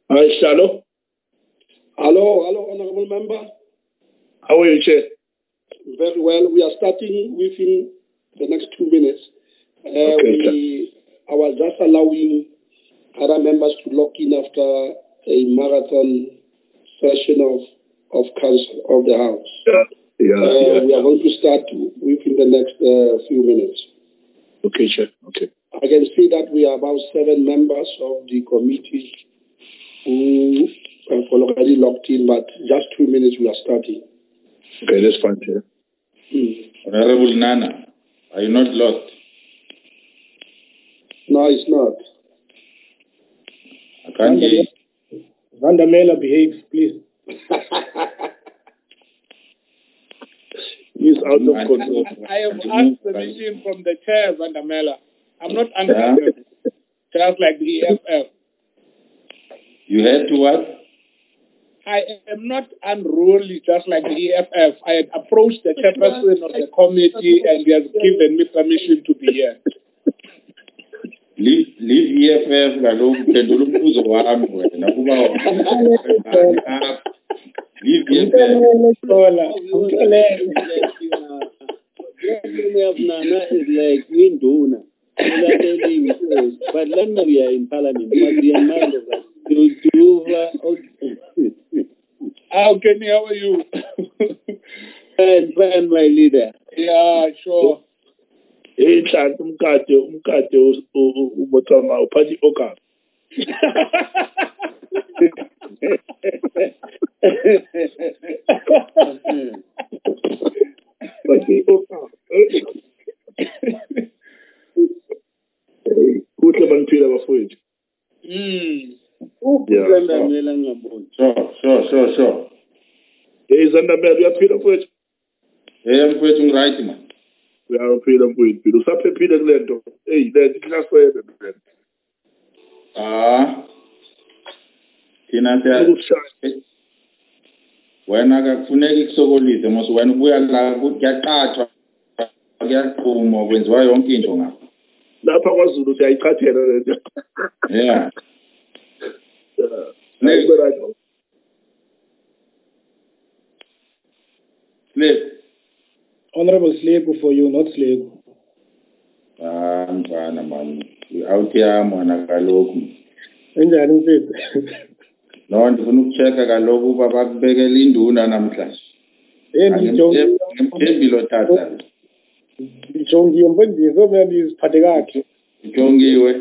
Hi, Shalo. Hello, honorable member. How are you, Chair? Very well. We are starting within the next 2 minutes. I was just allowing other members to log in after a marathon session of council of the House. We are going to start within the next few minutes. Okay, Chair. Okay. I can see that we are about 7 members of the committee who have already logged in, but just 2 minutes we are starting. Okay, that's fine, Chair. Honorable Nana, are you not lost? No, it's not. I can't hear you. Vandamela behaves, please. He's out of control. I have asked permission from the chair, Vandamela. I'm not unruly, just like the EFF. You had to what? I am not unruly, just like the EFF. I had approached the chairperson of the committee and he has given me permission to be here. Leave EFF kaloku phendula umbuzo wami wena kuba leave EFF. We have Nana is like Winduna. But then we are in parliament. But we are mind of that. Kenny, how are you? Fine, my leader. Yeah, sure. Hey, Chan, umkade umothama uphathi okapa. Uphathi okapa. Kuhle bangiphila bafowethu. Sure. Hey, Zandamela, uyaphila mfowethu? Hey, mfowethu ngiright man. Uyaphila mfowethu. Usaphephile kule nto. Hey, lento ikhlaswele mfowethu. Thina wena akakufuneki kusokolise mos wena ubuya la kuyaqathwa kuyaqhuma kwenziwa yonke into ngapha. Lapha kwaZulu siyayichathela lento. Yeah. Slip. Honorable Slip for you, not Slip. Mfana man. Out here mwana kaloku. Enjani mfethu? No, ndifuna ukuchecka kaloku uba bakubekela induna namhlanje. Ngimthembi lo tata. Ndijongiwe mfundisi mina ndiziphathe kakhe. Ujongiwe.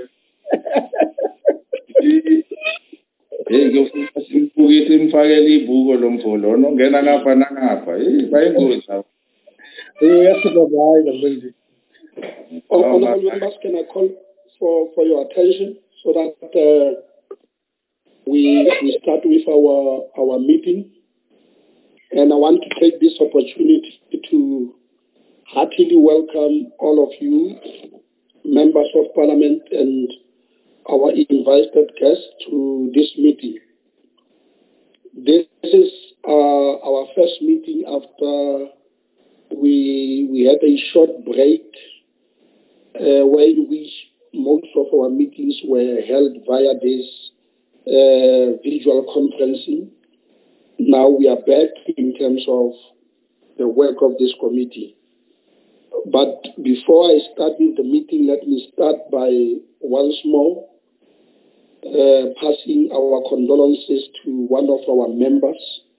Ngiyofuna imfakela ibhuko lomfo lona ongena ngapha nangapha. Bayingozi apha. Uyasupervise mfundisi. Honorable members, can I call for your attention so that we start with our meeting? And I want to take this opportunity to heartily welcome all of you, members of parliament and our invited guests to this meeting. This is our first meeting after we had a short break where in which most of our meetings were held via this visual conferencing. Now we are back in terms of the work of this committee. But before I start with the meeting, let me start by once more passing our condolences to one of our members,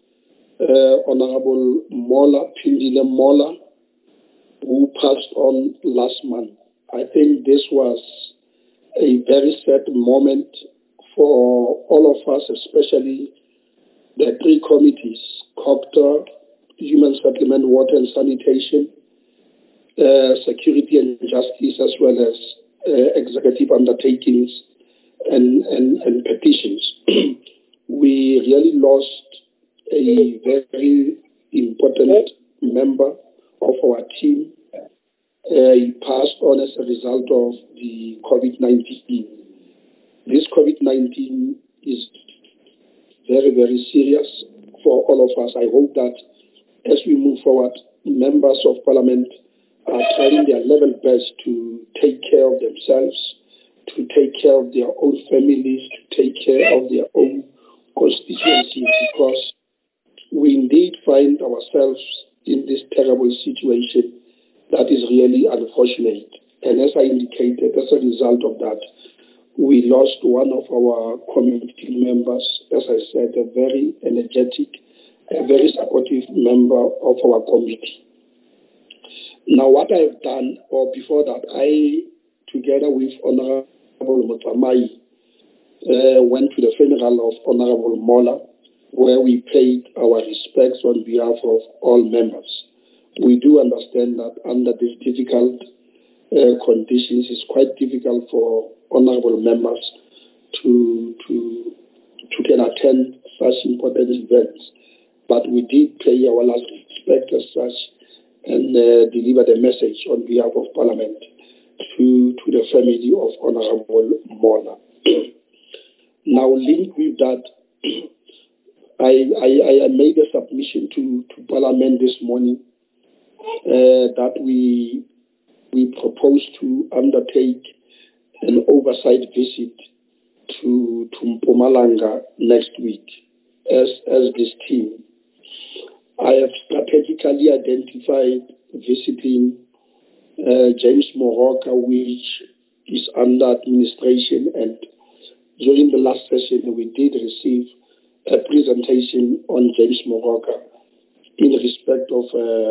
Honorable Mola, Pindile Mola, who passed on last month. I think this was a very sad moment for all of us, especially the 3 committees, COPTA, Human Settlement, Water and Sanitation, Security and Justice, as well as executive undertakings and petitions. We really lost a very important member of our team. He passed on as a result of the COVID-19. This COVID-19 is very, very serious for all of us. I hope that as we move forward, members of parliament are trying their level best to take care of themselves, to take care of their own families, to take care of their own constituency, because we indeed find ourselves in this terrible situation that is really unfortunate. And as I indicated, as a result of that, we lost one of our community members, as I said, a very energetic, a very supportive member of our committee. Now, what I've done, or before that, I, together with Honorable Motsamai, went to the funeral of Honorable Mola, where we paid our respects on behalf of all members. We do understand that under these difficult conditions, it's quite difficult for honorable members to can attend such important events. But we did pay our last respect as such and deliver the message on behalf of Parliament to the family of Honorable Mola. Now, linked with that, I made a submission to Parliament this morning that we propose to undertake an oversight visit to Mpumalanga next week as this team. I have strategically identified visiting James Moroka, which is under administration, and during the last session we did receive a presentation on James Moroka in respect of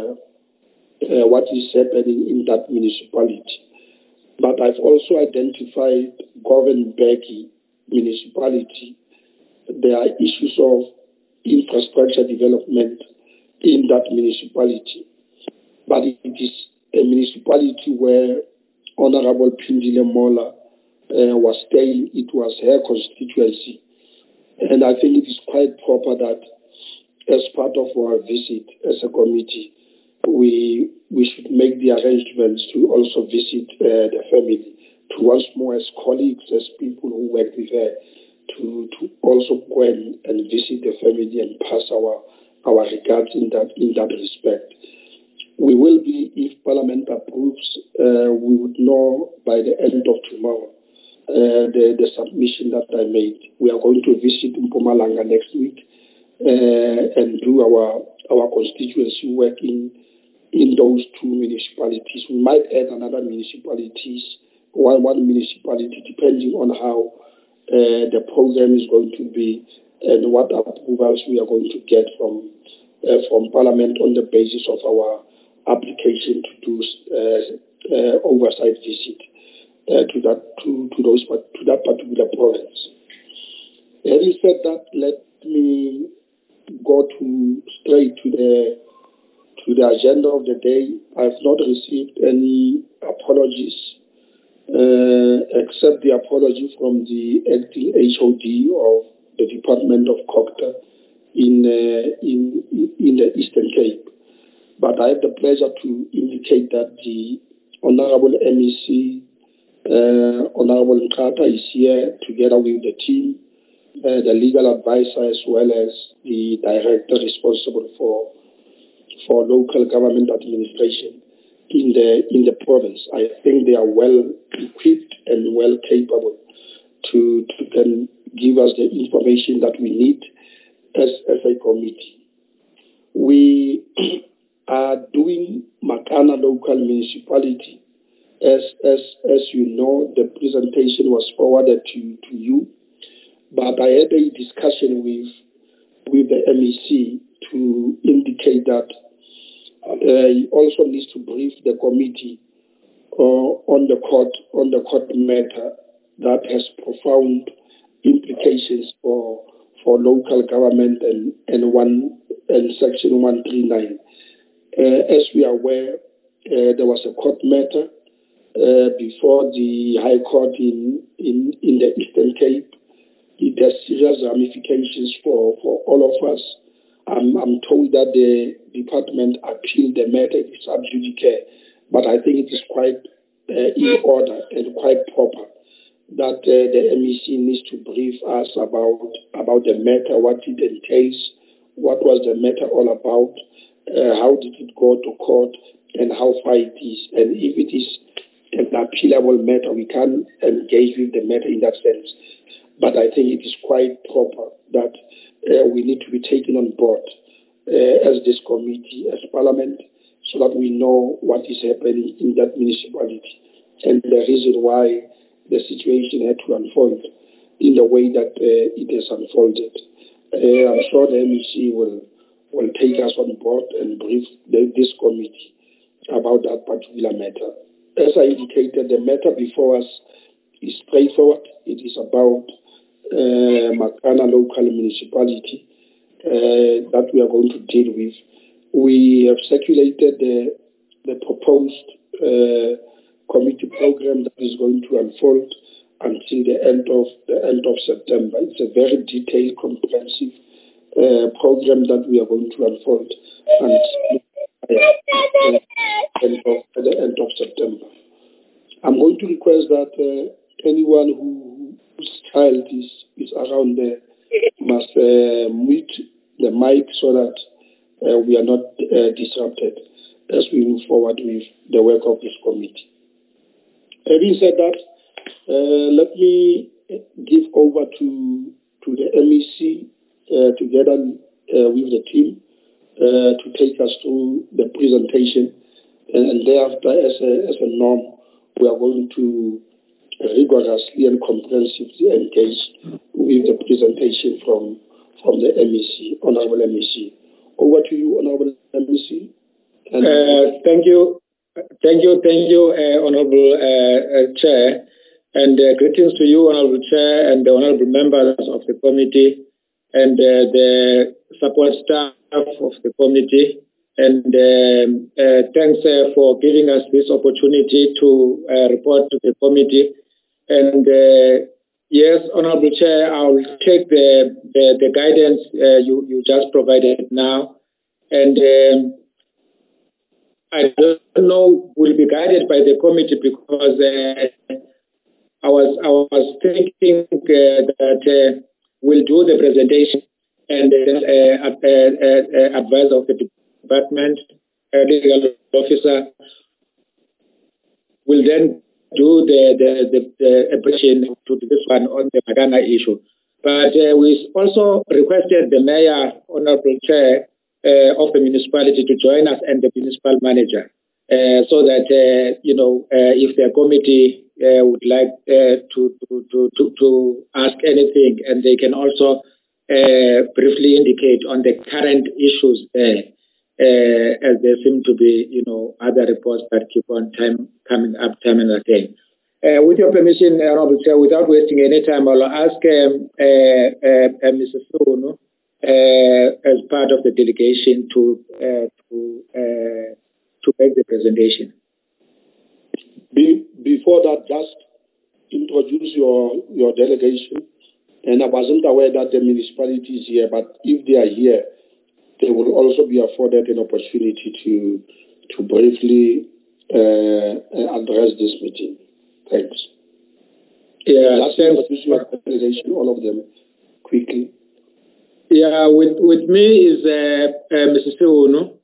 what is happening in that municipality. But I've also identified Govenberg municipality. There are issues of infrastructure development in that municipality. But it is a municipality where Honorable Pindile Mola was staying. It was her constituency. And I think it is quite proper that as part of our visit as a committee, we should make the arrangements to also visit the family, to once more as colleagues, as people who work with her, to also go and visit the family and pass our regards in that respect. We will be, if Parliament approves, we would know by the end of tomorrow the submission that I made. We are going to visit Mpumalanga next week and do our constituency work in those two municipalities. We might add another municipalities, one municipality, depending on how the program is going to be and what approvals we are going to get from Parliament on the basis of our application to do oversight visit to that particular province. Having said that, let me go straight to the agenda of the day. I've not received any apologies except the apology from the acting HOD of the Department of COGTA in the Eastern Cape. But I have the pleasure to indicate that the Honorable MEC, Honorable Nkata, is here together with the team, the legal advisor, as well as the director responsible for local government administration in the province. I think they are well equipped and well capable to can give us the information that we need as a committee. We are doing Makana local municipality. As you know, the presentation was forwarded to you, but I had a discussion with the MEC to indicate that he also needs to brief the committee on the court matter that has profound implications for local government and Section 139. As we are aware, there was a court matter before the High Court in the Eastern Cape. It has serious ramifications for all of us. I'm told that the department appealed the matter sub judice, but I think it is quite in order and quite proper that the MEC needs to brief us about the matter, what it entails, what was the matter all about, how did it go to court, and how far it is, and if it is an appealable matter. We can't engage with the matter in that sense. But I think it is quite proper that we need to be taken on board as this committee, as Parliament, so that we know what is happening in that municipality and the reason why the situation had to unfold in the way that it has unfolded. I'm sure the MEC will take us on board and brief this committee about that particular matter. As I indicated, the matter before us is straightforward. It is about Makana local municipality that we are going to deal with. We have circulated the proposed committee program that is going to unfold until the end of September. It's a very detailed, comprehensive program that we are going to unfold until the end of September. I'm going to request that anyone whose child is around there must mute the mic so that we are not disrupted as we move forward with the work of this committee. Having said that, let me give over to the MEC together with the team to take us through the presentation, and thereafter, as a norm, we are going to rigorously and comprehensively engage with the presentation from the MEC, Honorable MEC. Over to you, Honorable MEC. Thank you, Honorable Chair, and greetings to you, Honorable Chair, and the honorable members of the committee, and the support staff of the committee. And thanks for giving us this opportunity to report to the committee. And yes, Honorable Chair, I will take the guidance you just provided now. And I don't know will be guided by the committee because I was thinking that we'll do the presentation and advisor of the department, legal officer, will then do the briefing to this one on the Makana issue. But we also requested the mayor, Honorable Chair, of the municipality to join us and the municipal manager, so that if the committee would like to ask anything, and they can also briefly indicate on the current issues there, as there seem to be other reports that keep on coming up time and again. With your permission, Honorable Chair, without wasting any time, I'll ask Mrs. Sono, as part of the delegation to make the presentation. Before that, just introduce your delegation. And I wasn't aware that the municipality is here, but if they are here, they will also be afforded an opportunity to briefly address this meeting. Thanks. Yeah, just introduce your delegation, all of them, quickly. Yeah, with me is Mrs. Uno.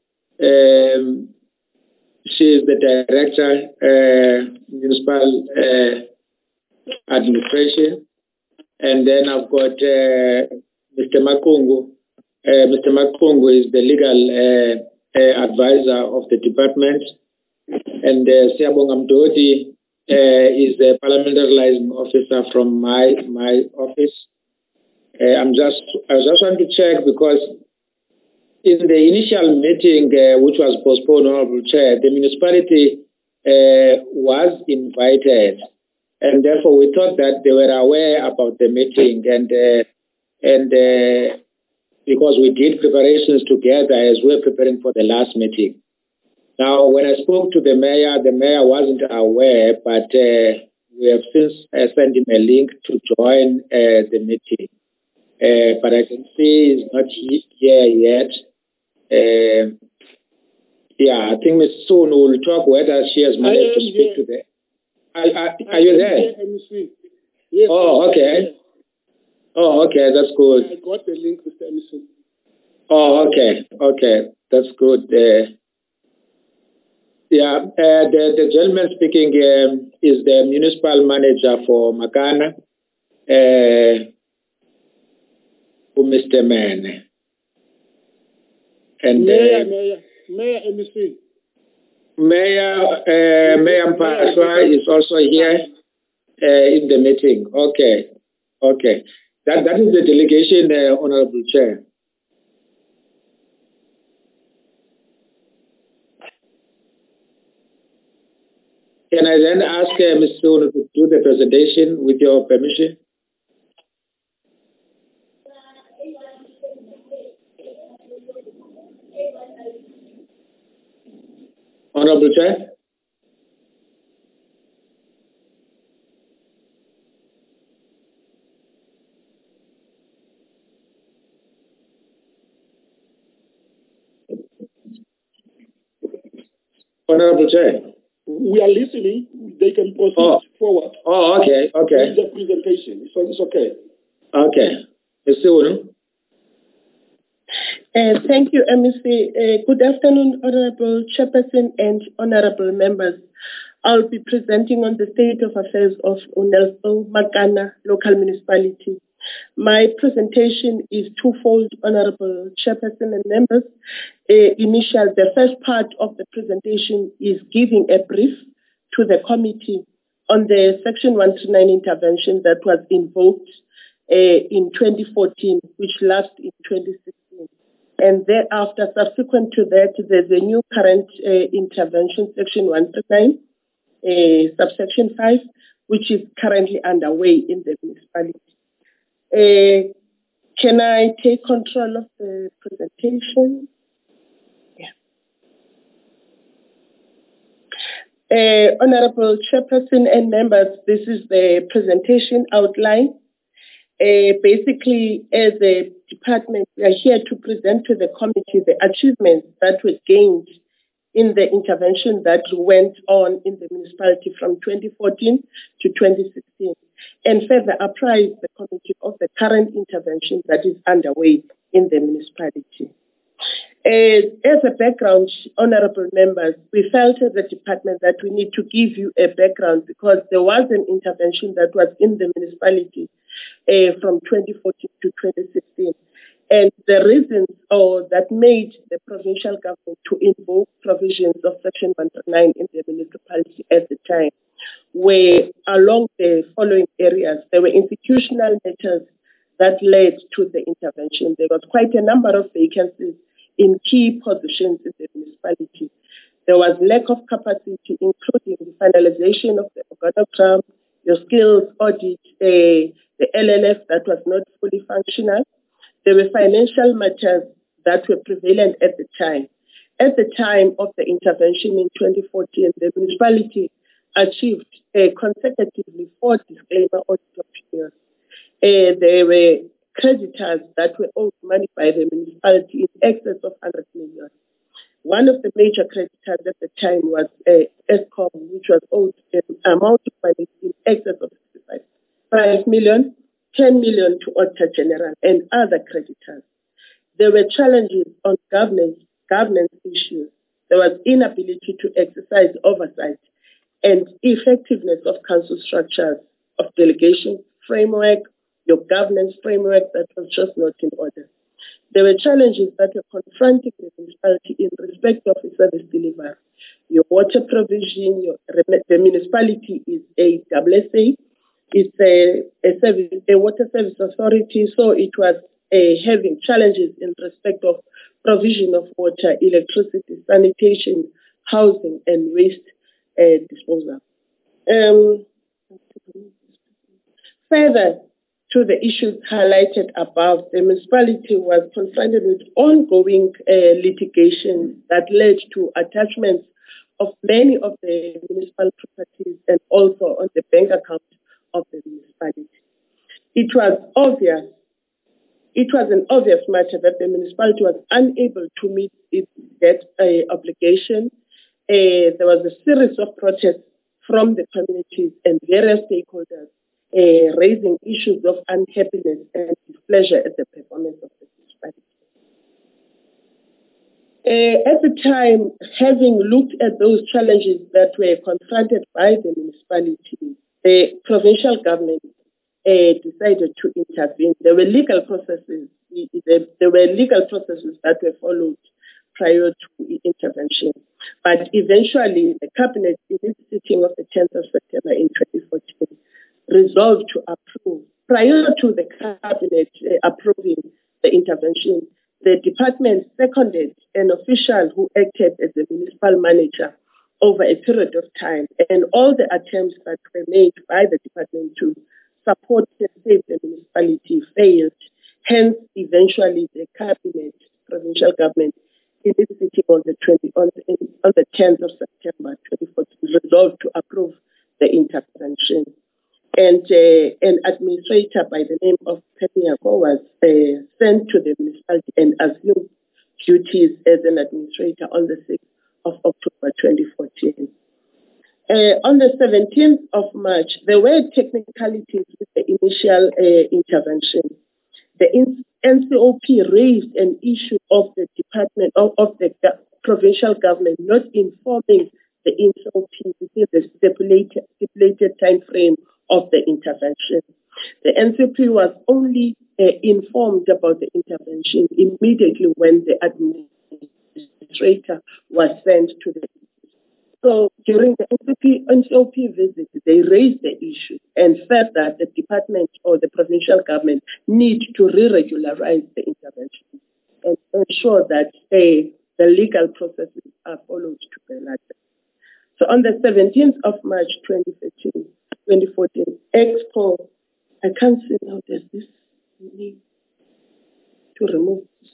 She is the director, municipal administration, and then I've got Mr. Makungu. Mr. Makungu is the legal advisor of the department, and Siabong Amdodi is the parliamentary liaison officer from my office. I just want to check because in the initial meeting, which was postponed, Honorable Chair, the municipality was invited, and therefore we thought that they were aware about the meeting, and because we did preparations together as we were preparing for the last meeting. Now, when I spoke to the mayor wasn't aware, but we have since sent him a link to join the meeting. But I can see he's not here yet. I think Ms. Soon will talk whether she has managed to speak to them. Are you there? Yes, oh, okay. Oh, okay, that's good. I got the link with Emerson. Oh, okay, that's good. Yeah, the gentleman speaking is the municipal manager for Makana, Mr. Mann. And Mayor MEC. Mayor Mpaswa is also here in the meeting. Okay. That is the delegation, Honorable Chair. Can I then ask Mr. Ono to do the presentation with your permission? Honorable Chair? Honorable Chair? We are listening. They can proceed forward. Oh, okay. With the presentation. So it's okay. Okay. Mr. Ono? Thank you, MEC. Good afternoon, Honorable Chairperson and Honorable Members. I'll be presenting on the state of affairs of UNELSO Makana local municipality. My presentation is twofold, Honorable Chairperson and members. The first part of the presentation is giving a brief to the committee on the Section 139 intervention that was invoked in 2014, which lapsed in 2016. And thereafter, subsequent to that, there's a new current intervention, Section 139, subsection 5, which is currently underway in the municipality. Can I take control of the presentation? Yeah. Honorable Chairperson and members, this is the presentation outline. Basically, as a department, we are here to present to the committee the achievements that were gained in the intervention that went on in the municipality from 2014 to 2016, and further apprise the committee of the current intervention that is underway in the municipality. As a background, honorable members, we felt as a department that we need to give you a background because there was an intervention that was in the municipality from 2014 to 2016. And the reasons that made the provincial government to invoke provisions of Section 139 in the municipality at the time were along the following areas. There were institutional matters that led to the intervention. There was quite a number of vacancies in key positions in the municipality. There was lack of capacity, including the finalization of the organogram, your skills audit, the LLF that was not fully functional. There were financial matters that were prevalent at the time. At the time of the intervention in 2014, the municipality achieved consecutively 4 disclaimer audit opinions. There were creditors that were owed money by the municipality in excess of 100 million. One of the major creditors at the time was ESCOM, which was owed an amount of money in excess of 5 million, 10 million to Auditor General and other creditors. There were challenges on governance issues. There was inability to exercise oversight and effectiveness of council structures, of delegation framework, your governance framework that was just not in order. There were challenges that were confronting the municipality in respect of its service delivery. Your water provision, the municipality is a WSA, it's a water service authority, so it was having challenges in respect of provision of water, electricity, sanitation, housing, and waste disposal. Further to the issues highlighted above, the municipality was confronted with ongoing litigation that led to attachments of many of the municipal properties and also on the bank account of the municipality. It was an obvious matter that the municipality was unable to meet its debt obligation. There was a series of protests from the communities and various stakeholders raising issues of unhappiness and displeasure at the performance of the municipality. At the time, having looked at those challenges that were confronted by the municipality, the provincial government decided to intervene. There were legal processes. There were legal processes that were followed prior to intervention. But eventually, the cabinet, in its sitting of the 10th of September in 2014, resolved to approve. Prior to the cabinet approving the intervention, the department seconded an official who acted as the municipal manager over a period of time, and all the attempts that were made by the department to support and save the municipality failed. Hence, eventually, the cabinet, provincial government, in its sitting on the 10th of September 2014, resolved to approve the intervention. And an administrator by the name of Pemiako was sent to the municipality and assumed duties as an administrator on the 6th of October 2014. On the 17th of March, there were technicalities with the initial intervention. The NCOP raised an issue of the department of the provincial government not informing the NCOP within the stipulated time frame of the intervention. The NCP was only informed about the intervention immediately when the administrator was sent to the. So during the NCOP visit, they raised the issue and felt that the department or the provincial government need to re-regularize the intervention and ensure that the legal processes are followed to the letter. So on the 17th of March 2014, Expo, I can't see now, there's this need to remove this.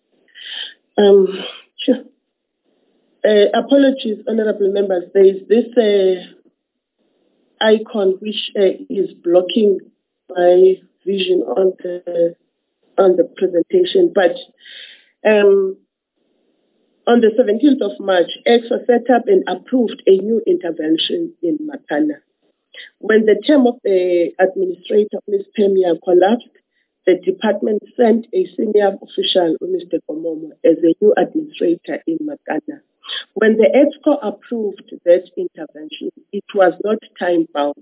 Sure. Apologies, honorable members. There is this icon which is blocking my vision on the presentation. But on the 17th of March, Expo set up and approved a new intervention in Makana. When the term of the administrator, Ms. Pemia, collapsed, the department sent a senior official, Mr. Komomo, as a new administrator in Makana. When the EXCO approved that intervention, it was not time bound.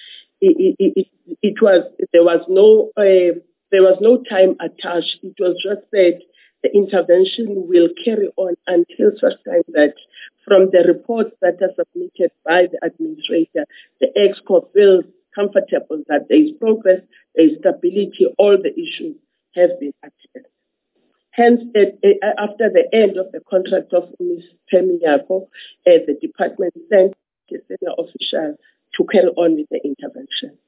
There was no time attached. It was just said the intervention will carry on until such time that from the reports that are submitted by the administrator, the EXCO feels comfortable that there is progress, there is stability, all the issues have been addressed. Hence, after the end of the contract of Ms. Pemiako, the department sent a senior official to carry on with the intervention.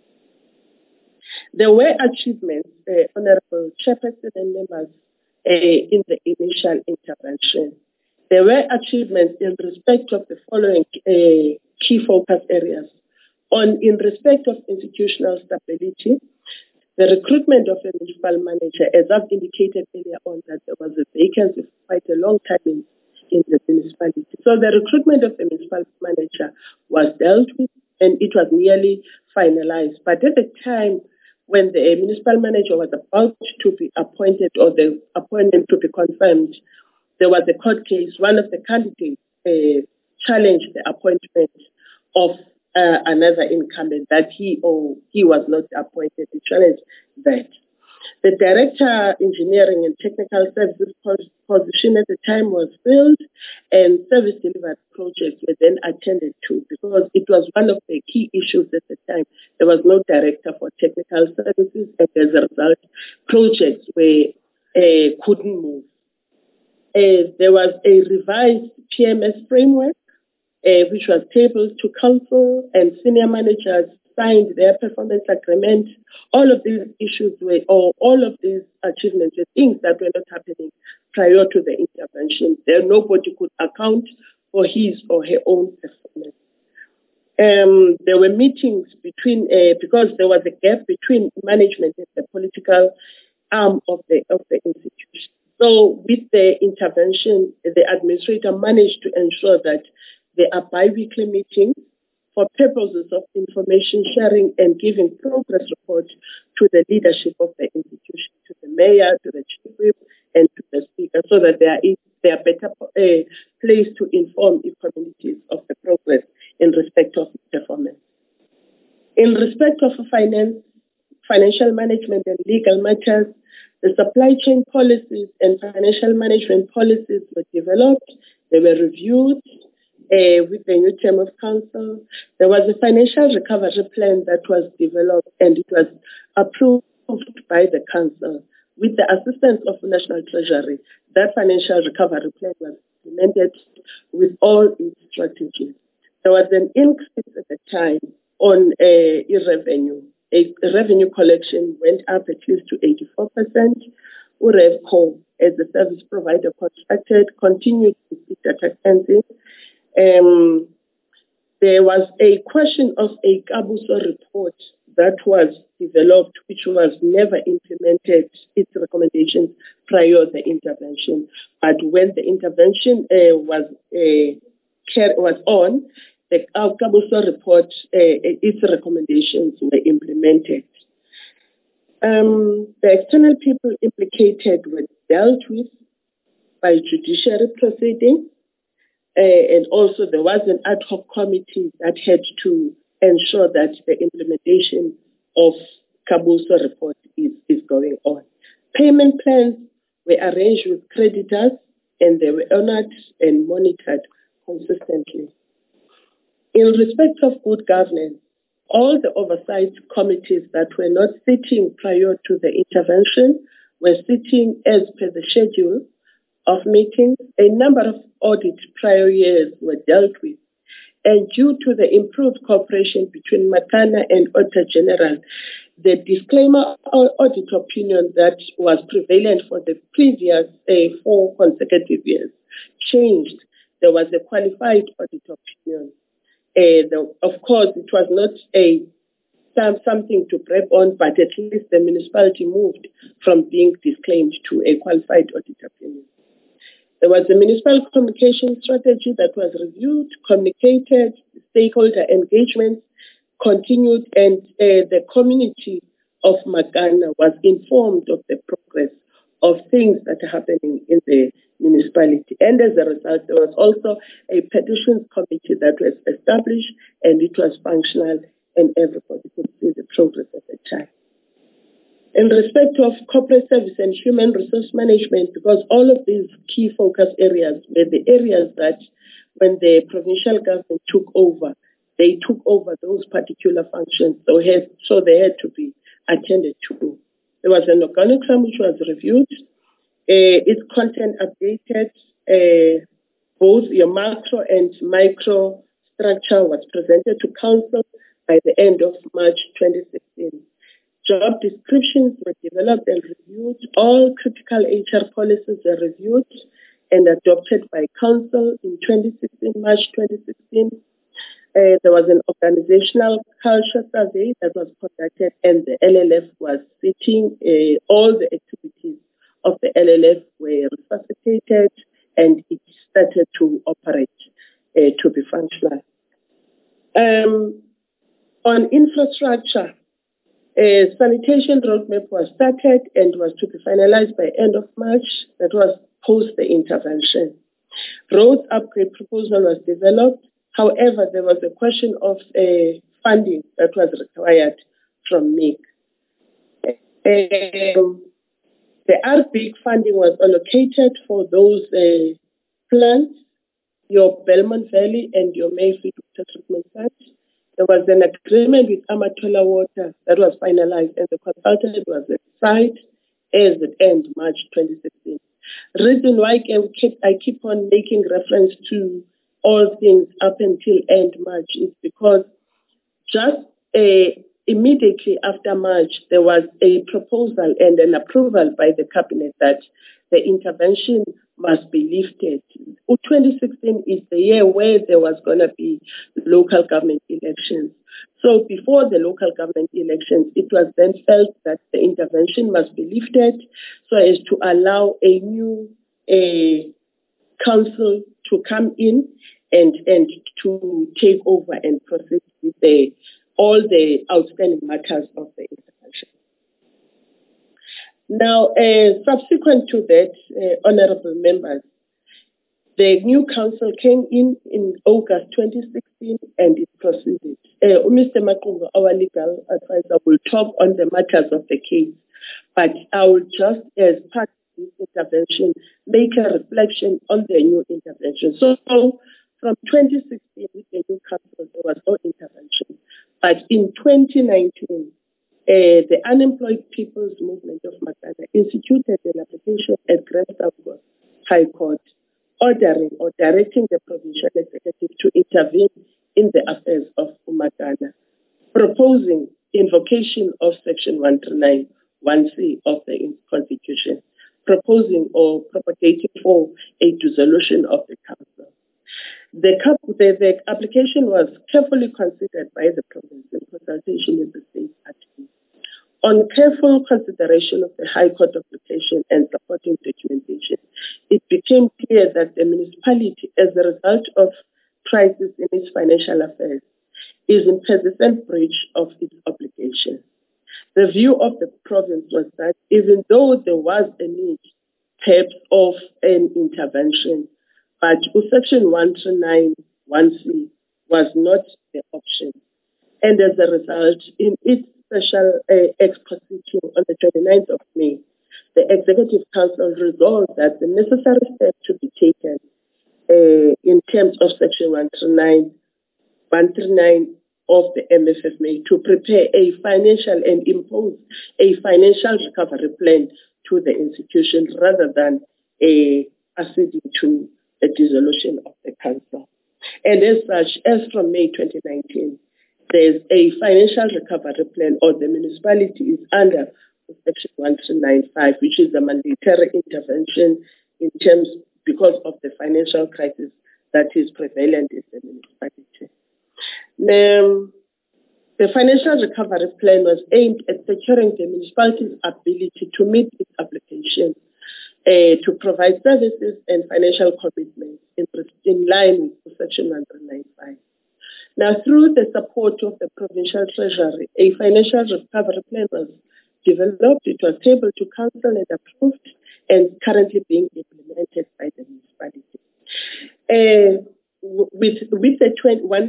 There were achievements, Honorable Chairperson and members, in the initial intervention. There were achievements in respect of the following key focus areas. In respect of institutional stability, the recruitment of a municipal manager, as I've indicated earlier on, that there was a vacancy for quite a long time in the municipality. So the recruitment of a municipal manager was dealt with and it was nearly finalized. But at the time when the municipal manager was about to be appointed or the appointment to be confirmed, there was a court case. One of the candidates challenged the appointment of another incumbent that he was not appointed. He challenged that. The director engineering and technical services position at the time was filled and service delivery projects were then attended to because it was one of the key issues at the time. There was no director for technical services and as a result, projects couldn't move. There was a revised PMS framework which was tabled to council and senior managers signed their performance agreement. All of these issues all of these achievements were things that were not happening prior to the intervention. Nobody could account for his or her own performance. There were meetings between, because there was a gap between management and the political arm of the institution. So with the intervention, the administrator managed to ensure that there are bi-weekly meetings for purposes of information sharing and giving progress reports to the leadership of the institution, to the mayor, to the chief whip, and to the speaker, so that there is they are better placed to inform communities of the progress in respect of performance. In respect of finance, financial management and legal matters, the supply chain policies and financial management policies were developed. They were reviewed with the new term of council. There was a financial recovery plan that was developed and it was approved by the council. With the assistance of the National Treasury, that financial recovery plan was implemented with all its strategies. There was an increase at the time on revenue. Revenue collection went up at least to 84%. UREVCO, as the service provider contracted, continued with its data cleansing. There was a question of a Kabuso report that was developed, which was never implemented, its recommendations prior to the intervention. But when the intervention was on, the Kabuso report, its recommendations were implemented. The external people implicated were dealt with by judiciary proceedings, and also there was an ad hoc committee that had to ensure that the implementation of Kabuso report is going on. Payment plans were arranged with creditors and they were honored and monitored consistently. In respect of good governance, all the oversight committees that were not sitting prior to the intervention were sitting as per the schedule of meetings. A number of audit prior years were dealt with. And due to the improved cooperation between Makana and Auditor General, the disclaimer audit opinion that was prevalent for the previous 4 consecutive years changed. There was a qualified audit opinion. Of course, it was not something to brag on, but at least the municipality moved from being disclaimed to a qualified audit opinion. There was a municipal communication strategy that was reviewed, communicated, stakeholder engagement continued, and the community of Makana was informed of the progress of things that are happening in the municipality. And as a result, there was also a petitions committee that was established, and it was functional, and everybody could see the progress at the time. In respect of corporate service and human resource management, because all of these key focus areas were the areas that when the provincial government took over, they took over those particular functions, so they had to be attended to. There was an organogram which was reviewed, its content updated, both your macro and micro structure was presented to council by the end of March 2016. Job descriptions were developed and reviewed. All critical HR policies were reviewed and adopted by council in March 2016. There was an organizational culture survey that was conducted, and the LLF was sitting. All the activities of the LLF were resuscitated, and it started to operate, to be functional. On infrastructure, a sanitation roadmap was started and was to be finalized by end of March. That was post the intervention. Road upgrade proposal was developed. However, there was a question of funding that was required from MIC. The RBIC funding was allocated for those plants, your Belmont Valley and your Mayfield Water Treatment Plant. There was an agreement with Amatola Water that was finalized, and the consultant was assigned as it end March 2016. Reason why I keep on making reference to all things up until end March is because just immediately after March, there was a proposal and an approval by the cabinet that the intervention must be lifted. 2016 is the year where there was going to be local government elections. So before the local government elections, it was then felt that the intervention must be lifted so as to allow a new council to come in and to take over and proceed with all the outstanding matters of the intervention. Now, subsequent to that, honorable members, The new council came in August 2016 and it proceeded. Mr. Makunga, our legal advisor, will talk on the matters of the case, but I will just, as part of this intervention, make a reflection on the new intervention. So from 2016 with the new council, there was no intervention. But in 2019, the Unemployed People's Movement of Makana instituted an application at Grand High Court ordering or directing the provincial executive to intervene in the affairs of Makana, proposing invocation of Section 139 1C of the Constitution, proposing or propagating for a dissolution of the council. The application was carefully considered by the province in consultation with the state attorney. On careful consideration of the High Court application and supporting documentation, it became clear that the municipality, as a result of crisis in its financial affairs, is in persistent breach of its obligation. The view of the province was that even though there was a need, perhaps, of an intervention, but Section 139 1C was not the option. And as a result, in its special exposition on the 29th of May, the Executive Council resolved that the necessary steps to be taken in terms of Section 139 of the MFMA to prepare a financial and impose a financial recovery plan to the institution rather than acceding to the dissolution of the council. And as such, as from May 2019, there's a financial recovery plan, or the municipality is under Section 1395, which is a mandatory intervention in terms because of the financial crisis that is prevalent in the municipality. The financial recovery plan was aimed at securing the municipality's ability to meet its obligation to provide services and financial commitments in line with Section 1395. Now, through the support of the provincial treasury, a financial recovery plan was developed. It was tabled to council and approved, and currently being implemented by the municipality. With the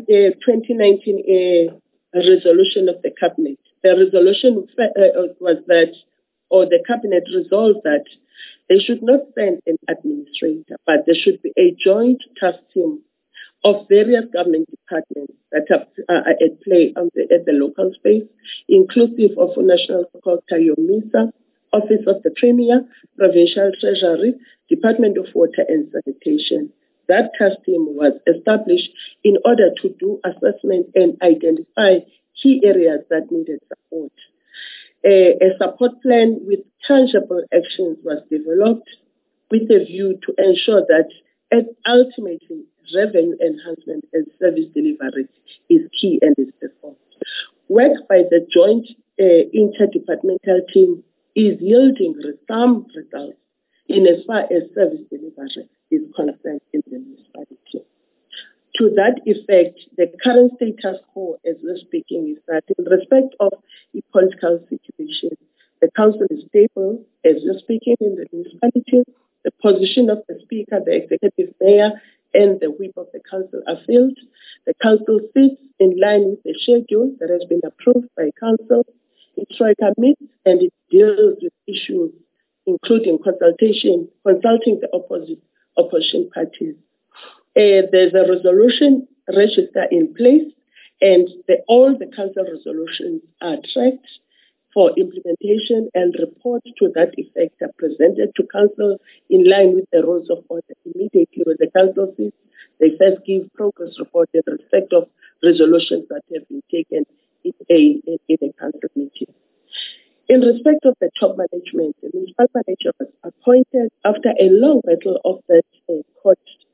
2019 resolution of the cabinet, the resolution was that, or the cabinet resolved that they should not send an administrator, but there should be a joint task team of various government departments that are at play at the local space, inclusive of National Secretary Yomisa, Office of the Premier, Provincial Treasury, Department of Water and Sanitation. That task team was established in order to do assessment and identify key areas that needed support. A support plan with tangible actions was developed with a view to ensure that ultimately revenue enhancement and service delivery is key and is performed. Work by the joint interdepartmental team is yielding some results in as far as service delivery is concerned in the municipality. To that effect, the current status quo as we're speaking is that in respect of the political situation, the council is stable as we're speaking in the municipality. The position of the speaker, the executive mayor, and the whip of the council are filled. The council sits in line with the schedule that has been approved by council. It meets and it deals with issues including consulting the opposition parties. There's a resolution register in place, and all the council resolutions are tracked for implementation, and reports to that effect are presented to council in line with the rules of order. Immediately when the council sits, they first give progress report in respect of resolutions that have been taken in a council meeting. In respect of the top management, the municipal manager was appointed after a long battle of that court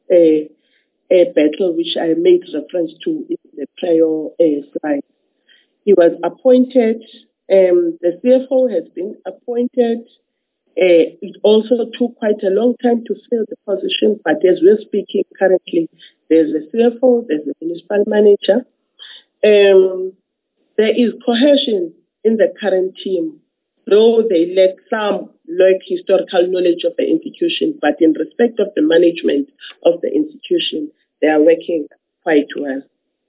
battle, which I made reference to in the prior slide. He was appointed. The CFO has been appointed. It also took quite a long time to fill the position, but as we're speaking currently, there's a CFO, there's a municipal manager. There is cohesion in the current team, though they lack historical knowledge of the institution, but in respect of the management of the institution, they are working quite well.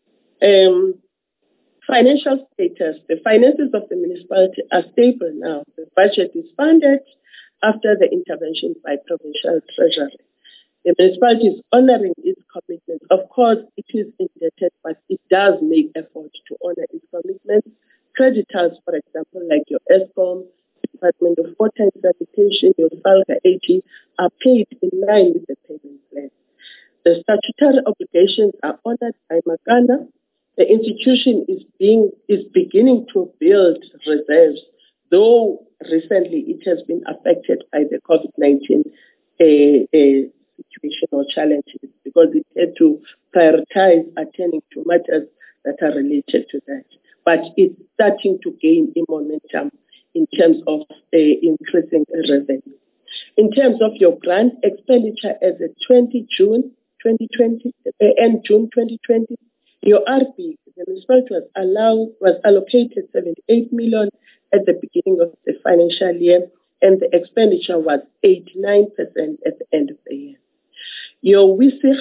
Financial status. The finances of the municipality are stable now. The budget is funded after the intervention by provincial treasury. The municipality is honoring its commitments. Of course, it is indebted, but it does make effort to honor its commitments. Creditors, for example, like your ESCOM, Department of Water and Sanitation, your SALGA AG, are paid in line with the payment plan. The statutory obligations are honored by Makana. The institution is beginning to build reserves, though recently it has been affected by the COVID-19 situation or challenges, because it had to prioritize attending to matters that are related to that. But it's starting to gain in momentum in terms of increasing revenue. In terms of your grant expenditure as of 20 June 2020, end June 2020, your RP, the municipality was allocated 78 million at the beginning of the financial year, and the expenditure was 89% at the end of the year. Your WISIG,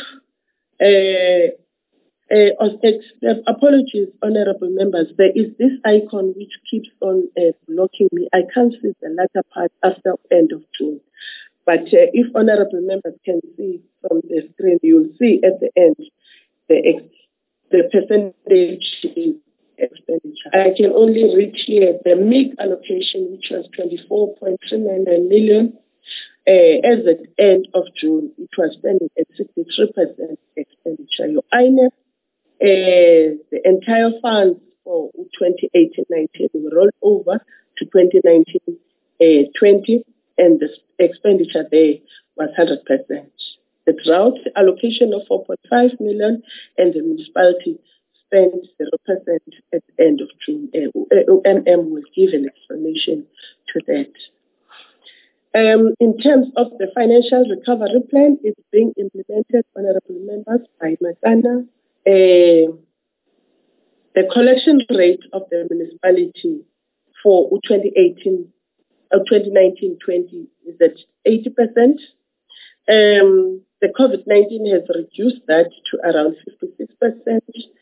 apologies, honorable members, there is this icon which keeps on blocking me. I can't see the latter part after end of June. But if honorable members can see from the screen, you'll see at the end the percentage expenditure. I can only read here the MIG allocation, which was 24.399 million. As at the end of June, it was spending at 63% expenditure. Your INEF, the entire funds for 2018-19 were rolled over to 2019-20, and the expenditure there was 100%. The drought allocation of 4.5 million, and the municipality spent 0% at the end of June. OMM will give an explanation to that. In terms of the financial recovery plan, it's being implemented, honorable members, by Makana. The collection rate of the municipality for 2019-20 is at 80%. The COVID-19 has reduced that to around 56%.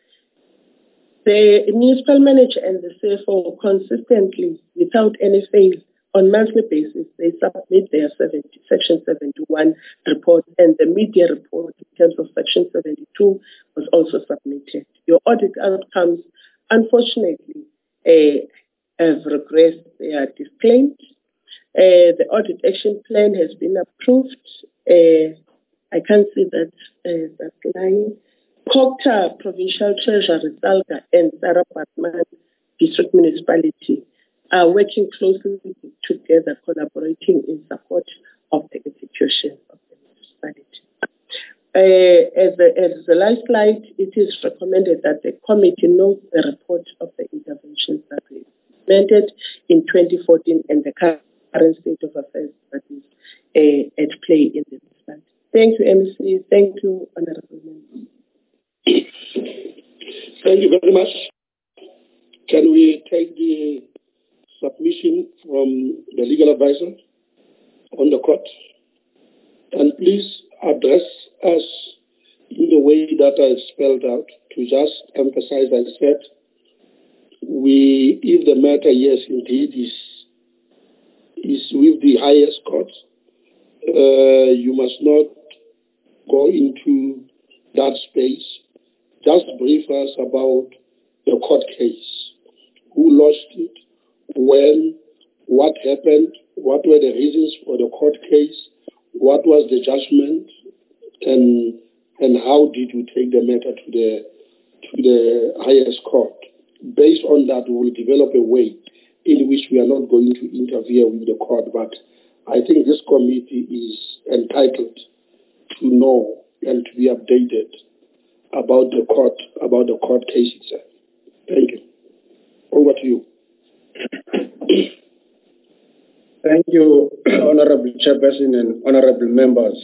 The municipal manager and the CFO consistently, without any fail, on monthly basis, they submit their Section 71 report, and the media report in terms of Section 72 was also submitted. Your audit outcomes, unfortunately, have regressed. They are disclaimed. The audit action plan has been approved. I can't see that line. Kokta Provincial Treasury, SALGA, and Sarah Batman District Municipality are working closely together, collaborating in support of the execution of the municipality. As the last slide, it is recommended that the committee note the report of the interventions that were implemented in 2014 and the current state of affairs that is at play in the municipality. Thank you, MEC. Thank you, honorable members. Thank you very much. Can we take the submission from the legal advisor on the court? And please address us in the way that I spelled out. To just emphasize, I said, if the matter, yes, indeed, is with the highest court, you must not go into that space. Just brief us about the court case. Who lost it? When? What happened? What were the reasons for the court case? What was the judgment? And how did you take the matter to the highest court? Based on that, we will develop a way in which we are not going to interfere with the court. But I think this committee is entitled to know and to be updated about the court case itself. Thank you. Over to you. Thank you, Honorable Chairperson and honorable members.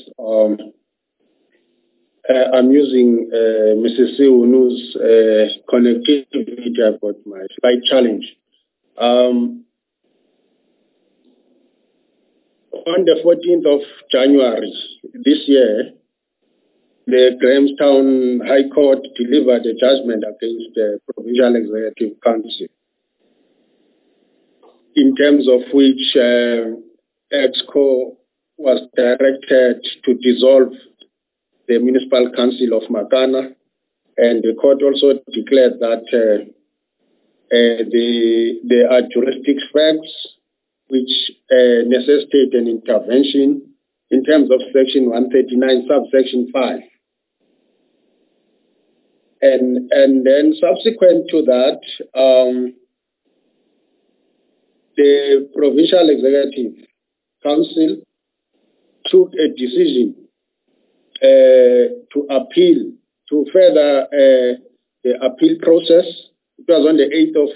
I'm using Mrs. Siunu's connectivity. I've got my slight challenge. On the 14th of January this year, the Grahamstown High Court delivered a judgment against the Provincial Executive Council, in terms of which EXCO was directed to dissolve the Municipal Council of Makana, and the court also declared that there are juristic facts which necessitate an intervention in terms of Section 139, subsection 5. And then subsequent to that, the Provincial Executive Council took a decision to appeal, to further the appeal process. It was on the 8th of,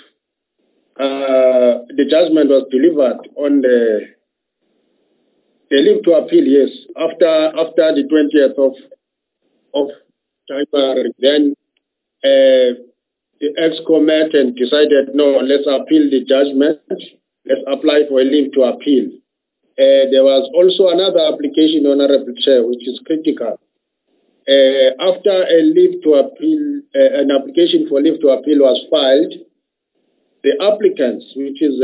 the judgment was delivered on the leave to appeal, yes, after the 20th of January. Then the EXCO met and decided, no, let's appeal the judgment. Let's apply for a leave to appeal. There was also another application, Honorable Chair, which is critical. After a leave to appeal, an application for leave to appeal was filed, the applicants, which is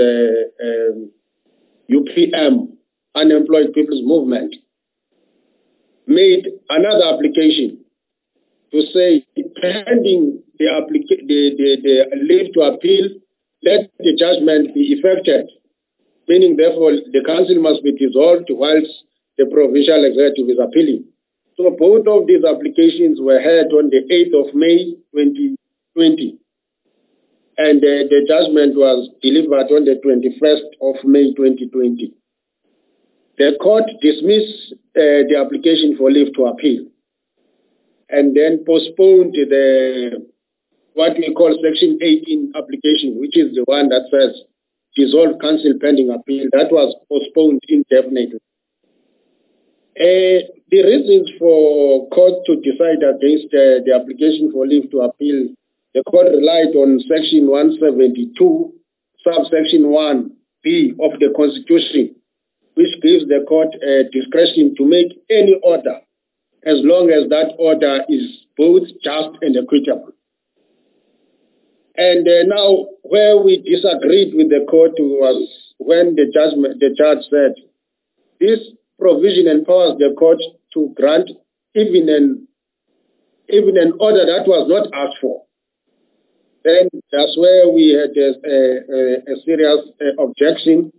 UPM, Unemployed People's Movement, made another application to say, pending the leave to appeal, let the judgment be effected, meaning therefore the council must be dissolved whilst the provincial executive is appealing. So both of these applications were heard on the 8th of May 2020, and the judgment was delivered on the 21st of May 2020. The court dismissed the application for leave to appeal and then postponed what we call Section 18 application, which is the one that says dissolve council pending appeal. That was postponed indefinitely. The reasons for court to decide against the application for leave to appeal, the court relied on Section 172, subsection 1B of the Constitution, which gives the court discretion to make any order as long as that order is both just and equitable. And now, where we disagreed with the court was when the judge said this provision empowers the court to grant even an order that was not asked for. Then that's where we had a serious objection.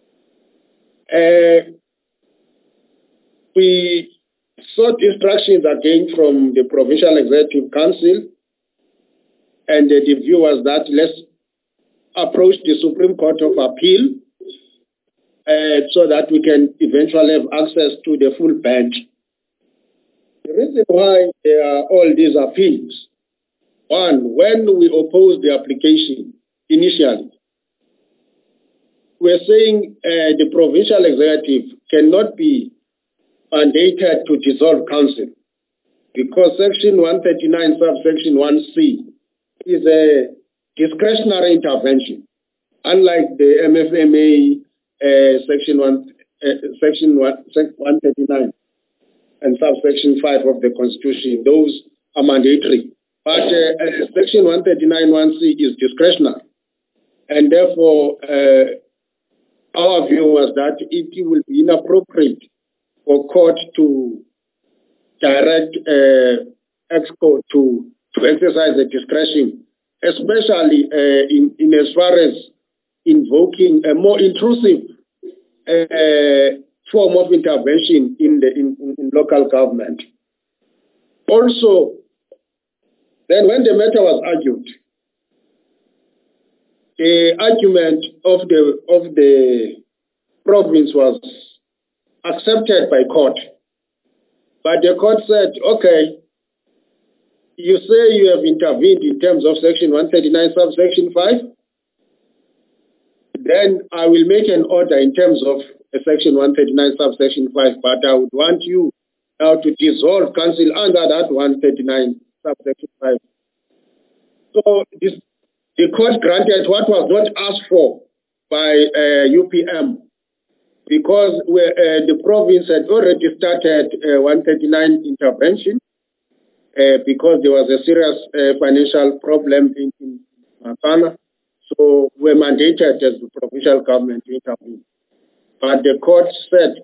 We sought instructions again from the Provincial Executive Council, and the view was that let's approach the Supreme Court of Appeal so that we can eventually have access to the full bench. The reason why there are all these appeals, one, when we opposed the application initially, we're saying the Provincial Executive cannot be mandated to dissolve council because Section 139, subsection 1C is a discretionary intervention, unlike the MFMA Section 139 and subsection 5 of the Constitution. Those are mandatory. But Section 139 1C is discretionary. And therefore, our view was that it will be inappropriate for court to direct EXCO to exercise the discretion, especially in as far as invoking a more intrusive form of intervention in local government. Also, then when the matter was argued, the argument of the province was accepted by court. But the court said, okay, you say you have intervened in terms of Section 139, subsection 5, then I will make an order in terms of Section 139, subsection 5, but I would want you now to dissolve council under that 139, subsection 5. So the court granted what was not asked for by UPM. because the province had already started 139 intervention because there was a serious financial problem in Makana. So we're mandated as the provincial government to intervene. But the court said,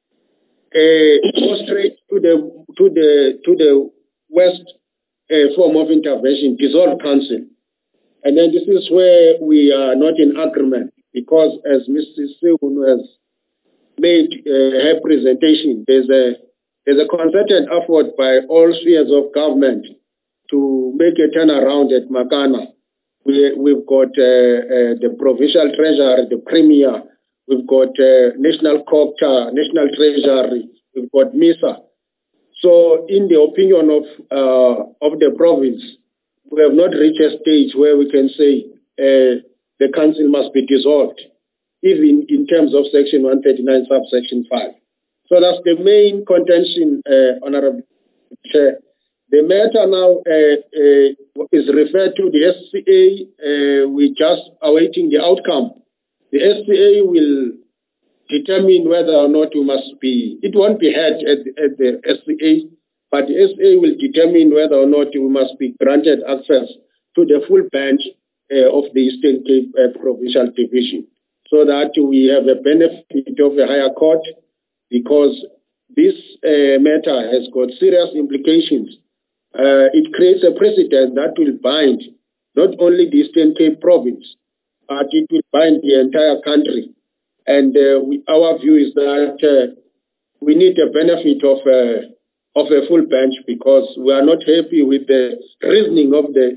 go straight to the west form of intervention, dissolve council. And then this is where we are not in agreement, because as Mrs. Sewun has made her presentation, there's a concerted effort by all spheres of government to make a turnaround at Makana. We've got the provincial treasurer, the premier, we've got national COGTA, national treasury, we've got MISA. So in the opinion of the province, we have not reached a stage where we can say the council must be dissolved, even in terms of Section 139, subsection 5. So that's the main contention, Honorable Chair. The matter now is referred to the SCA. We're just awaiting the outcome. The SCA will determine whether or not we must be, it won't be heard at the SCA, but the SCA will determine whether or not we must be granted access to the full bench of the Eastern Cape Provincial Division, so that we have a benefit of a higher court, because this matter has got serious implications. It creates a precedent that will bind not only the Eastern Cape province, but it will bind the entire country. And our view is that we need the benefit of a full bench, because we are not happy with the reasoning of the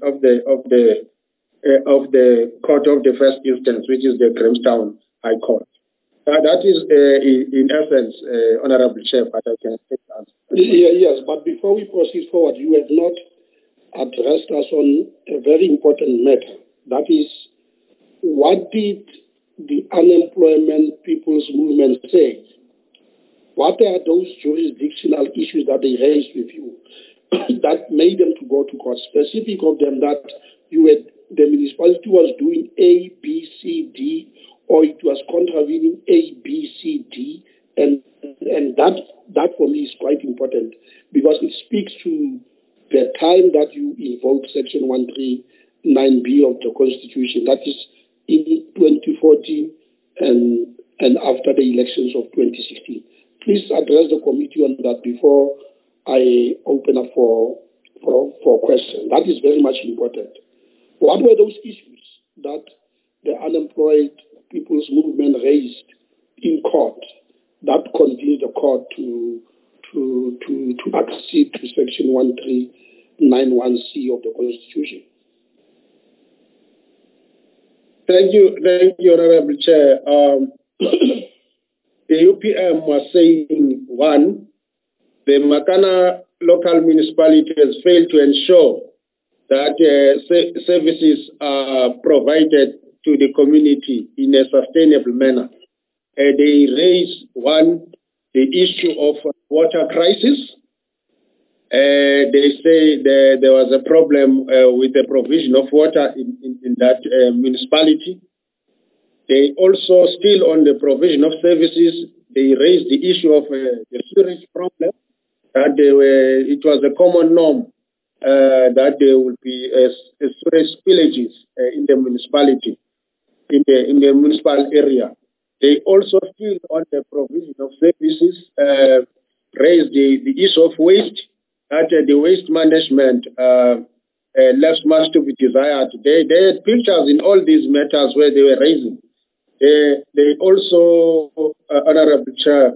court of the first instance, which is the Grahamstown High Court. That is, in essence, Honorable Chair, but I can take that. Yes, but before we proceed forward, you have not addressed us on a very important matter. That is, what did the Unemployment People's Movement say? What are those jurisdictional issues that they raised with you that made them to go to court? Specific of them that the municipality was doing A, B, C, D, or it was contravening A, B, C, D, and that for me is quite important, because it speaks to the time that you invoke Section 139B of the Constitution. That is in 2014 and after the elections of 2016. Please address the committee on that before I open up for questions. That is very much important. What were those issues that the Unemployed People's Movement raised in court that convinced the court to accede to Section 1391C of the Constitution? Thank you, Honorable Chair. The UPM was saying, one, the Makana local municipality has failed to ensure that services are provided to the community in a sustainable manner. They raised, one, the issue of water crisis. They say there was a problem with the provision of water in that municipality. They also, still on the provision of services, they raised the issue of the sewage problem. That it was a common norm that there will be sewage spillages in the municipality, in the municipal area. They also, still on the provision of services, raised the issue of waste, that the waste management left much to be desired. They had pictures in all these matters where they were raising. They also, Honorable Chair,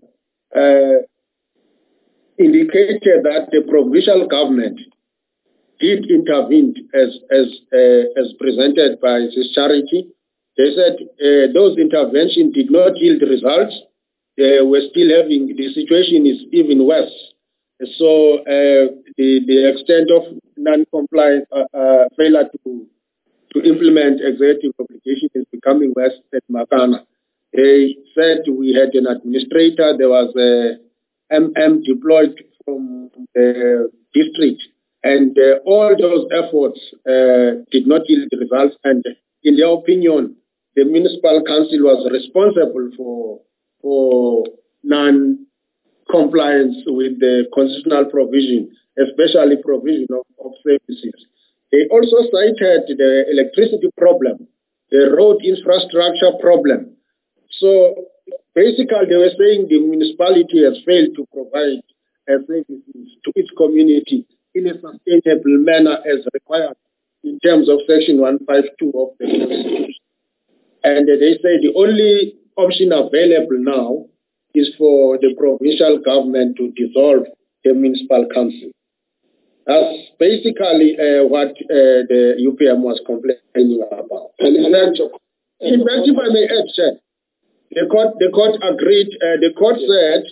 indicated that the provincial government did intervene as presented by this charity. They said those interventions did not yield results. We're still having, the situation is even worse. So the extent of non-compliance, failure to implement executive obligation is becoming worse at Makana. They said we had an administrator, there was a MM deployed from the district, and all those efforts did not yield results. And in their opinion, the municipal council was responsible for non-compliance with the constitutional provision, especially provision of services. They also cited the electricity problem, the road infrastructure problem. So basically, they were saying the municipality has failed to provide services to its community in a sustainable manner as required in terms of Section 152 of the Constitution. And they say the only option available now is for the provincial government to dissolve the municipal council. That's basically what the UPM was complaining about. And in fact, if I may add, Chair, the court agreed. The court said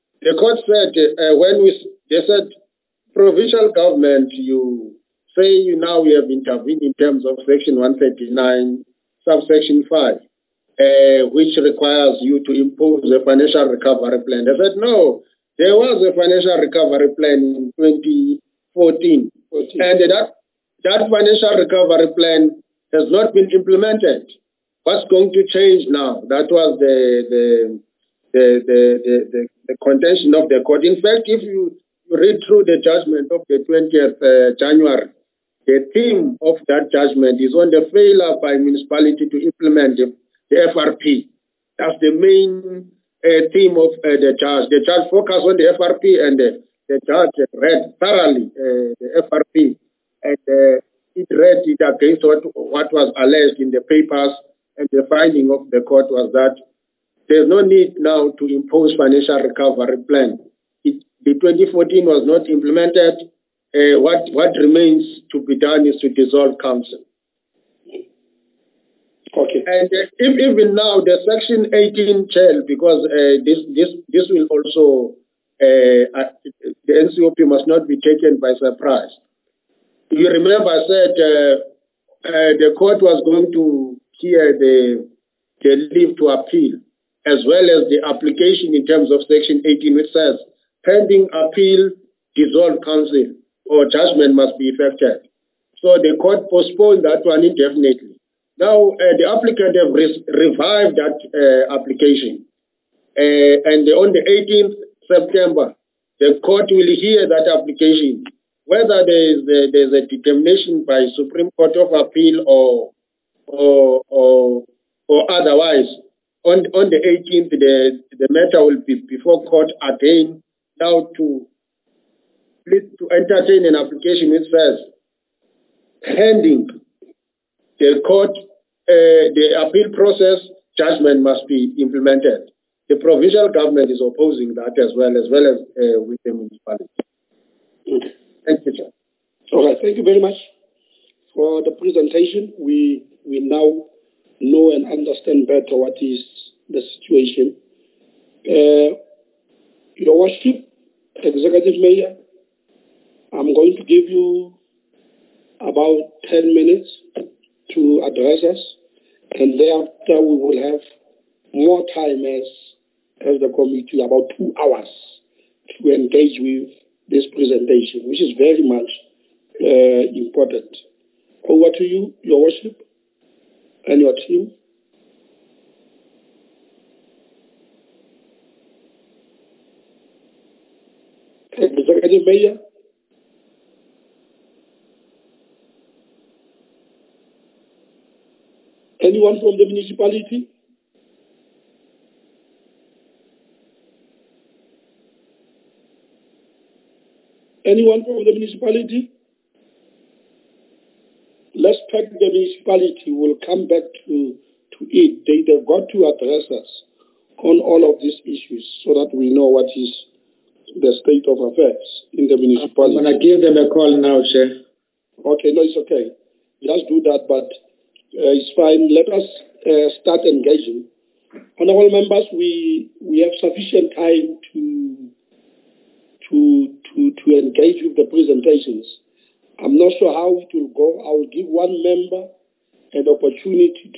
they said provincial government, you say now we have intervened in terms of Section 139, subsection 5, which requires you to impose a financial recovery plan. They said no, there was a financial recovery plan in 2014, and that financial recovery plan has not been implemented. What's going to change now? That was the contention of the court. In fact, if you read through the judgment of the 20th January, the theme of that judgment is on the failure by municipality to implement the FRP. That's the main theme of the judge. The judge focused on the FRP, and the judge read thoroughly the FRP, and it read it against what was alleged in the papers, and the finding of the court was that there's no need now to impose financial recovery plan. The 2014 was not implemented. What remains to be done is to dissolve council. Okay. And even now, the Section 18 chair, because this will also the NCOP must not be taken by surprise. You remember I said the court was going to hear the leave to appeal, as well as the application in terms of Section 18, which says pending appeal, dissolve council, or judgment must be effected. So the court postponed that one indefinitely. Now the applicant have revived that application, and on the 18th September, the court will hear that application, whether there's a determination by Supreme Court of Appeal or otherwise. On the 18th, the matter will be before court again, now to entertain an application which says pending the court, the appeal process, judgment must be implemented. The provincial government is opposing that as well as with the municipality. Okay. Thank you, Chair. All right, thank you very much for the presentation. We now know and understand better what is the situation. Your Worship, Executive Mayor, I'm going to give you about 10 minutes to address us, and thereafter we will have more time as the committee, about 2 hours, to engage with this presentation, which is very much important. Over to you, Your Worship, and your team. Executive Mayor. Anyone from the municipality? Anyone from the municipality? Let's take the municipality. We'll come back to it. They've got to address us on all of these issues so that we know what is the state of affairs in the municipality. I'm going to give them a call now, Chair. Okay, no, it's okay. Just do that, but it's fine. Let us start engaging. Honorable members, we have sufficient time to engage with the presentations. I'm not sure how it will go. I will give one member an opportunity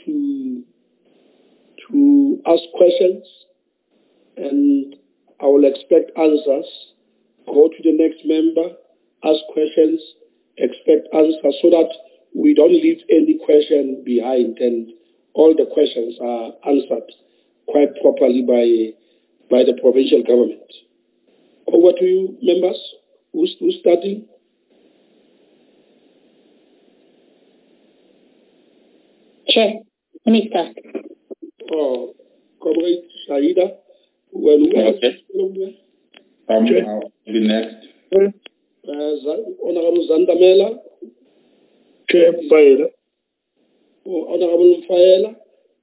to ask questions, and I will expect answers. Go to the next member, ask questions, expect answers, so that we don't leave any question behind and all the questions are answered. quite properly by the provincial government. Over to you, members. Who's starting? Chair, let me start. Oh, Comrade Saida. Okay. I'll be next. Honorable Zandamela. Chair Faela. Honorable Faela.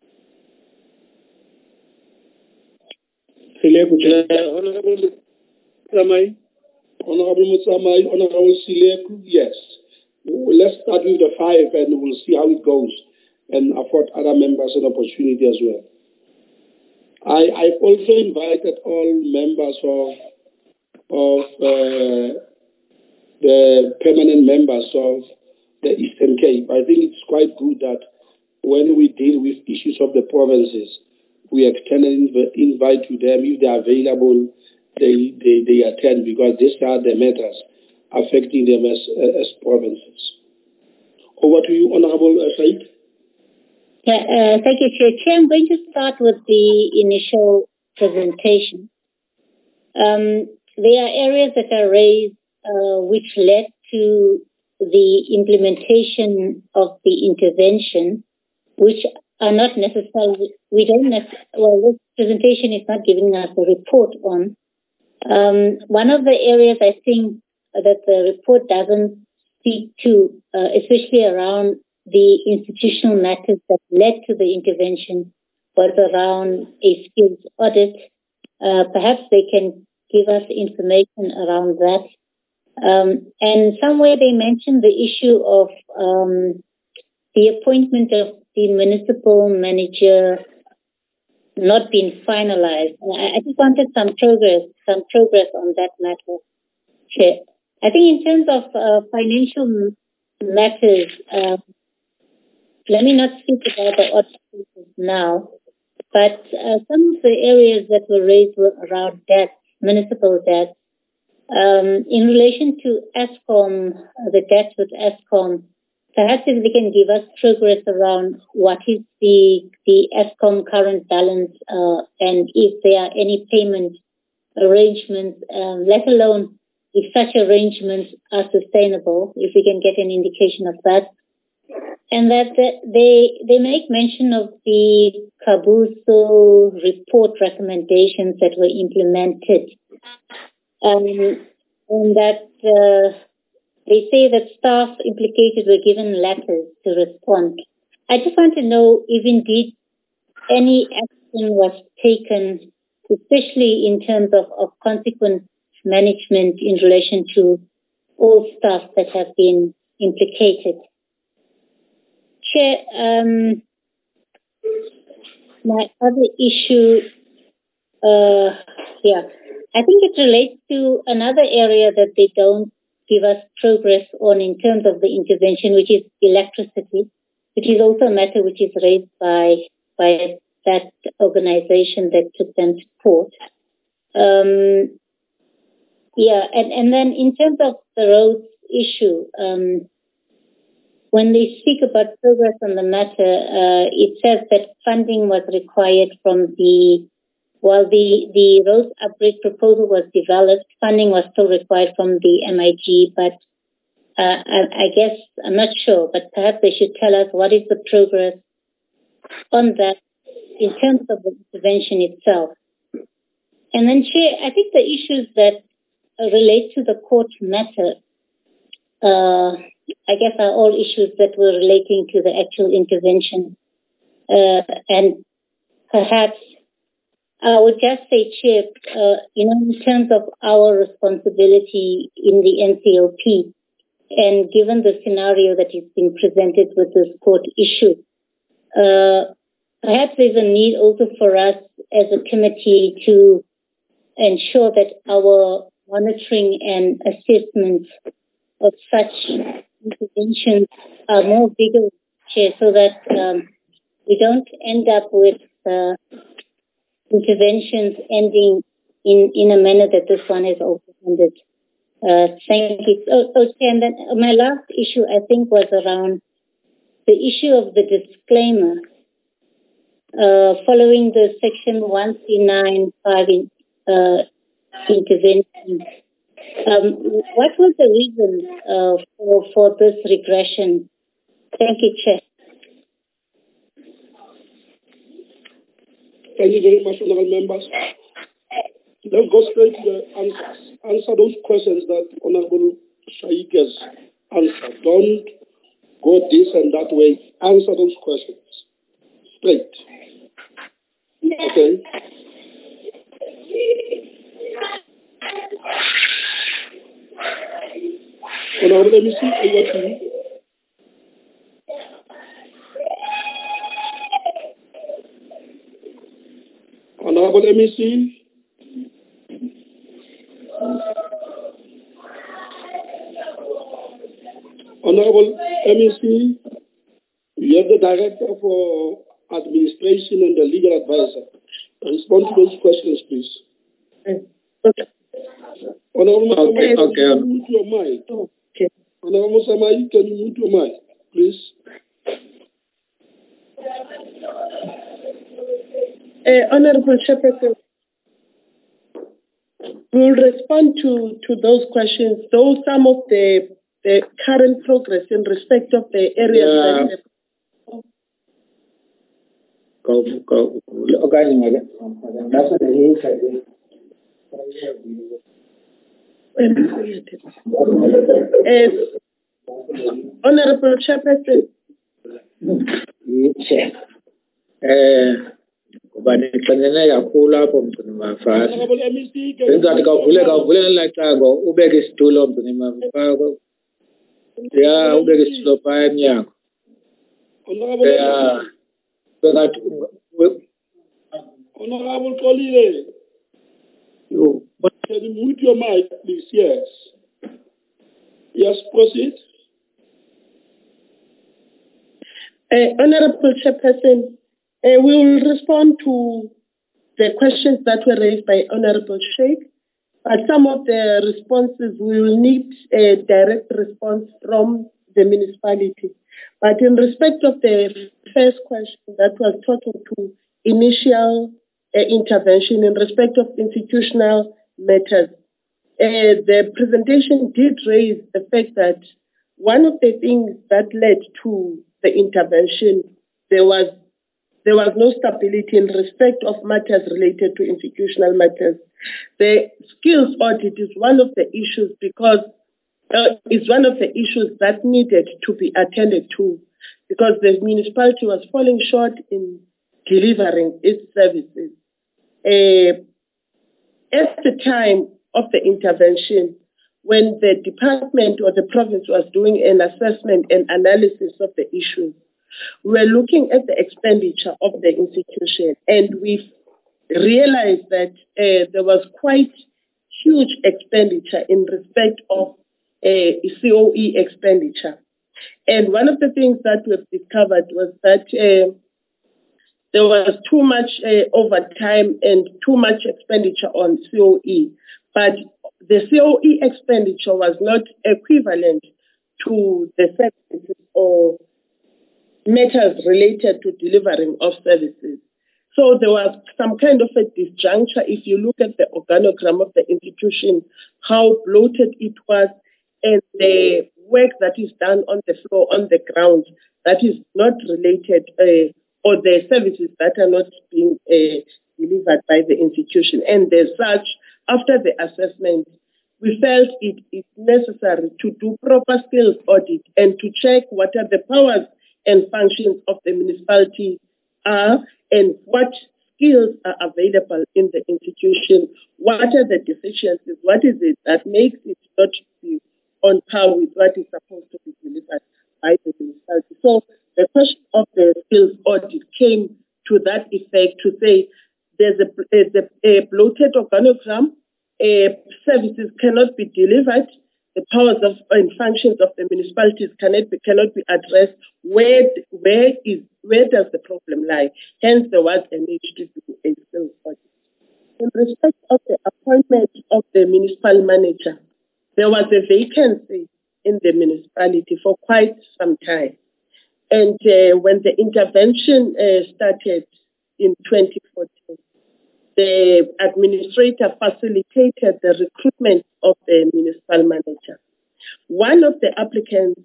Honorable Samai. Honorable Mutsamai. Honorable Sileku. Yes. Let's start with the 5 and we'll see how it goes and afford other members an opportunity as well. I've also invited all members of the permanent members of the Eastern Cape. I think it's quite good that when we deal with issues of the provinces, we extend an invite to them. If they are available, they attend, because these are the matters affecting them as provinces. Over to you, Honorable Said. Yeah, thank you, Chair. Chair, I'm going to start with the initial presentation. There are areas that are raised which led to the implementation of the intervention, which are not necessarily, this presentation is not giving us a report on. One of the areas I think that the report doesn't speak to, especially around the institutional matters that led to the intervention, was around a skills audit. Perhaps they can give us information around that. And somewhere they mentioned the issue of the appointment of the municipal manager not being finalized. I just wanted some progress on that matter, Chair. I think in terms of financial matters, let me not speak about the audit now, but some of the areas that were raised were around debt, municipal debt. In relation to Eskom, the debt with Eskom, perhaps if they can give us progress around what is the Eskom current balance and if there are any payment arrangements, let alone if such arrangements are sustainable, if we can get an indication of that. And that they make mention of the Kabuso report recommendations that were implemented. And that they say that staff implicated were given letters to respond. I just want to know if indeed any action was taken, especially in terms of consequent management in relation to all staff that have been implicated. Chair, my other issue, I think it relates to another area that they don't give us progress on in terms of the intervention, which is electricity, which is also a matter which is raised by that organization that took them to court. And then in terms of the roads issue, when they speak about progress on the matter, it says that funding was required from while the road upgrade proposal was developed, funding was still required from the MIG, but I guess, I'm not sure, but perhaps they should tell us what is the progress on that in terms of the intervention itself. And then, Chair, I think the issues that relate to the court matter, I guess are all issues that were relating to the actual intervention. And perhaps I would just say, Chair, in terms of our responsibility in the NCOP, and given the scenario that is being presented with this court issue, perhaps there's a need also for us as a committee to ensure that our monitoring and assessment of such interventions are more vigorous, Chair, so that we don't end up with interventions ending in a manner that this one has also ended. Thank you. And then my last issue, I think, was around the issue of the disclaimer following the Section 1395 intervention. What was the reason for this regression? Thank you, Chair. Thank you very much, honorable members. Let's go straight to the answers. Answer those questions that Honorable Shaik has answered. Don't go this and that way. Answer those questions straight. Okay? Honorable, let me see over to you. Honorable MEC. Honorable MEC, you have the Director for Administration and the Legal Advisor. Respond to those questions, please. Okay. Honorable Samai, Okay. can you mute your mic? Okay. Honorable Samai, can you mute your mic, please? Honorable Chairperson, we'll respond to those questions, though some of the current progress in respect of the areas that Go. Honorable Chairperson. Kuba nixinene kakhulu apho mgcini mafasha. Honorable MEC, Benzathi kavule nelacango ubeke isitulo mgcini mafasha. Ya ubeke isitulo phaya emnyango. Honorable Kolile, can you mute your mic, please? Yes. Yes, proceed. Honorable Chairperson, we will respond to the questions that were raised by Honorable Sheikh, but some of the responses we will need a direct response from the municipality. But in respect of the first question that was talking to initial intervention in respect of institutional matters, the presentation did raise the fact that one of the things that led to the intervention, there was no stability in respect of matters related to institutional matters. The skills audit is one of the issues because it's one of the issues that needed to be attended to because the municipality was falling short in delivering its services. At the time of the intervention, when the department or the province was doing an assessment and analysis of the issues, we were looking at the expenditure of the institution, and we realized that there was quite huge expenditure in respect of COE expenditure. And one of the things that we've discovered was that there was too much overtime and too much expenditure on COE, but the COE expenditure was not equivalent to the services or matters related to delivering of services. So there was some kind of a disjuncture if you look at the organogram of the institution, how bloated it was, and the work that is done on the floor, on the ground, that is not related, or the services that are not being delivered by the institution. And as such, after the assessment, we felt it is necessary to do proper skills audit and to check what are the powers and functions of the municipality are and what skills are available in the institution, what are the deficiencies, what is it that makes it not be on par with what is supposed to be delivered by the municipality. So the question of the skills audit came to that effect to say there's a bloated organogram, services cannot be delivered, the powers of and functions of the municipalities cannot be addressed. Where does the problem lie? Hence, there was a need to do a skills audit. In respect of the appointment of the municipal manager, there was a vacancy in the municipality for quite some time. And when the intervention started, in 2014. The administrator facilitated the recruitment of the municipal manager. One of the applicants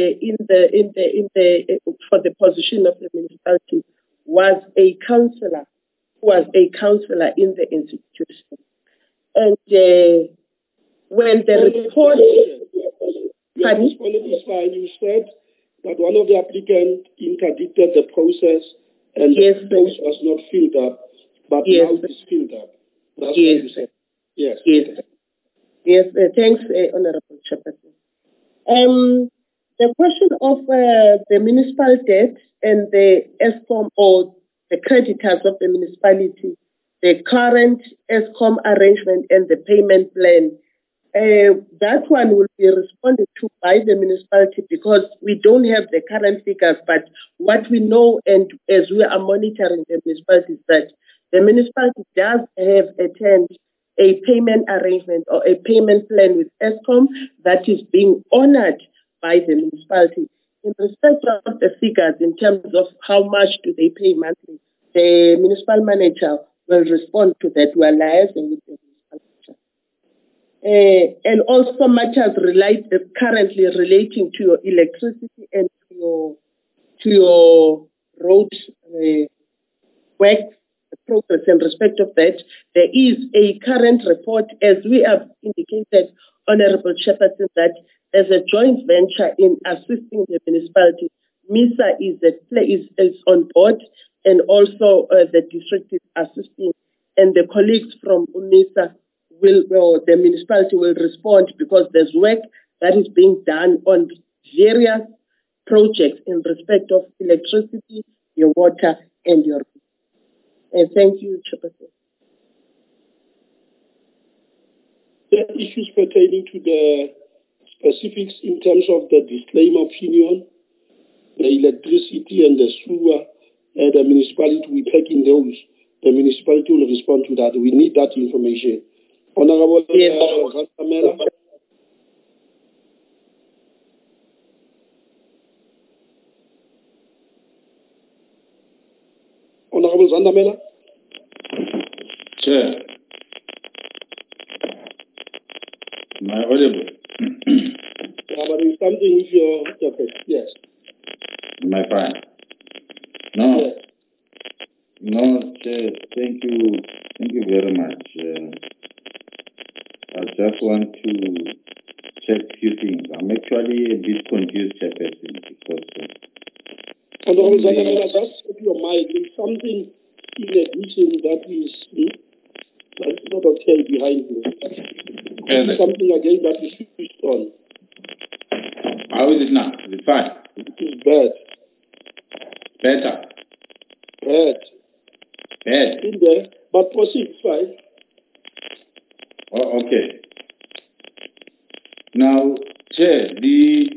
for the position of the municipality was a councillor in the institution. And when the report... Pardon? You said that one of the applicants interdicted the process and yes, the post was not filled up, but yes, now it is filled up. That's yes, what you said. Yes. Yes. Yes. Thanks, Honorable Chairperson. The question of the municipal debt and the ESCOM or the creditors of the municipality, the current ESCOM arrangement and the payment plan, that one will be responded to by the municipality because we don't have the current figures, but what we know and as we are monitoring the municipality is that the municipality does have attend a payment arrangement or a payment plan with ESCOM that is being honored by the municipality. In respect of the figures in terms of how much do they pay monthly, the municipal manager will respond to that. We are liaising with the municipal manager. And also matters currently relating to your electricity and to your road work progress in respect of that. There is a current report, as we have indicated, Honorable Chairperson, that there's a joint venture in assisting the municipality. MISA is on board, and also the district is assisting, and the colleagues from MISA the municipality will respond because there's work that is being done on various projects in respect of electricity, your water, and your. Thank you, Chairperson. The issues pertaining to the specifics in terms of the disclaimer opinion, the electricity and the sewer, the municipality will take in those. The municipality will respond to that. We need that information. Honorable Zandamela. Honorable Zandamela. Chair. Am I audible? But there's something with your yes. Am I fine? No. Yes. No, Chair, thank you very much. I just want to check a few things. I'm actually a bit confused, Chairperson, because... Honorable Zandamela, just put your mind. There's something in addition that is not okay behind you. Something again that is switched on. How is it now? Is it fine? It is bad. Better? Bad. Bad? In there, but proceed, fine. Oh, okay. Now, Chair, the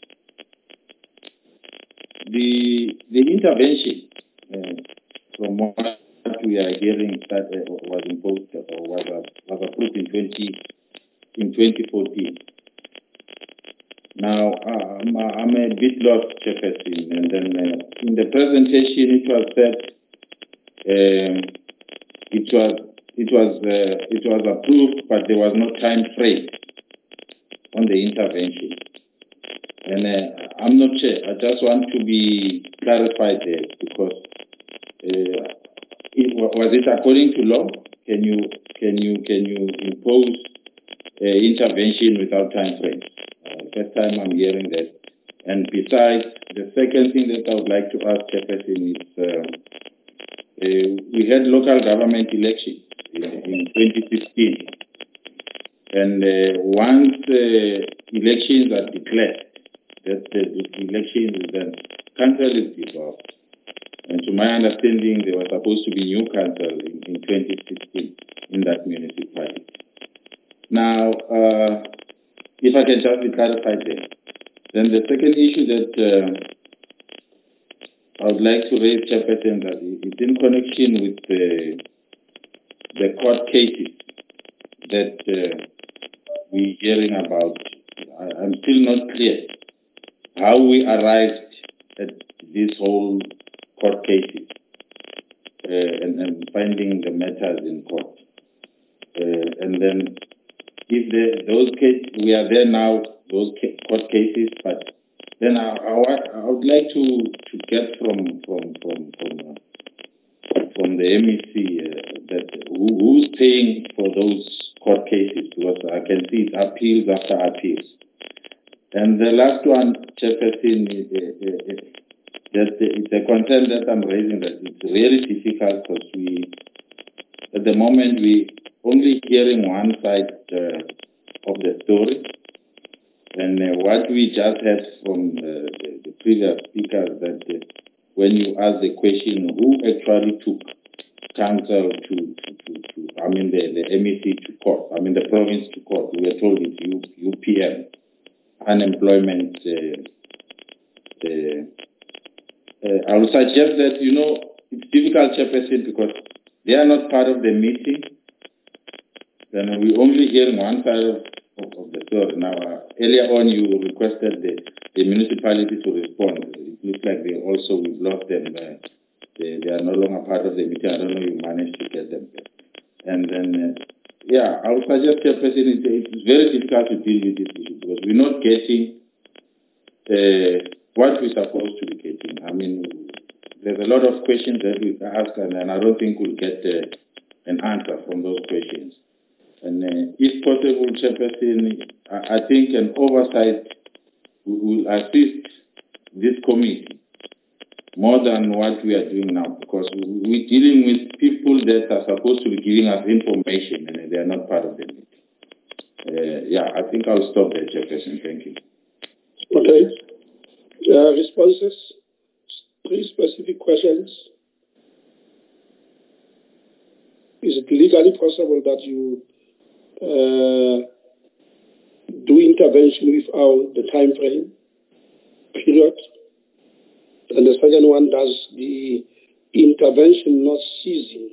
intervention from what we are hearing that was imposed or was approved in 2014. Now, I'm a bit lost, Chairperson, and then in the presentation it was said it was approved, but there was no time frame on the intervention. And I'm not sure. I just want to be clarified there because was it according to law? Can you impose intervention without time frame? First time I'm hearing that. And besides, the second thing that I would like to ask Chairperson is we had local government elections in 2016. And once elections are declared, that the elections then council is dissolved. And to my understanding, there was supposed to be new council in 2016 in that municipality. Now, if I can just be clarified there. Then the second issue that I would like to raise, Chairperson, that it's in connection with the court cases that we're hearing about. I'm still not clear how we arrived at this whole court cases. and finding the matters in court. And then if those cases, we are there now, those court cases, but then I would like to get from the MEC that who's paying for those court cases, because I can see it's appeals after appeals. And the last one, Chairperson, that it's a concern that I'm raising, that it's really difficult because at the moment we only hearing one side of the story. And what we just heard from the previous speaker, that when you ask the question, who actually took council the MEC to court, the province to court, we were told it's UPM, unemployment. I would suggest that, it's difficult, Chairperson, because they are not part of the meeting. Then we only hear one side of the story. Now, earlier on, you requested the municipality to respond. It looks like we've lost them. They are no longer part of the meeting. I don't know if you managed to get them there. And then, I would suggest, Chairperson, it's very difficult to deal with this issue because we're not getting what we're supposed to be getting. There's a lot of questions that we ask, and I don't think we'll get an answer from those questions. And if possible, Chairperson, I think an oversight will assist this committee more than what we are doing now, because we're dealing with people that are supposed to be giving us information, and they are not part of the meeting. I think I'll stop there, Chairperson. Thank you. Okay. Responses? 3 specific questions. Is it legally possible that you do intervention without the time frame period? And the second one, does the intervention not ceasing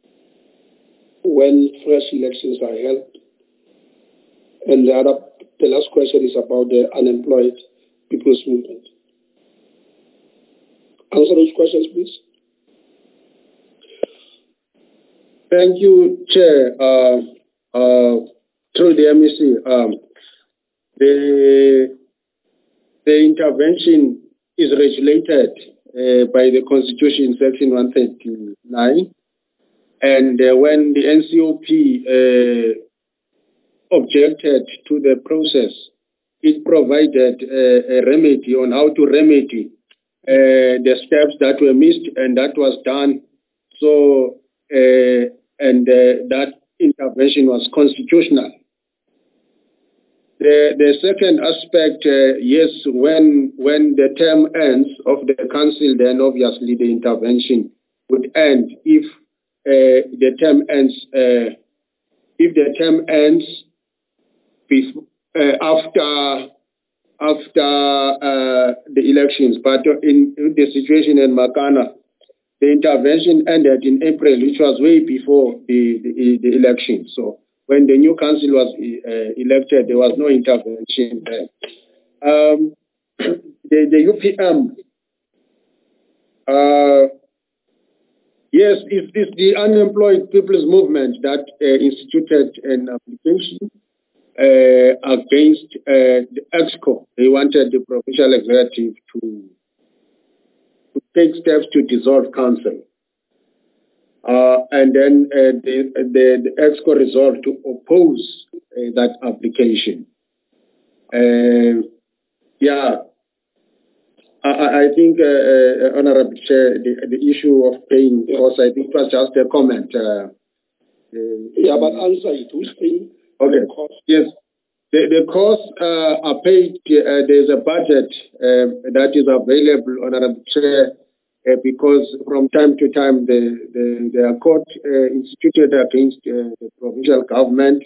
when fresh elections are held? And the last question is about the unemployed people's movement. Answer those questions, please. Thank you, Chair. Through the MEC, the intervention is regulated by the Constitution, Section 139. And when the NCOP objected to the process, it provided a remedy on how to remedy the steps that were missed, and that was done. So, that intervention was constitutional. The second aspect, yes, when the term ends of the council, then obviously the intervention would end. If the term ends after the elections, but in the situation in Makana, the intervention ended in April, which was way before the election. So when the new council was elected, there was no intervention there. The UPM, yes, it's the unemployed people's movement that instituted an application against the EXCO. They wanted the provincial executive to take steps to dissolve council. And then the EXCO resolved to oppose that application. I think, Honorable Chair, the issue of paying, because I think it was just a comment. But answer it. Who's paying? Okay. Yes. The costs are paid. There's a budget that is available, Honorable Chair, because from time to time there are court instituted against the provincial government.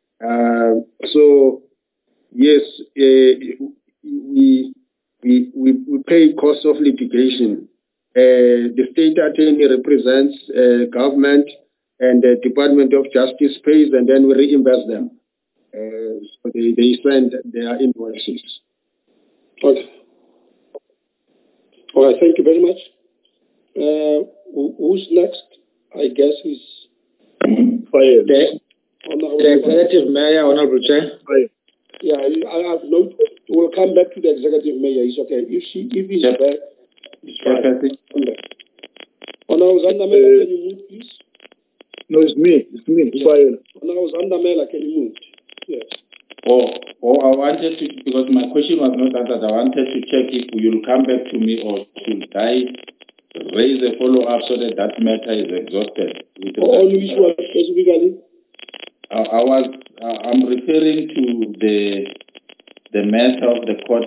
So yes, we pay costs of litigation. The state attorney represents government, and the Department of Justice pays, and then we reimburse them. So they send their invoices. Okay. All right, thank you very much. Who's next? I guess is Fired. The Executive Mayor, Honorable Chair. Fired. Yeah, I have no. We'll come back to the Executive Mayor. It's okay. If he's Yep. back, it's fine. Yes, Come back. Honorable Zandamela, can you move, please? No, it's me. It's me. Fired. Honorable Zandamela, can you move? Yes. I wanted to, because my question was not answered, I wanted to check if you'll come back to me or should I raise a follow-up so that that matter is exhausted. On which one specifically? I'm referring to the matter of the court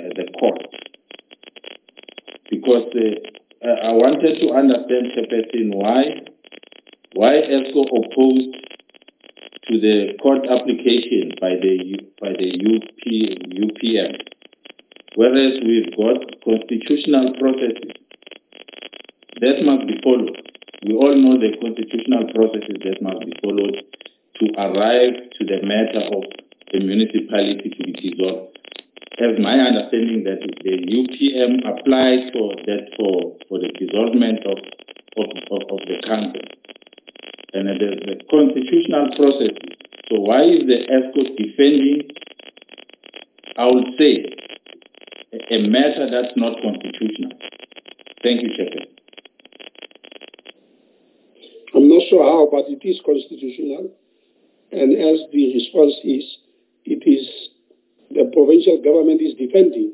because I wanted to understand, Chairperson, why ESCO opposed to the court application by the UPM, whereas we've got constitutional processes that must be followed. We all know the constitutional processes that must be followed to arrive to the matter of the municipality to be dissolved. As my understanding that the UPM applied for the dissolvement of the council. And the constitutional process. So why is the ESCO defending, I would say, a matter that's not constitutional? Thank you, Chairman. I'm not sure how, but it is constitutional. And as the response is, it is the provincial government is defending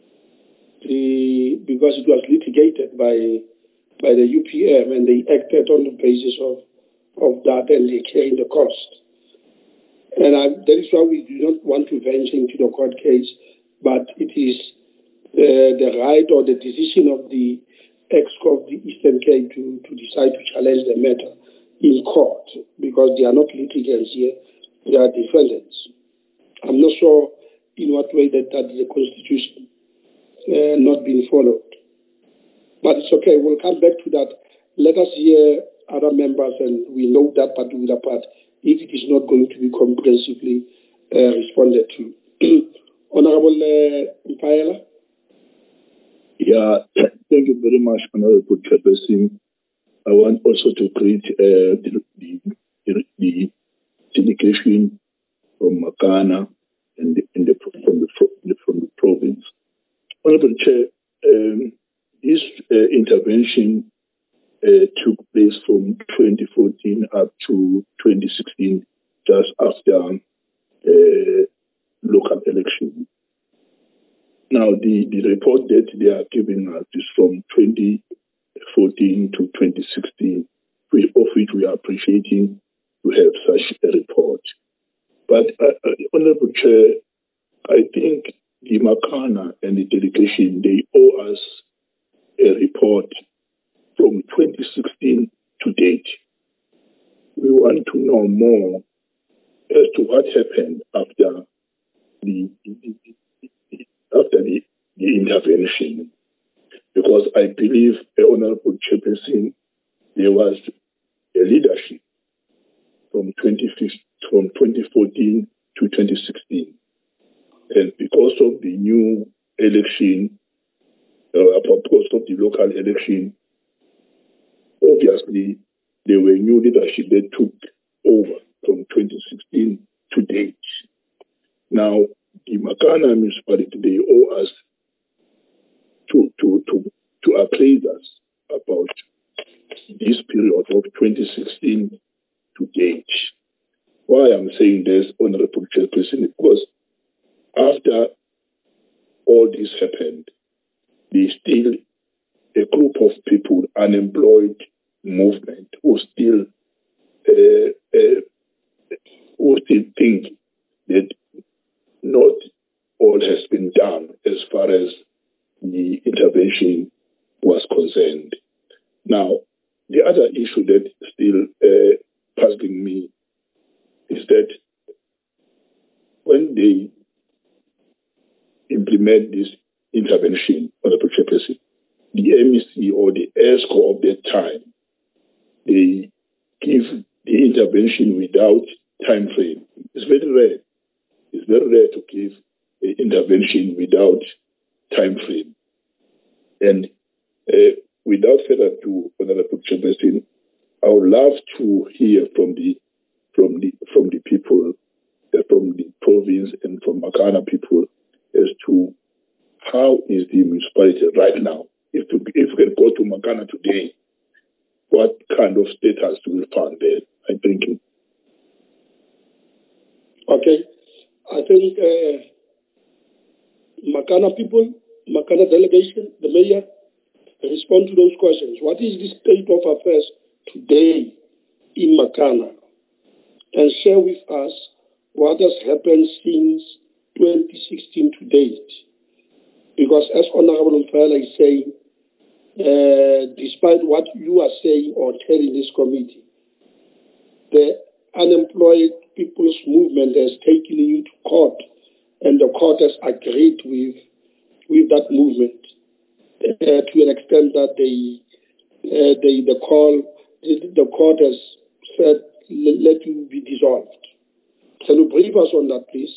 because it was litigated by the UPM and they acted on the basis of that and they carry the cost. And that is why we do not want to venture into the court case, but it is the right or the decision of the EXCO of the Eastern Cape to decide to challenge the matter in court because they are not litigants here, they are defendants. I'm not sure in what way that is the constitution not being followed. But it's okay, we'll come back to that. Let us hear other members and we know that particular part if it is not going to be comprehensively responded to. Honorable Mpaela. Yeah, thank you very much, Honorable Chairperson. I want also to greet the delegation from Makana and from the province. Honorable Chair, this intervention took place from 2014 up to 2016, just after local election. Now, the report that they are giving us is from 2014 to 2016, of which we are appreciating to have such a report. But, Honorable Chair, I think the Makana and the delegation, they owe us a report from 2016 to date. We want to know more as to what happened after the intervention, because I believe, Honorable Chairperson, there was a leadership from 2014 to 2016, and because of the new election, because of the local election, obviously there were new leadership that took over from 2016 to date. Now, the Makana municipality, they owe us to appraise us about this period of 2016 to date. Why I'm saying this, Honorable Chairperson, because after all this happened, there's still a group of people, unemployed movement, who still think that not all has been done as far as the intervention was concerned. Now, the other issue that is still puzzling me is that when they implement this intervention on the Chairperson, the MEC or the ESCO of that time, they give the intervention without time frame. It's very rare. It's very rare to give an intervention without time frame. And without further ado, Honorable Chairperson, I would love to hear from the people, from the province and from Makana people as to how is the municipality right now. If we can go to Makana today, what kind of status do we find there? I think. Okay. I think Makana people, Makana delegation, the mayor, respond to those questions. What is the state of affairs today in Makana? And share with us what has happened since 2016 to date. Because as Honorable Mfela is saying, despite what you are saying or telling this committee, the unemployed people's movement has taken you to court, and the court has agreed with that movement to an extent that the court has said, let you be dissolved. Can you brief us on that, please?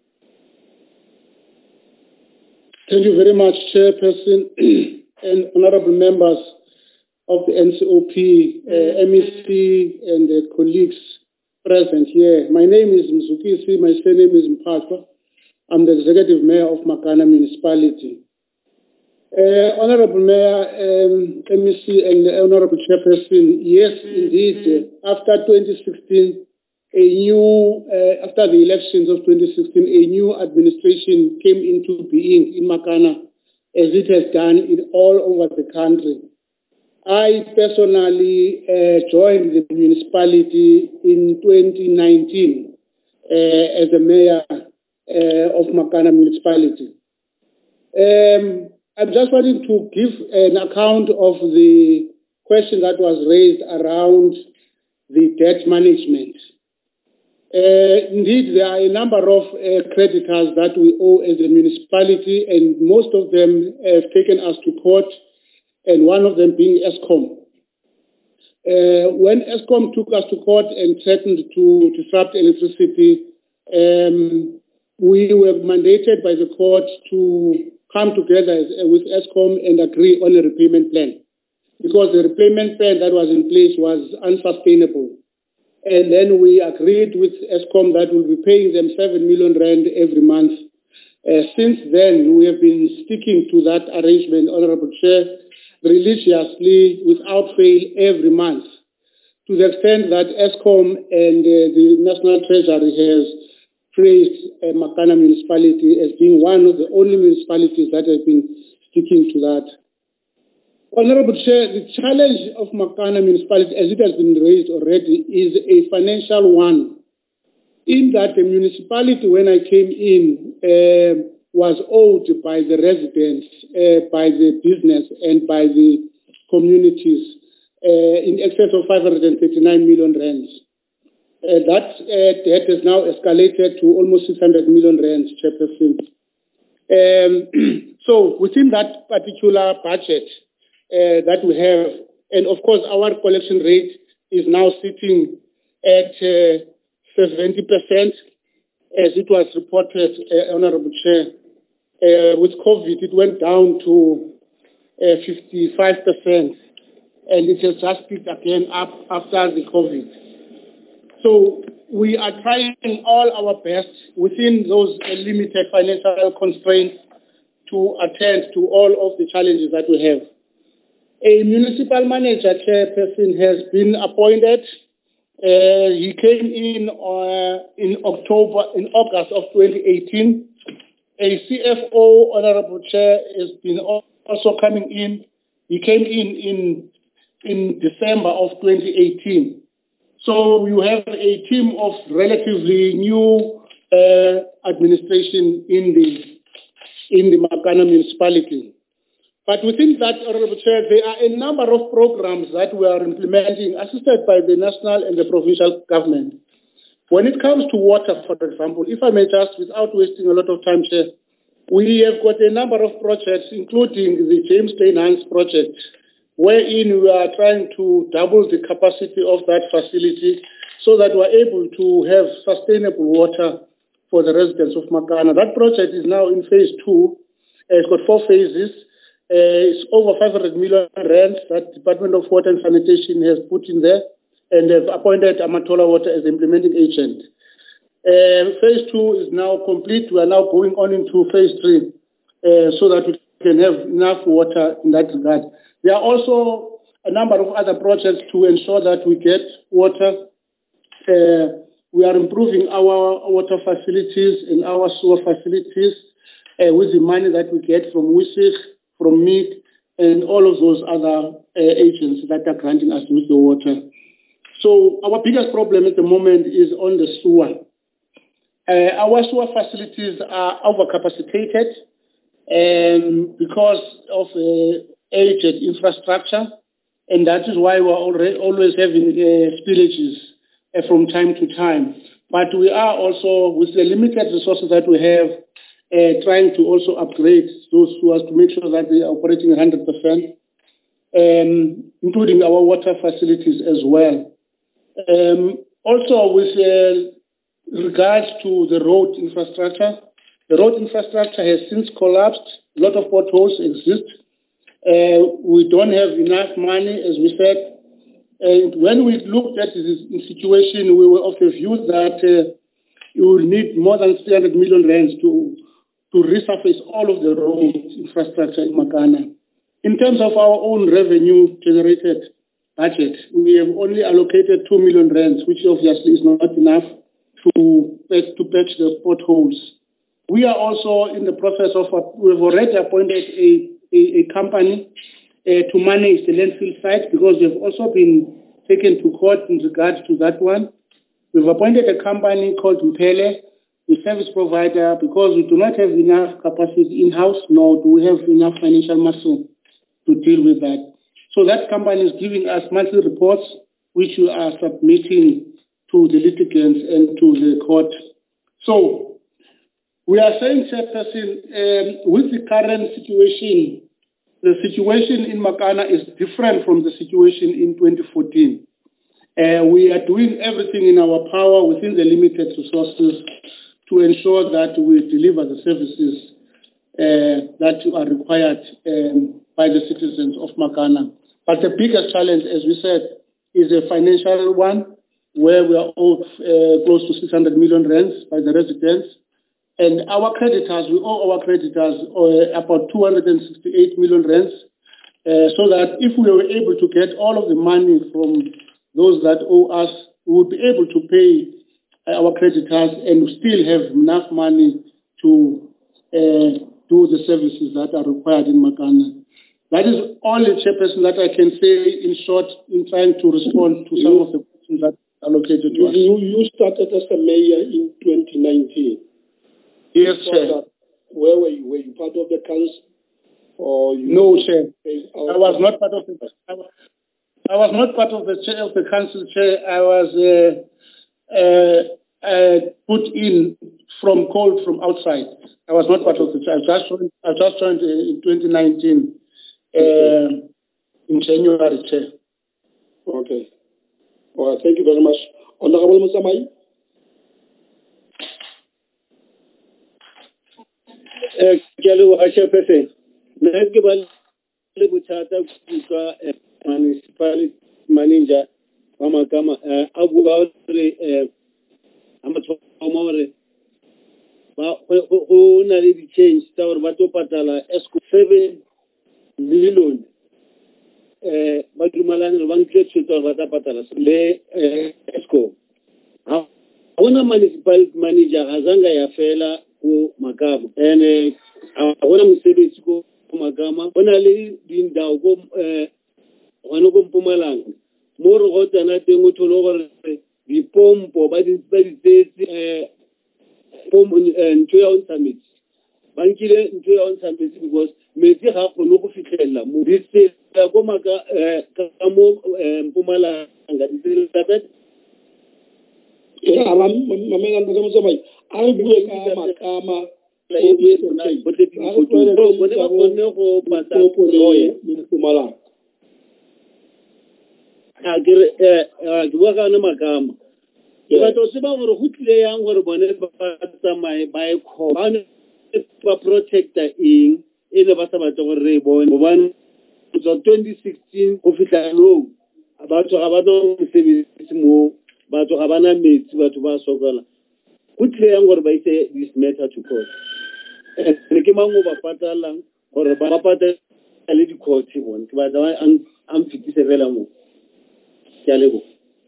Thank you very much, Chairperson and honorable members of the NCOP, MEC, and the colleagues present here. My name is Mzukisi. My surname is Mpatwa. I'm the Executive Mayor of Makana Municipality. Honorable Mayor, MEC, and Honorable Chairperson, yes, indeed, after 2016, after the elections of 2016, a new administration came into being in Makana, as it has done in all over the country. I personally joined the municipality in 2019 as the mayor of Makana municipality. I'm just wanting to give an account of the question that was raised around the debt management. Indeed, there are a number of creditors that we owe as a municipality, and most of them have taken us to court, and one of them being Eskom. When Eskom took us to court and threatened to disrupt electricity, we were mandated by the court to come together with Eskom and agree on a repayment plan, because the repayment plan that was in place was unsustainable. And then we agreed with Eskom that we'll be paying them 7 million rand every month. Since then, we have been sticking to that arrangement, Honorable Chair, religiously, without fail, every month, to the extent that Eskom and the National Treasury has praised Makana municipality as being one of the only municipalities that have been sticking to that. Honorable Chair, the challenge of Makana municipality, as it has been raised already, is a financial one. In that the municipality, when I came in, was owed by the residents, by the business, and by the communities in excess of 539 million rands. That debt has now escalated to almost 600 million rands, Chairperson. So within that particular budget, that we have, and of course our collection rate is now sitting at 70%, as it was reported, Honorable Chair. With COVID, it went down to 55%, and it has just picked again up after the COVID. So we are trying all our best within those limited financial constraints to attend to all of the challenges that we have. A municipal manager, Chairperson, has been appointed. He came in August of 2018. A CFO, Honorable Chair, has been also coming in. He came in December of 2018. So you have a team of relatively new administration in the Makana municipality. But within that, Honorable Chair, there are a number of programs that we are implementing, assisted by the national and the provincial government. When it comes to water, for example, if I may just, without wasting a lot of time, Chair, we have got a number of projects, including the James Kleinhans project, wherein we are trying to double the capacity of that facility so that we're able to have sustainable water for the residents of Makana. That project is now in phase 2. It's got 4 phases. It's over 500 million rand that Department of Water and Sanitation has put in there. and they've appointed Amatola Water as the implementing agent. Phase 2 is now complete. We are now going on into phase 3 so that we can have enough water in that regard. There are also a number of other projects to ensure that we get water. We are improving our water facilities and our sewer facilities with the money that we get from WISIG, from MEAD, and all of those other agents that are granting us with the water. So our biggest problem at the moment is on the sewer. Our sewer facilities are overcapacitated because of aged infrastructure, and that is why we're always having spillages from time to time. But we are also, with the limited resources that we have, trying to also upgrade those sewers to make sure that they are operating 100%, including our water facilities as well. Also, with regards to the road infrastructure has since collapsed. A lot of potholes exist. We don't have enough money, as we said. When we looked at this situation, we were of the view that you will need more than 300 million rands to resurface all of the road infrastructure in Makana. In terms of our own revenue generated budget, we have only allocated 2 million rands, which obviously is not enough to patch the potholes. We are also in the process of, we've already appointed a company to manage the landfill site, because they've also been taken to court in regards to that one. We've appointed a company called Mpele, the service provider, because we do not have enough capacity in-house, nor do we have enough financial muscle to deal with that. So that company is giving us monthly reports, which we are submitting to the litigants and to the court. So we are saying, Chairperson, with the current situation, the situation in Makana is different from the situation in 2014. We are doing everything in our power within the limited resources to ensure that we deliver the services that are required by the citizens of Makana. But the biggest challenge, as we said, is a financial one, where we are owed close to 600 million rands by the residents. And our creditors, we owe our creditors about 268 million rands, so that if we were able to get all of the money from those that owe us, we would be able to pay our creditors and still have enough money to do the services that are required in Makana. That is only, Chairperson, that I can say in short in trying to respond to some of the questions that are allocated to us. You started as a mayor in 2019. Yes, Chair. Where were you? Were you part of the council? Or you no, Chair. I was not part of the. I was not part of the chair of the council, Chair. I was put in from cold from outside. I was not part of the chair. I just joined in 2019 in January, Chair. Okay. All right. Thank you very much, Honorable Musamai. Chairperson, let's give a little chat to municipality manager Wamakama Abu Amatomore. Who narrowly changed our Bato Patala Esco 7 million. Badumalan one great to Vata Patalas, Le Esco. I want a municipality manager Azanga Yafela Makama, and I want to say this go Makama. When I live in Dago, one of Pumalang, more hot than I think to lower the pomp or by the state pomp and 2 ounce summits. Bankile and 2 ounce summits because maybe half a local fitella. This is Gomaka Kamo Pumalang and that. Yeah, I'm protector in the 2016 official law. batho ga ba tlo mosebetsi mo batho ga bana metsi batho ba sokola go tlile yang gore ba ise this matter to court and ke mang o ba patalang gore ba patale le di court bone ke batla am fitise fela mo ke a lebo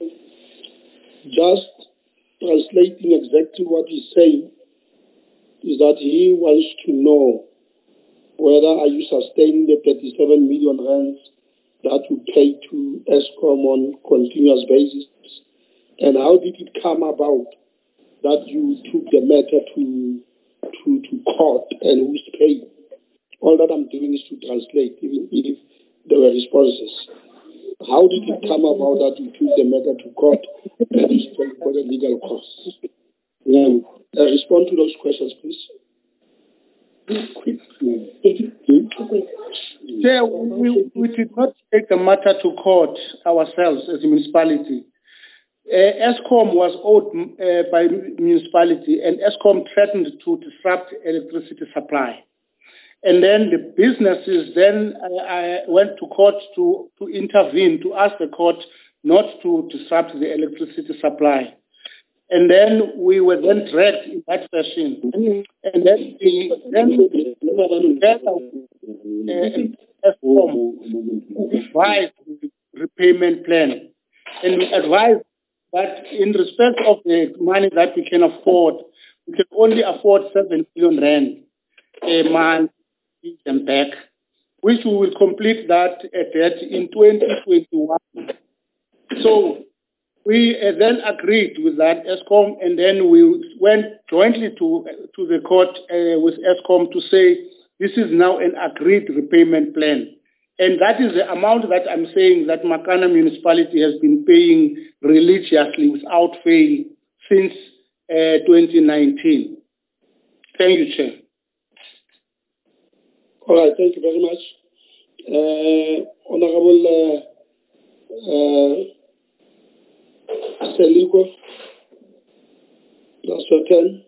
just translating exactly what he's saying is that he wants to know whether are you sustaining the 37 million rands that you pay to ESCOM on continuous basis, and how did it come about that you took the matter to court and who's paid? All that I'm doing is to translate, even if there were responses. How did it come about that you took the matter to court and you paid for the legal costs? Respond to those questions, please. Yeah, we did not take the matter to court ourselves as a municipality. ESCOM was owed by municipality, and ESCOM threatened to disrupt electricity supply. And then the businesses then went to court to intervene, to ask the court not to disrupt the electricity supply. And then we were then dragged in that fashion. And then advised the repayment plan. And we advised that in respect of the money that we can afford, we can only afford 7 billion rand a month and back, which we will complete that debt in 2021. So we then agreed with that ESCOM, and then we went jointly to the court with ESCOM to say this is now an agreed repayment plan. And that is the amount that I'm saying that Makana municipality has been paying religiously without fail since 2019. Thank you, Chair. All right, thank you very much. Honorable Seliko, that's your turn.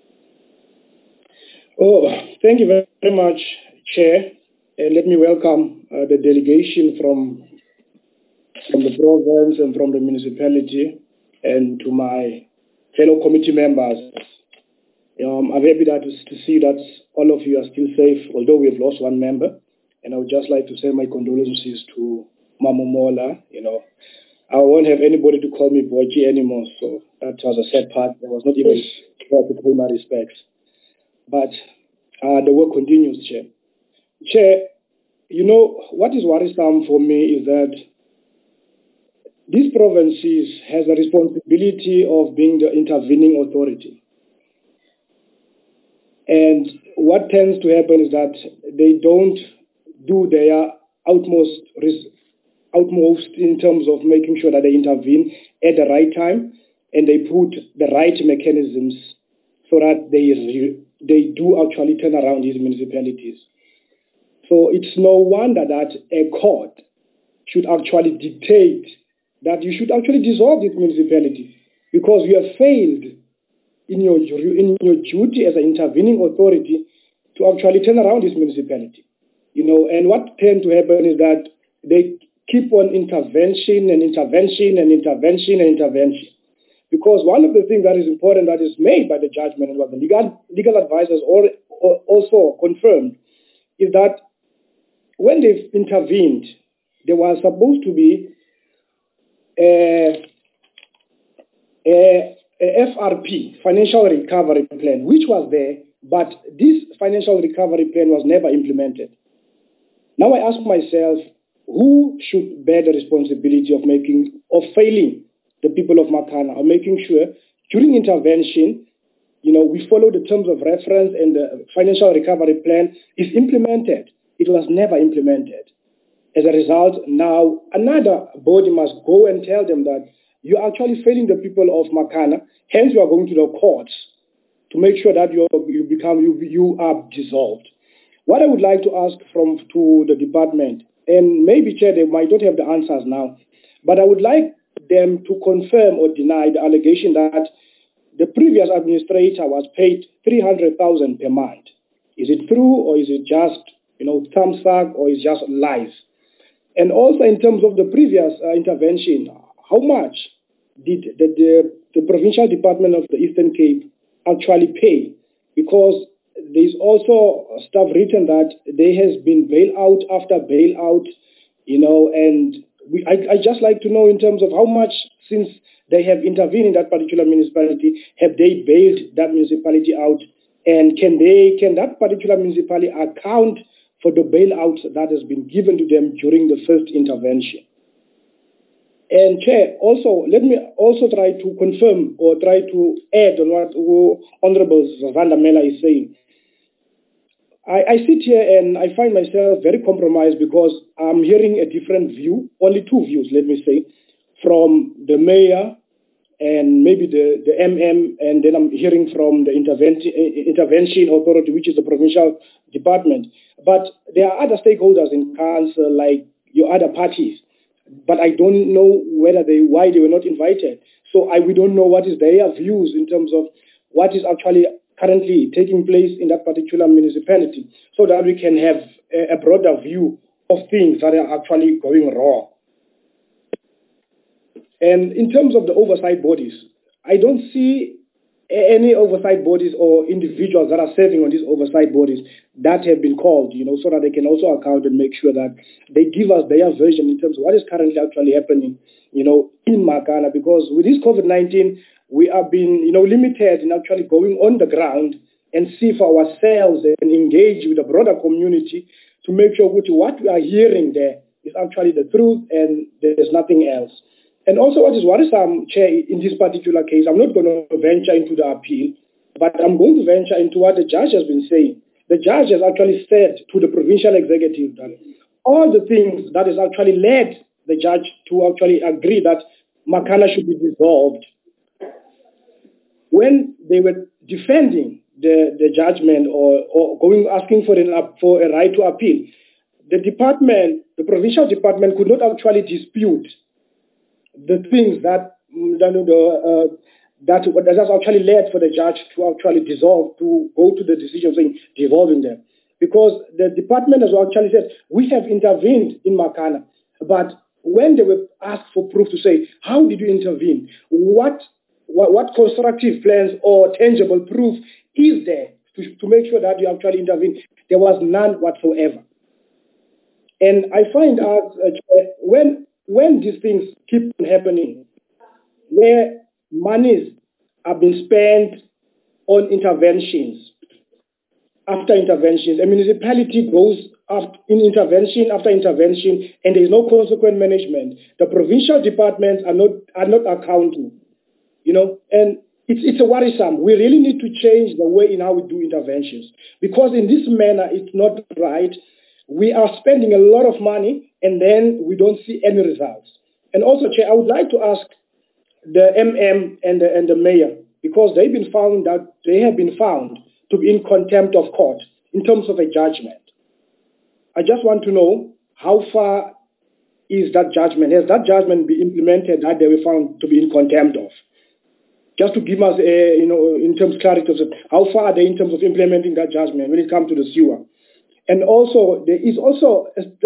Oh, thank you very much, Chair. And let me welcome the delegation from the province and from the municipality, and to my fellow committee members. I'm happy to see that all of you are still safe, although we have lost one member. And I would just like to send my condolences to Mama Mola. I won't have anybody to call me Boji anymore, so that was a sad part. There was not even there to pay my respects. But the work continues, Chair. Chair, what is worrisome for me is that these provinces has a responsibility of being the intervening authority. And what tends to happen is that they don't do their utmost in terms of making sure that they intervene at the right time, and they put the right mechanisms so that they do actually turn around these municipalities. So it's no wonder that a court should actually dictate that you should actually dissolve this municipality, because you have failed in your duty as an intervening authority to actually turn around this municipality. And what tends to happen is that they keep on intervention. Because one of the things that is important that is made by the judgment and what the legal advisors also confirmed is that when they've intervened, there was supposed to be a FRP, Financial Recovery Plan, which was there, but this Financial Recovery Plan was never implemented. Now I ask myself, who should bear the responsibility of failing the people of Makana, or making sure during intervention, we follow the terms of reference and the Financial Recovery Plan is implemented? It was never implemented. As a result, now another body must go and tell them that you're actually failing the people of Makana, hence you are going to the courts to make sure that you are dissolved. What I would like to ask to the department, and maybe, Chair, they might not have the answers now, but I would like them to confirm or deny the allegation that the previous administrator was paid 300,000 per month. Is it true, or is it just, thumbs up, or is just lies? And also in terms of the previous intervention, how much did the Provincial Department of the Eastern Cape actually pay? Because there's also stuff written that there has been bailout after bailout, and I just like to know in terms of how much, since they have intervened in that particular municipality, have they bailed that municipality out? And can that particular municipality account for the bailout that has been given to them during the first intervention? And Chair, also, let me also try to confirm or try to add on what Honorable Zavanda Mela is saying. I sit here and I find myself very compromised because I'm hearing a different view, only two views, let me say, from the mayor and maybe the MM, and then I'm hearing from the intervention authority, which is the provincial department. But there are other stakeholders in council, like your other parties, but I don't know why they were not invited. So we don't know what is their views in terms of what is actually currently taking place in that particular municipality, so that we can have a broader view of things that are actually going wrong. And in terms of the oversight bodies, I don't see any oversight bodies or individuals that are serving on these oversight bodies that have been called, so that they can also account and make sure that they give us their version in terms of what is currently actually happening, in Makana. Because with this COVID-19, we have been, limited in actually going on the ground and see for ourselves and engage with the broader community to make sure what we are hearing there is actually the truth and there's nothing else. And also what is worrisome, Chair, in this particular case, I'm not going to venture into the appeal, but I'm going to venture into what the judge has been saying. The judge has actually said to the provincial executive that all the things that has actually led the judge to actually agree that Makana should be dissolved. When they were defending the judgment or asking for a right to appeal, the provincial department could not actually dispute the things that has actually led for the judge to actually dissolve, to go to the decision saying devolving them. Because the department has actually said, we have intervened in Makana, but when they were asked for proof to say, how did you intervene? What constructive plans or tangible proof is there to make sure that you actually intervene? There was none whatsoever. And I find out when these things keep happening, where monies have been spent on interventions, after interventions, a municipality goes up in intervention after intervention, and there is no consequent management. The provincial departments are not accounting, and it's a worrisome. We really need to change the way in how we do interventions, because in this manner, it's not right. We are spending a lot of money, and then we don't see any results. And also, Chair, I would like to ask the MM and the mayor, because they have been found to be in contempt of court in terms of a judgment. I just want to know how far is that judgment? Has that judgment been implemented that they were found to be in contempt of? Just to give us, in terms of clarity, how far are they in terms of implementing that judgment when it comes to the sewer? And also, there is also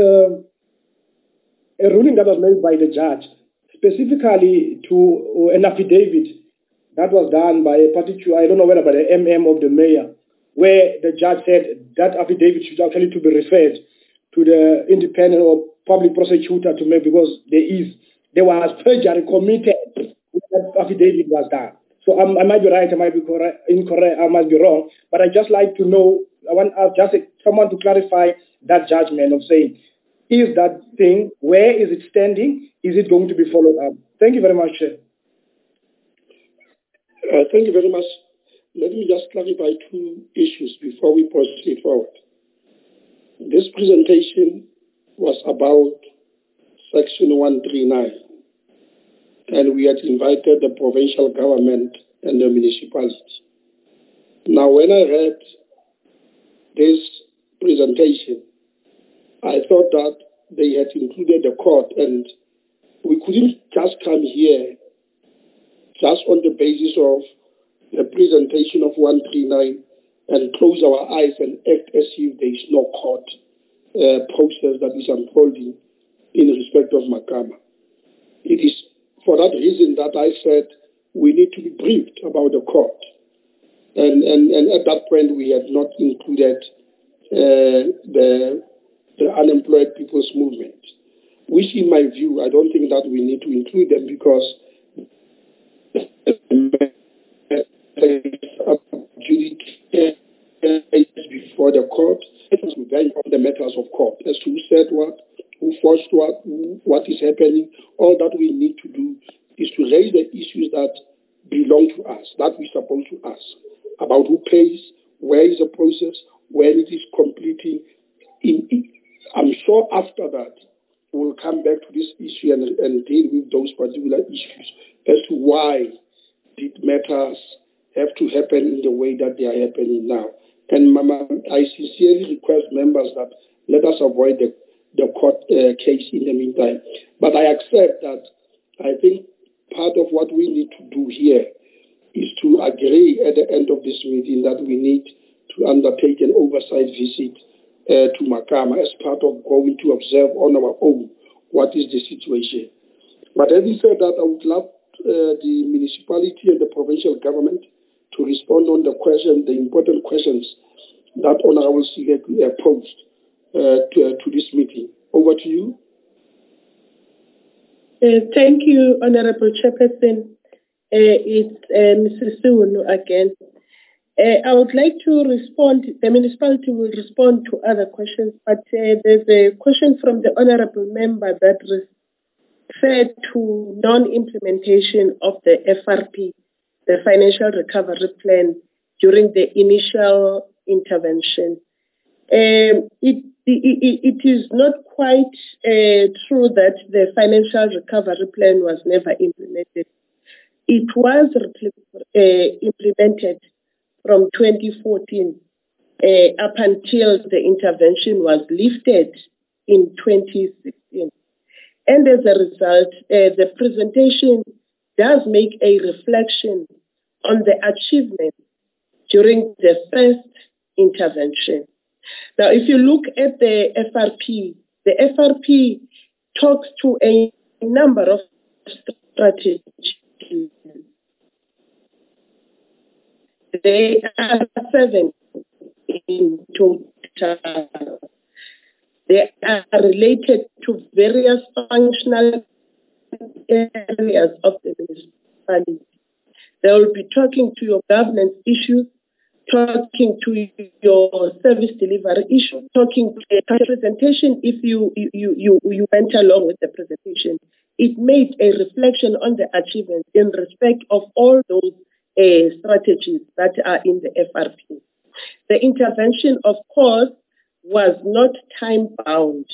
a ruling that was made by the judge, specifically to an affidavit that was done by a particular, I don't know whether by the MM of the mayor, where the judge said that affidavit should actually to be referred to the independent or public prosecutor to make, because there was perjury committed when that affidavit was done. So I might be right, I might be incorrect, I might be wrong, but I just like to know, I want just someone to clarify that judgment of saying, is that thing, where is it standing? Is it going to be followed up? Thank you very much, Chair. Thank you very much. Let me just clarify two issues before we proceed forward. This presentation was about Section 139, and we had invited the provincial government and the municipality. Now, when I read this presentation, I thought that they had included the court, and we couldn't just come here just on the basis of the presentation of 139 and close our eyes and act as if there is no court process that is unfolding in respect of Makama. It is for that reason that I said we need to be briefed about the court. And at that point, we had not included the unemployed people's movement, which in my view, I don't think that we need to include them because before the court, to then on the matters of court as to who said what, who forced what is happening. All that we need to do is to raise the issues that belong to us, that we're supposed to ask about who pays, where is the process, when it is completing. I'm sure after that we'll come back to this issue and deal with those particular issues as to why did matters have to happen in the way that they are happening now. And I sincerely request members that let us avoid the court case in the meantime. But I accept that I think part of what we need to do here is to agree at the end of this meeting that we need to undertake an oversight visit to Makama as part of going to observe on our own what is the situation. But having said that, I would love the municipality and the provincial government to respond on the question, the important questions that Honorable Sigek posed to this meeting. Over to you. Thank you, Honorable Chairperson. It's Mrs. Siwunu again. I would like to respond. The municipality will respond to other questions, but there's a question from the Honorable Member that referred to non-implementation of the FRP, the Financial Recovery Plan, during the initial intervention. It is not quite true that the Financial Recovery Plan was never implemented. It was implemented from 2014 up until the intervention was lifted in 2016. And as a result, the presentation does make a reflection on the achievements during the first intervention. Now, if you look at the FRP talks to a number of strategies. They are 7 in total. They are related to various functional areas of the municipality. They will be talking to your governance issues, talking to your service delivery issue, talking to the presentation. If you went along with the presentation, it made a reflection on the achievements in respect of all those strategies that are in the FRP. The intervention, of course, was not time-bound.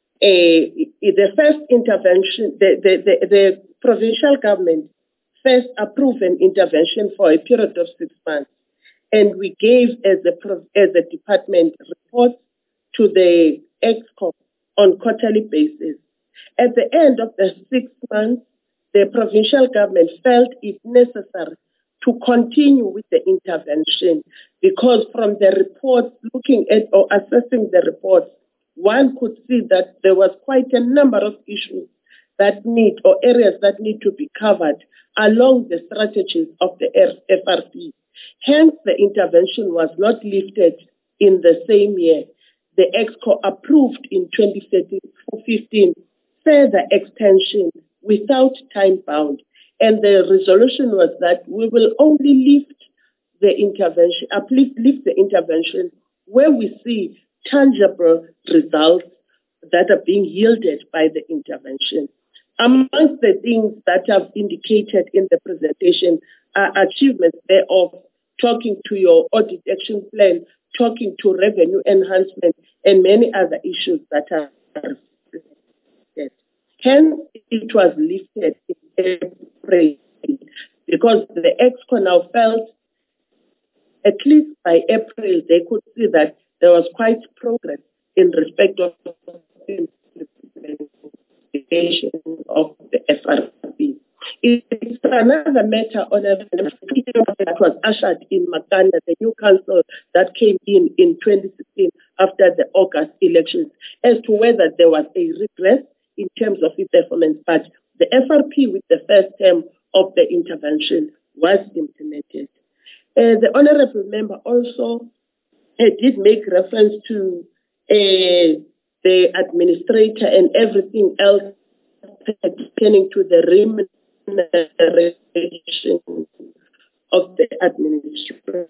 The first intervention, the provincial government first approved an intervention for a period of 6 months, and we gave as a department reports to the EXCO on quarterly basis. At the end of the 6 months, the provincial government felt it necessary to continue with the intervention because from the reports, looking at or assessing the reports, one could see that there was quite a number of issues that need or areas that need to be covered along the strategies of the FRP. Hence, the intervention was not lifted in the same year. The EXCO approved in 2015 further extension without time bound. And the resolution was that we will only lift the intervention, lift the intervention where we see tangible results that are being yielded by the intervention. Amongst the things that I've indicated in the presentation are achievements thereof, talking to your audit action plan, talking to revenue enhancement, and many other issues that are reflected. Hence, it was lifted in April because the EXCO now felt, at least by April, they could see that there was quite progress in respect of implementation of the FRP. It's another matter on a that was ushered in Makanda, the new council that came in 2016 after the August elections, as to whether there was a regress in terms of its performance, but the FRP with the first term of the intervention was implemented. The honorable member also did make reference to the administrator and everything else pertaining to the remuneration of the administrator.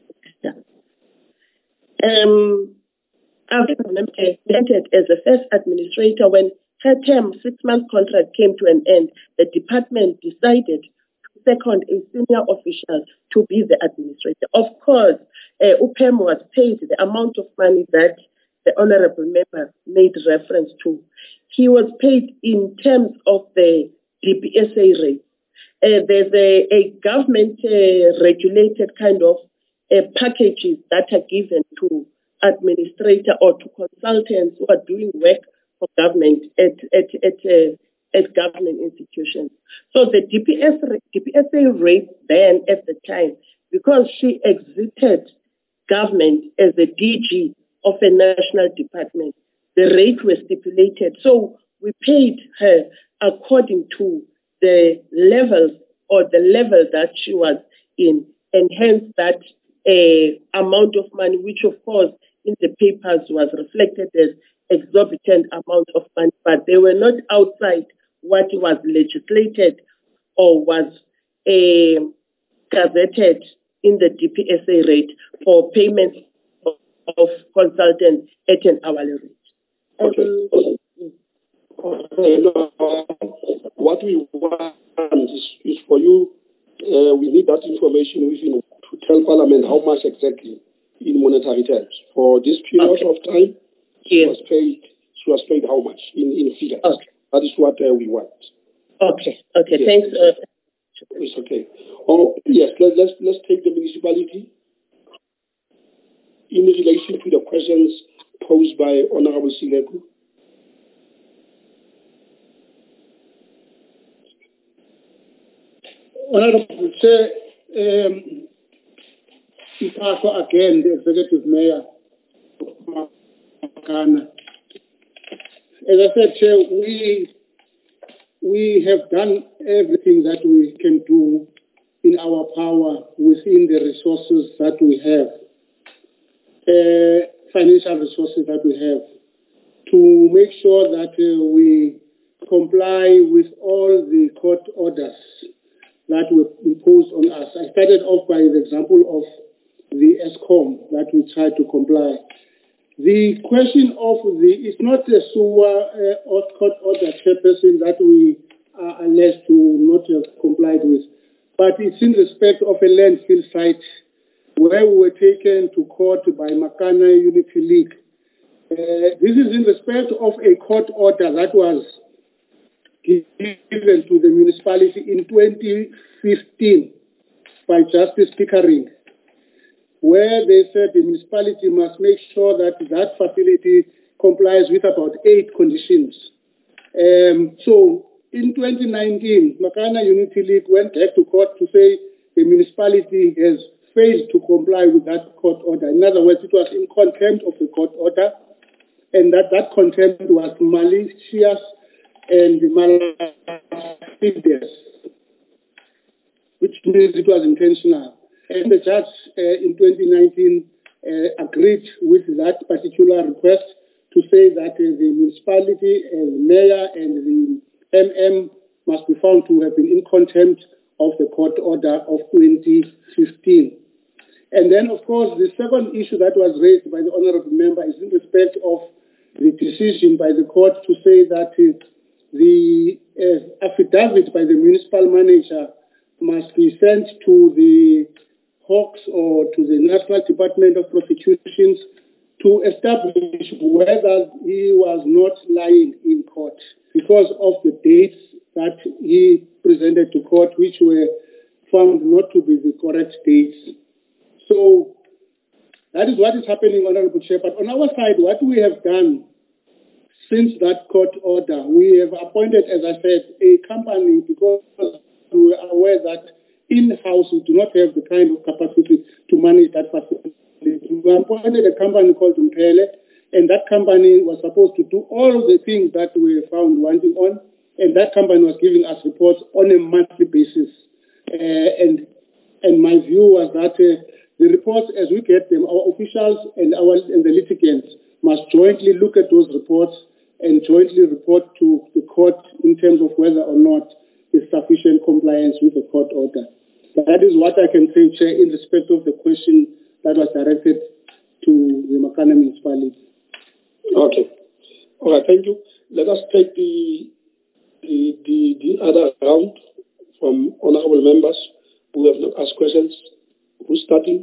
I've been appointed as the first administrator. When her term 6-month contract came to an end, the department decided to second a senior official to be the administrator. Of course, UPEM was paid the amount of money that the honorable member made reference to. He was paid in terms of the DPSA rate. There's a government regulated kind of packages that are given to administrator or to consultants who are doing work for government at government institutions. So the DPSA rate then at the time, because she exited government as a DG of a national department, the rate was stipulated. So we paid her according to the levels or the level that she was in, and hence that amount of money, which of course in the papers was reflected as exorbitant amount of money, but they were not outside what was legislated or was gazetted in the DPSA rate for payments of consultants at an hourly rate. Okay. What we want is for you, we need that information within to tell Parliament how much exactly in monetary terms. For this period of time, she was paid how much in figures. Okay. That is what we want. Okay, yes. Thanks. It's okay. Oh, yes, let's take the municipality. In relation to the questions posed by Honorable Sileku. Honorable Chair, again, the Executive Mayor of Makana. As I said, Chair, we have done everything that we can do in our power within the resources that we have, financial resources that we have, to make sure that we comply with all the court orders that were imposed on us. I started off by the example of the ESCOM that we tried to comply. The question of it's not a sewer court order, Chairperson, that we are alleged to not have complied with, but it's in respect of a landfill site where we were taken to court by Makana Unity League. This is in respect of a court order that was given to the municipality in 2015 by Justice Pickering, where they said the municipality must make sure that that facility complies with about 8 conditions. So in 2019, Makana Unity League went back to court to say the municipality has failed to comply with that court order. In other words, it was in contempt of the court order, and that contempt was malicious and malicious, which means it was intentional. And the judge in 2019 agreed with that particular request to say that the municipality and the mayor and the MM must be found to have been in contempt of the court order of 2015. And then, of course, the second issue that was raised by the honorable member is in respect of the decision by the court to say that the affidavit by the municipal manager must be sent to the Hawks or to the National Department of Prosecutions to establish whether he was not lying in court because of the dates that he presented to court, which were found not to be the correct dates. So that is what is happening, Honorable Chair. But on our side, what we have done since that court order, we have appointed, as I said, a company because we are aware that in-house we do not have the kind of capacity to manage that facility. We appointed a company called Mpele, and that company was supposed to do all the things that we found wanting on, and that company was giving us reports on a monthly basis. And my view was that the reports, as we get them, our officials and the litigants must jointly look at those reports and jointly report to the court in terms of whether or not is sufficient compliance with the court order. That is what I can say, Chair, in respect of the question that was directed to the Makana municipality. Okay. All right, thank you. Let us take the other round from honorable members who have not asked questions. Who's starting?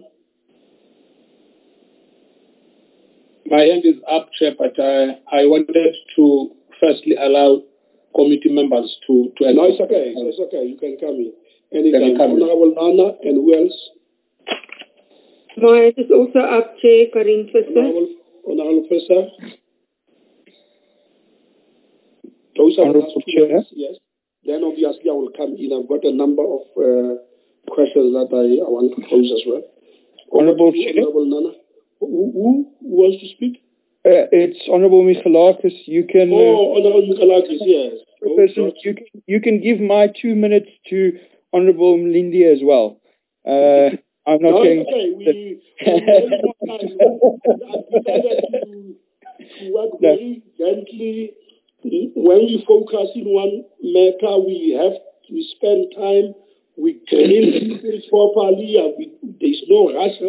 My hand is up, Chair, but I wanted to firstly allow committee members to No, it's okay. It's okay. You can come in. Anytime. Honorable Nana, and who else? My hand is also up, Chair, Karin Fisser. Honorable Fisser. Those are the last two ones, yes. Then obviously I will come in. I've got a number of questions that I want to pose as well. Honorable Nana. Who wants to speak? It's Honorable Michalakis. You can. Honorable Michalakis, yes. You can give my 2 minutes to Honorable Mlindi as well. I'm not going. Okay, we decided to work very gently. When we focus in one matter, we spend time. We grill people properly. There's no rush.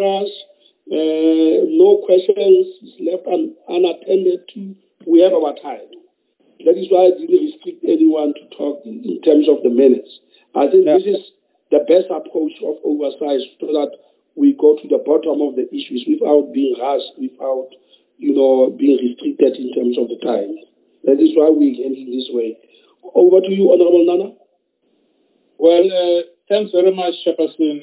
No questions left unattended to. We have our time. That is why I didn't restrict anyone to talk in terms of the minutes. I think this is the best approach of oversight, so that we go to the bottom of the issues without being rushed, without being restricted in terms of the time. That is why we handle this way. Over to you, Honorable Nana. Well, thanks very much, Chairperson.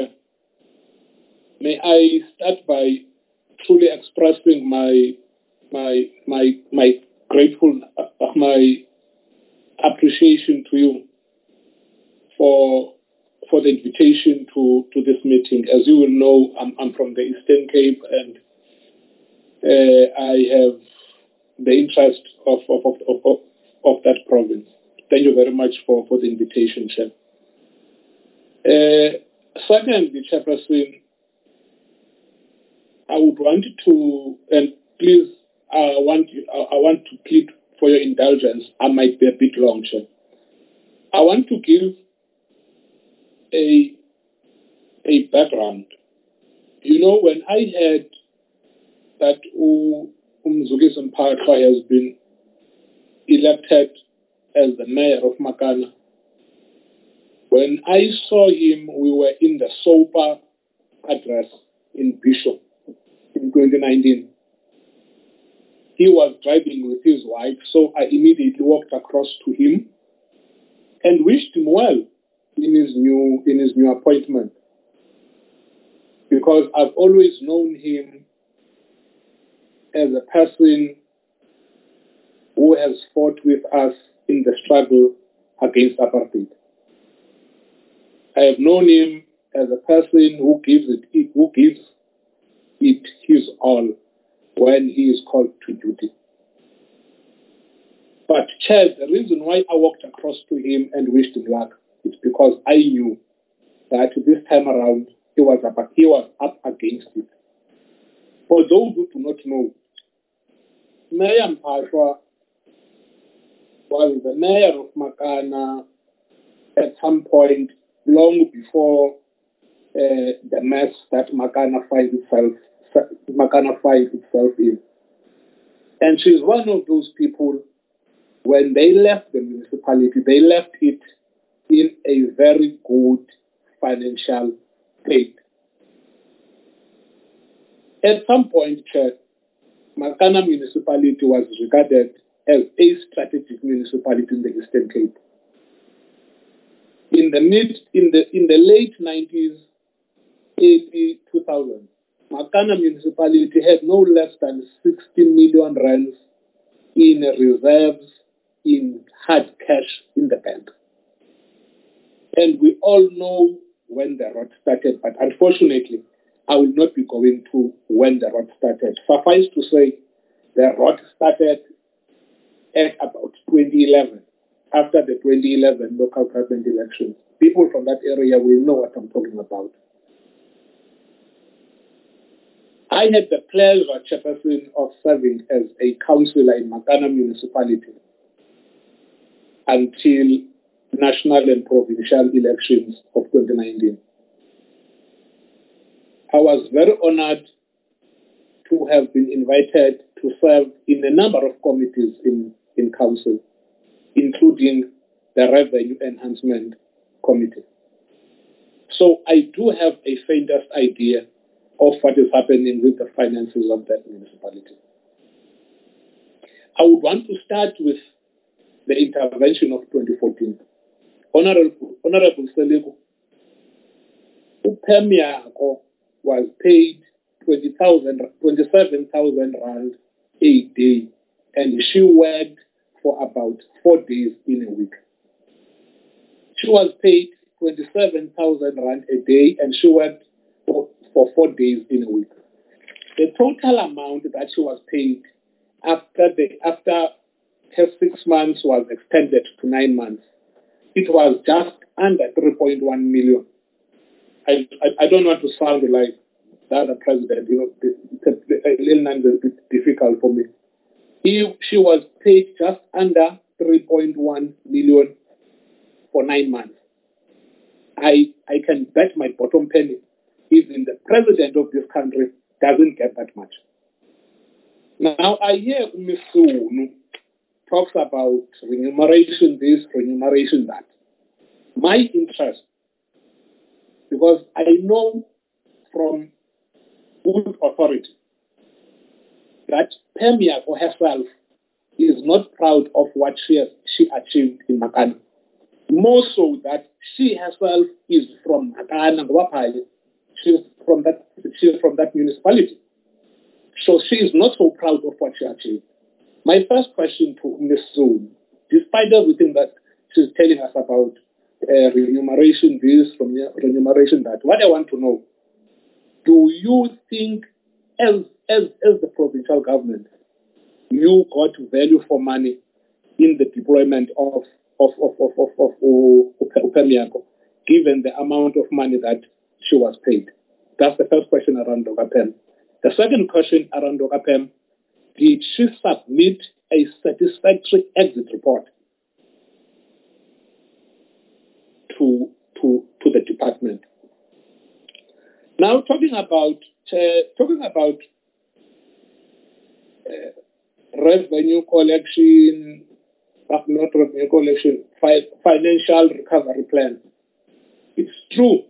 May I start by truly expressing my grateful, my appreciation to you for the invitation to this meeting. As you will know, I'm from the Eastern Cape, and I have the interest of that province. Thank you very much for the invitation, Chair. Secondly, Chairperson, I would want to, and please, I want to plead for your indulgence. I might be a bit long, Chair. I want to give a background. When I heard that Umzugis Mphahlwa has been elected as the mayor of Makana, when I saw him, we were in the SOPA address in Bishop in 2019. He was driving with his wife, so I immediately walked across to him and wished him well in his new appointment, because I've always known him as a person who has fought with us in the struggle against apartheid. I have known him as a person who gives it his all when he is called to duty. But, Chair, the reason why I walked across to him and wished him luck is because I knew that this time around he was up against it. For those who do not know, Mayor Mphahlwa was the mayor of Makana at some point long before the mess that Makana finds itself in. And she's one of those people, when they left the municipality, they left it in a very good financial state. At some point, Chair, Makana municipality was regarded as a strategic municipality in the Eastern Cape. In the late 90s, 2000, Makana municipality had no less than 60 million rands in reserves, in hard cash in the bank. And we all know when the rot started, but unfortunately, I will not be going to when the rot started. Suffice to say The rot started at about 2011, after the 2011 local government elections. People from that area will know what I'm talking about. I had the pleasure, Chairperson, of serving as a councillor in Makana municipality until national and provincial elections of 2019. I was very honored to have been invited to serve in a number of committees in council, including the Revenue Enhancement Committee. So I do have a faintest idea of what is happening with the finances of that municipality. I would want to start with the intervention of 2014. Honorable Seleko, Upemiako was paid 27,000 rand a day, and she worked for about 4 days in a week. She was paid 27,000 rand a day, and she worked for 4 days in a week. The total amount that she was paid after her 6 months was extended to 9 months, it was just under 3.1 million. I don't want to sound like the other president, it's a little bit difficult for me. She was paid just under 3.1 million for 9 months. I can bet my bottom penny, even the president of this country doesn't get that much. Now, I hear Ms. Sunu talks about remuneration this, remuneration that. My interest, because I know from good authority that Pemia for herself is not proud of what she achieved in Makana. More so that she herself is from Makana, she's from that municipality. So she is not so proud of what she achieved. My first question to Ms. Zulu, despite everything that she's telling us about remuneration this, remuneration that, what I want to know, do you think as the provincial government, you got value for money in the deployment of Upemiako, given the amount of money that she was paid? That's the first question around Dokapem. The second question around Dokapem, did she submit a satisfactory exit report to the department? Now, talking about revenue collection, not revenue collection, financial recovery plan. It's true.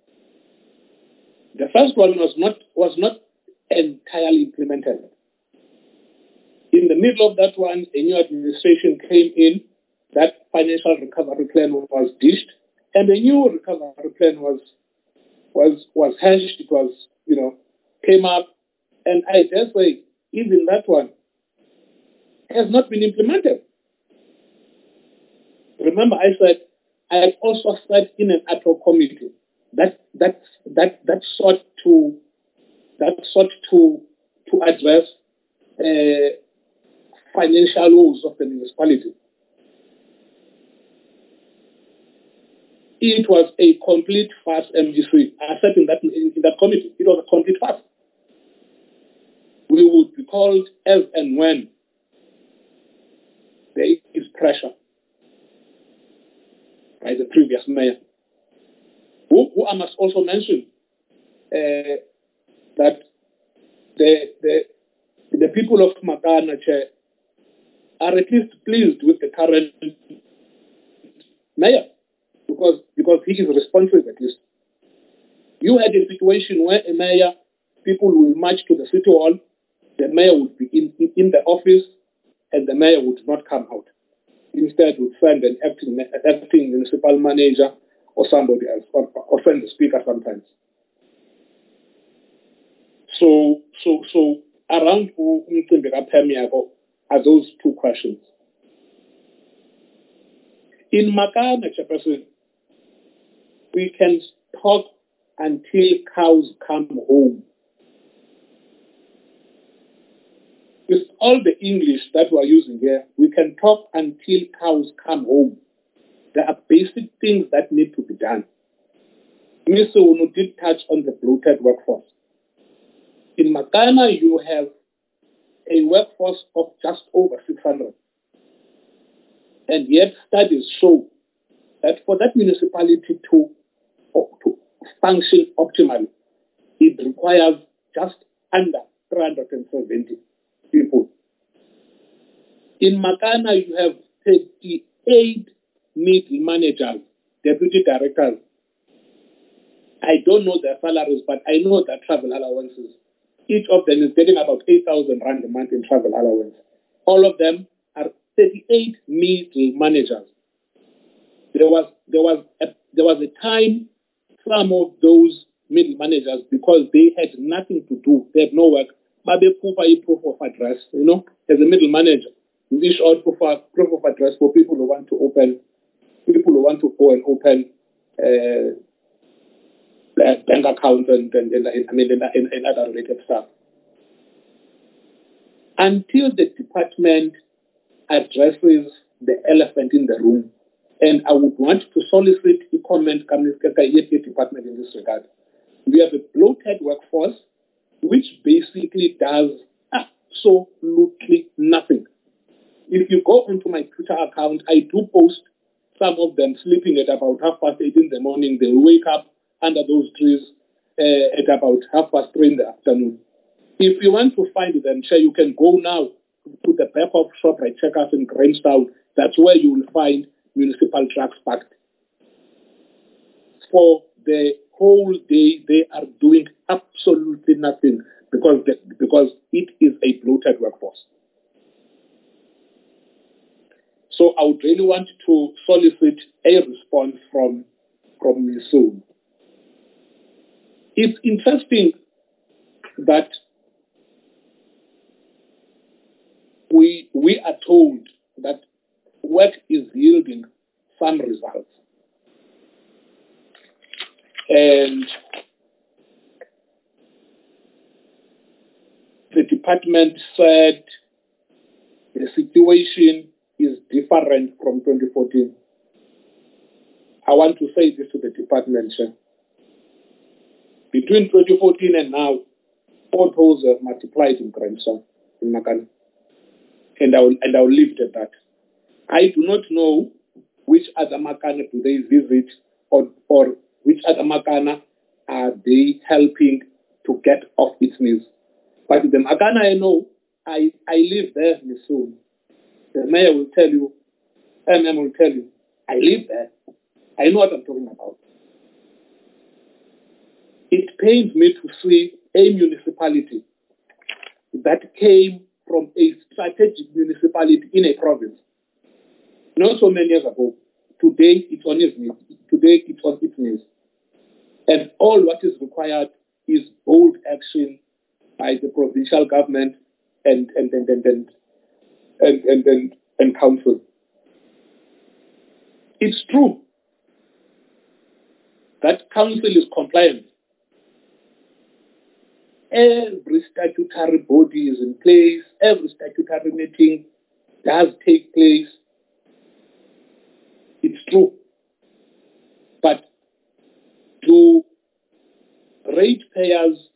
The first one was not entirely implemented. In the middle of that one, a new administration came in. That financial recovery plan was dished, and a new recovery plan was hashed. It was, came up, and I dare say even that one has not been implemented. Remember, I said I also sat in an ad hoc committee that sought to address financial woes of the municipality. It was a complete farce, MGC. I sat in that committee. It was a complete farce. We would be called as and when there is pressure by the previous mayor, who I must also mention that the people of Makana are at least pleased with the current mayor because he is responsive at least. You had a situation where a mayor, people will march to the city hall, the mayor would be in the office, and the mayor would not come out. Instead, would send an acting municipal manager or somebody else, or send the speaker sometimes. So around Pemiako are those two questions. In Makana, Chairperson, we can talk until cows come home. with all the English that we're using here, we can talk until cows come home. There are basic things that need to be done. Mr. Unu did touch on the bloated workforce. In Makana, you have a workforce of just over 600. And yet studies show that for that municipality to function optimally, it requires just under 370 people. In Makana, you have 38 middle managers, deputy directors. I don't know their salaries, but I know their travel allowances. Each of them is getting about 8,000 rand a month in travel allowance. All of them are 38 middle managers. There was a time some of those middle managers, because they had nothing to do, they had no work, but they put a proof of address, as a middle manager. You issue out proof of address for people who want to go and open bank accounts and other related stuff. Until the department addresses the elephant in the room, and I would want to solicit a comment coming from the department in this regard. We have a bloated workforce which basically does absolutely nothing. If you go onto my Twitter account, I do post some of them sleeping at about 8:30 in the morning. They wake up under those trees at about 3:30 in the afternoon. If you want to find them, you can go now to the back of ShopRite Checkers in Grahamstown. That's where you will find municipal trucks parked. For the whole day, they are doing absolutely nothing because it is a bloated workforce. So I would really want to solicit a response from me soon. It's interesting that we are told that work is yielding some results. And the department said the situation is different from 2014. I want to say this to the department, sir. Between 2014 and now, potholes have multiplied in Grahamstown, in Makana. And I will leave it at that. I do not know which other Makana do they visit or which other Makana are they helping to get off its knees. But the Makana I know, I live there soon. The mayor will tell you, MM will tell you, I live there. I know what I'm talking about. It pains me to see a municipality that came from a strategic municipality in a province not so many years ago. Today it's on its knees. And all what is required is bold action by the provincial government and council. It's true that council is compliant. Every statutory body is in place. Every statutory meeting does take place. It's true. But do ratepayers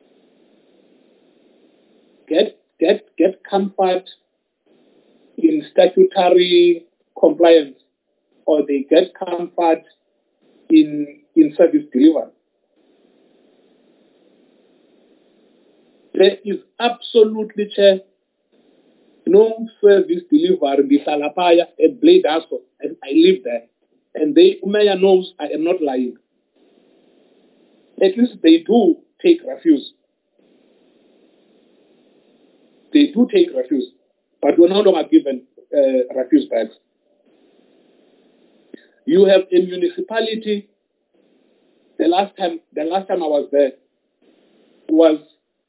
get comfort in statutory compliance, or they get comfort in service delivery? There is absolutely, Chair, no service delivery in the Salapaya and Blade Aso, and I live there. And Mayor knows I am not lying. At least they do take refuse. They do take refuse, but we're no longer given refuse bags. You have a municipality. The last time I was there was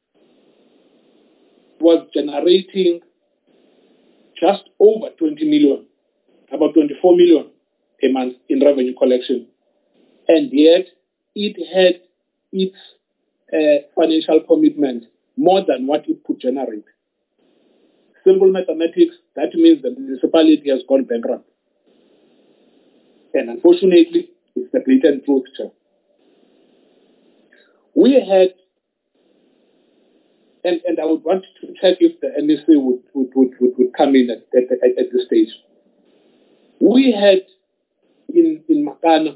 generating just over 20 million, about 24 million a month in revenue collection, and yet it had its financial commitment more than what it could generate. simple mathematics, that means the municipality has gone bankrupt. And unfortunately, it's the blatant truth, Chair. We had, and I would want to check if the NEC would come in at this stage. We had in Makana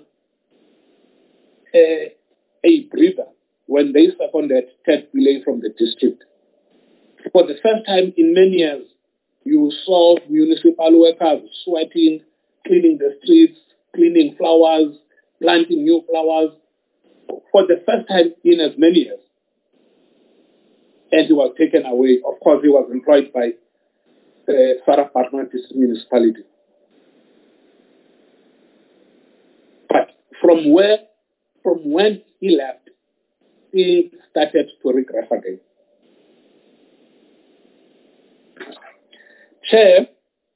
a breather when they seconded Ted Pillay from the district. For the first time in many years, you saw municipal workers sweating, cleaning the streets, cleaning flowers, planting new flowers, for the first time in as many years. And he was taken away. Of course, he was employed by Sarah Parkman municipality. But from when he left, he started to regress again. Chair,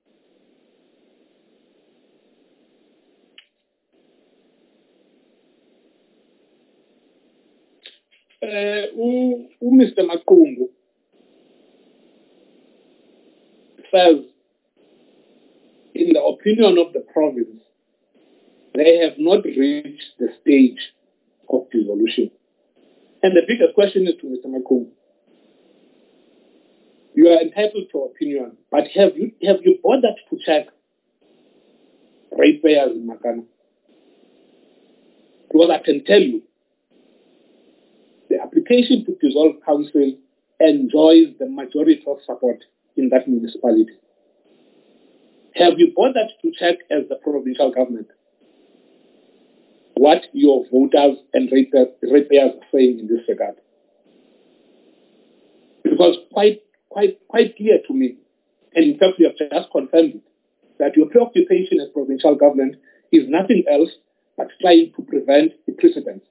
Mr. Makungu says, in the opinion of the province, they have not reached the stage of dissolution. And the biggest question is to Mr. Makungu. You are entitled to opinion, but have you bothered to check ratepayers in Makana? Because I can tell you, the application to dissolve council enjoys the majority of support in that municipality. Have you bothered to check as the provincial government what your voters and ratepayers are saying in this regard? Because quite clear to me, and in fact you have just confirmed it, that your preoccupation as provincial government is nothing else but trying to prevent the precedent.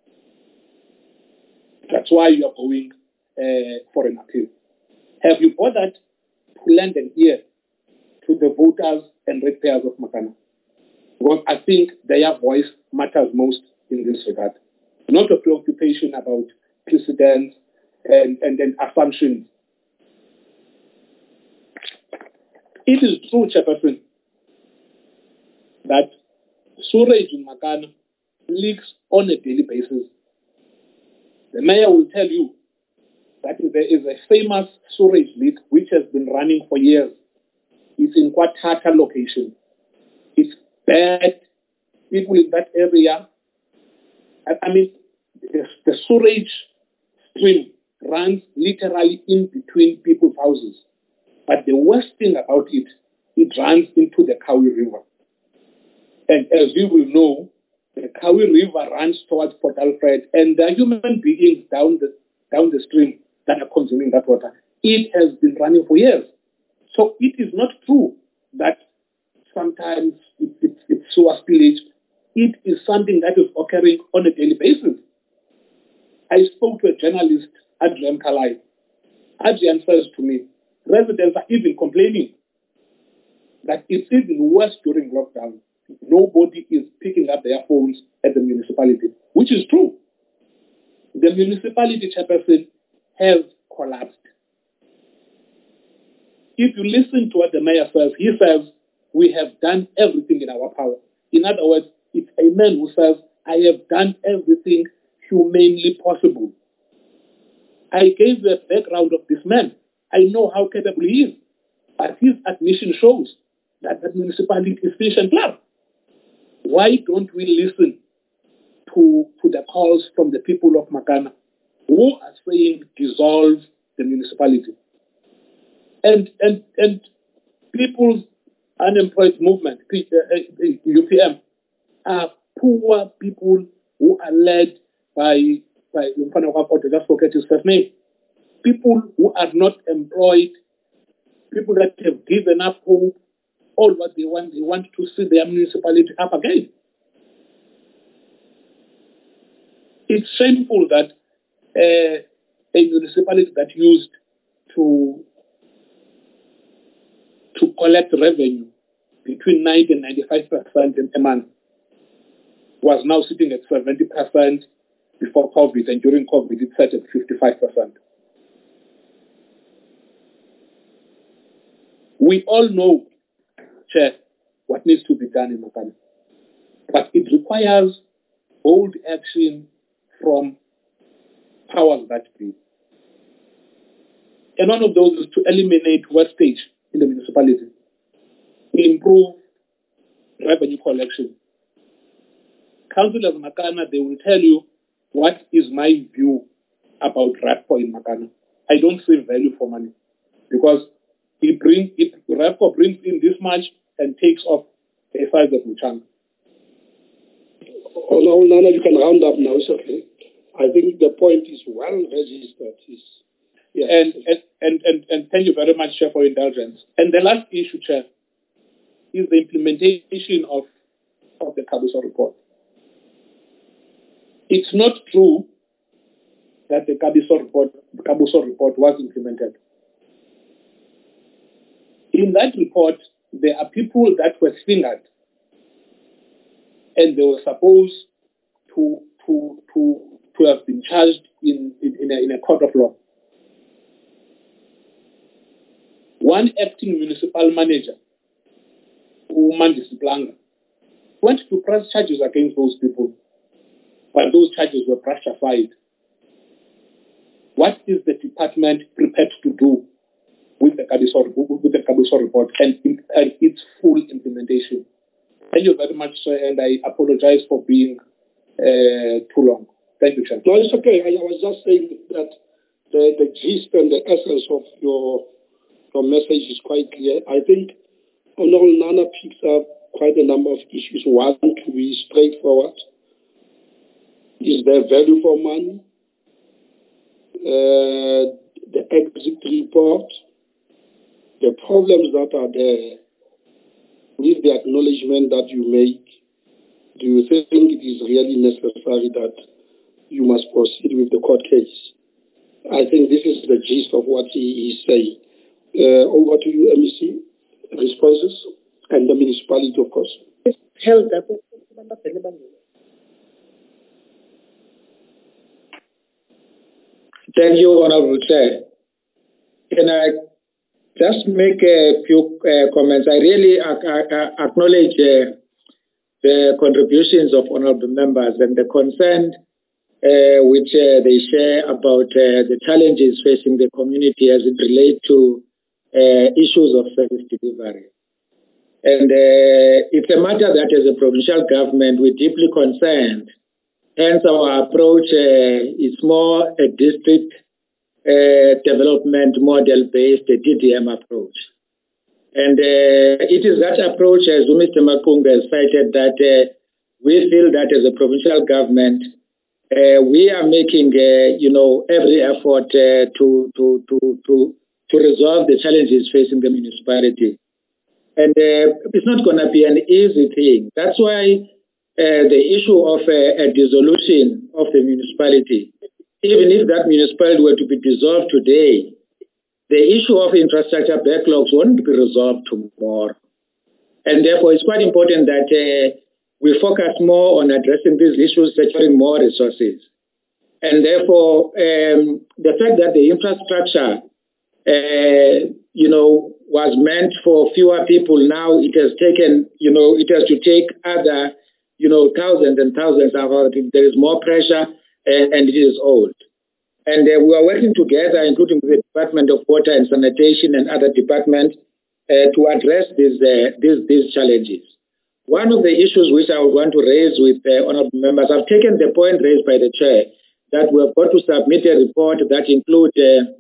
That's why you are going for an appeal. Have you bothered to lend an ear to the voters and ratepayers of Makana? Because I think their voice matters most in this regard. Not a preoccupation about precedents and then assumptions. It is true, Chairperson, that sewerage in Makana leaks on a daily basis. The mayor will tell you that there is a famous sewerage leak which has been running for years. It's in Kwatata location. It's bad. People in that area, I mean, the sewerage stream runs literally in between people's houses. But the worst thing about it, it runs into the Kawi River. And as you will know, the Kawi River runs towards Port Alfred, and there are human beings down the stream that are consuming that water. It has been running for years. So it is not true that sometimes it's sewer spillage. It is something that is occurring on a daily basis. I spoke to a journalist, Adrian Kalai. Adrian says to me, residents are even complaining that it's even worse during lockdown. Nobody is picking up their phones at the municipality, which is true. The municipality chairperson has collapsed. If you listen to what the mayor says, he says, we have done everything in our power. In other words, it's a man who says, I have done everything humanly possible. I gave the background of this man. I know how capable he is. But his admission shows that the municipality is fish and flour. Why don't we listen to the calls from the people of Makana who are saying dissolve the municipality? And people's unemployed movement, UPM, are poor people who are led by just forget his first name. People who are not employed, people that have given up hope. All what they want to see their municipality up again. It's shameful that a municipality that used to collect revenue between 90 and 95% in a month was now sitting at 70% before COVID, and during COVID it sat at 55%. We all know, Chair, what needs to be done in Makana. But it requires bold action from powers that be. And one of those is to eliminate wastage in the municipality, improve revenue collection. Councillors in Makana, they will tell you what is my view about RAPCO in Makana. I don't see value for money because RAPCO brings in this much and takes off a sizable chunk. Oh, Nana, you can round up now. It's okay. I think the point is well registered. Yeah. And thank you very much, Chair, for indulgence. And the last issue, Chair, is the implementation of the Kabuso report. It's not true that the Kabuso report was implemented. In that report, there are people that were fingered, and they were supposed to have been charged in a court of law. One acting municipal manager, Umandi Siplanga, went to press charges against those people, but those charges were brushed aside. What is the department prepared to do with the Kabuso report and its full implementation? Thank you very much, sir, and I apologize for being too long. Thank you, Chair. No, it's okay. I was just saying that the gist and the essence of your message is quite clear. I think Honorable Nana picks up quite a number of issues. One, to be straightforward, is there value for money? The exit report, the problems that are there, with the acknowledgement that you make, do you think it is really necessary that you must proceed with the court case? I think this is the gist of what he is saying. Over to you, MEC. Responses, and the municipality, of course. Thank you, Honorable Chair. Can I just make a few comments? I really acknowledge the contributions of honorable members and the concern which they share about the challenges facing the community as it relates to issues of service delivery. And it's a matter that as a provincial government we're deeply concerned. Hence our approach is more a district development model-based DDM approach. And it is that approach, as Mr. Makungu has cited, that we feel that as a provincial government, we are making, every effort to resolve the challenges facing the municipality. And it's not going to be an easy thing. That's why the issue of a dissolution of the municipality, even if that municipality were to be dissolved today, the issue of infrastructure backlogs won't be resolved tomorrow. And therefore, it's quite important that we focus more on addressing these issues, securing more resources. And therefore, the fact that the infrastructure, was meant for fewer people, now it has taken, it has to take other, thousands and thousands of hours. There is more pressure and it is old. And we are working together, including the Department of Water and Sanitation and other departments, to address these challenges. One of the issues which I would want to raise with honorable members, I've taken the point raised by the chair that we have got to submit a report that includes,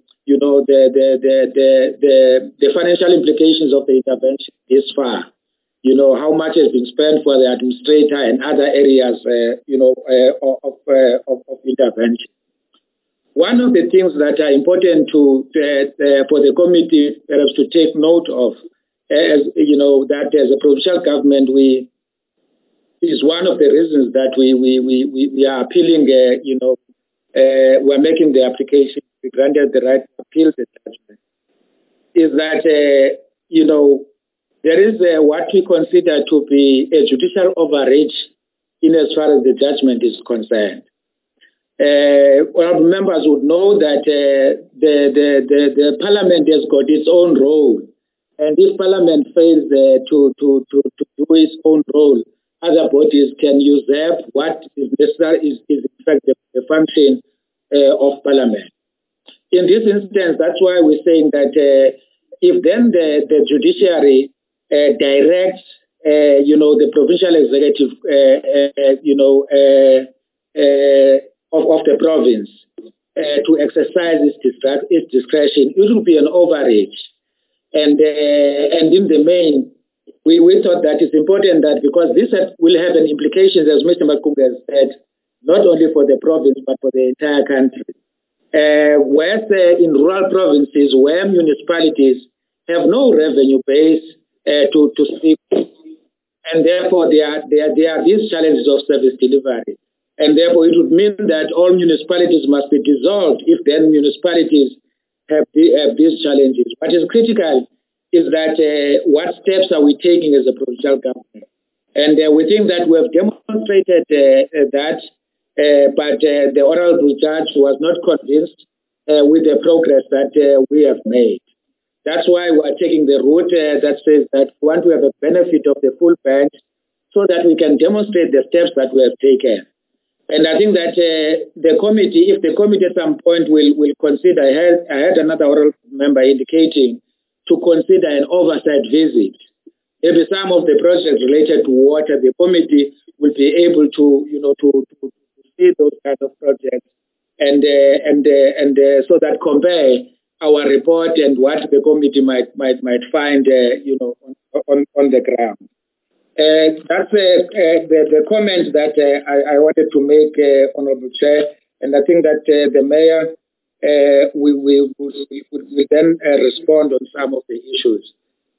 the financial implications of the intervention this far. How much has been spent for the administrator and other areas, of intervention. One of the things that are important for the committee perhaps to take note of, that as a provincial government, is one of the reasons that we are appealing, we're making the application to be granted the right to appeal the judgment, is that, there is what we consider to be a judicial overreach in as far as the judgment is concerned. Members would know that the Parliament has got its own role And if Parliament fails to do its own role, other bodies can usurp what is necessary, is in fact the function of Parliament. In this instance, that's why we're saying that if then the judiciary directs, the provincial executive, of the province to exercise its discretion, it will be an overreach. And in the main, we thought that it's important that because this will have an implications, as Mr. Makunga has said, not only for the province but for the entire country. Whereas in rural provinces where municipalities have no revenue base to speak, and therefore there are these challenges of service delivery. And therefore it would mean that all municipalities must be dissolved if then municipalities have these challenges. What is critical is that what steps are we taking as a provincial government? And we think that we have demonstrated that, but the honorable judge was not convinced with the progress that we have made. That's why we are taking the route that says that we want to have a benefit of the full bench so that we can demonstrate the steps that we have taken. And I think that the committee, if the committee at some point will consider, I heard another oral member indicating to consider an oversight visit. Maybe some of the projects related to water, the committee will be able to, to see those kinds of projects and so that compare our report and what the committee might find, on the ground. That's the comment that I wanted to make, Honorable Chair, and I think that the Mayor will then respond on some of the issues.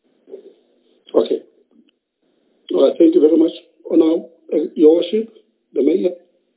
Okay. All right, thank you very much. Now, Your Worship, the Mayor.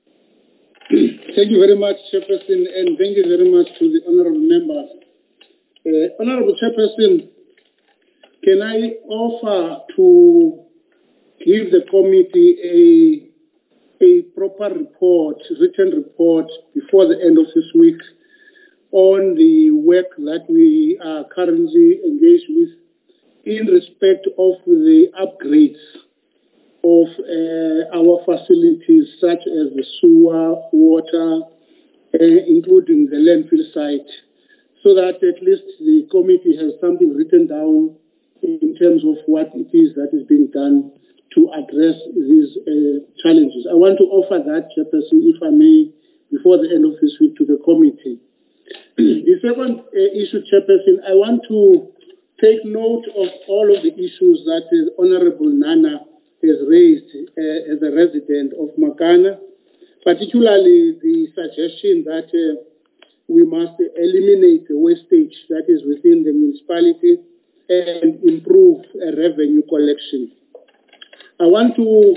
Thank you very much, Chairperson, and thank you very much to the honorable members. Honorable Chairperson, can I offer to give the committee a proper report, written report, before the end of this week on the work that we are currently engaged with in respect of the upgrades of our facilities such as the sewer, water, including the landfill site, so that at least the committee has something written down in terms of what it is that is being done to address these challenges. I want to offer that, Chairperson, if I may, before the end of this week to the committee. The second issue, Chairperson, I want to take note of all of the issues that Honorable Nana has raised as a resident of Makana, particularly the suggestion that we must eliminate the wastage that is within the municipality and improve revenue collection. I want to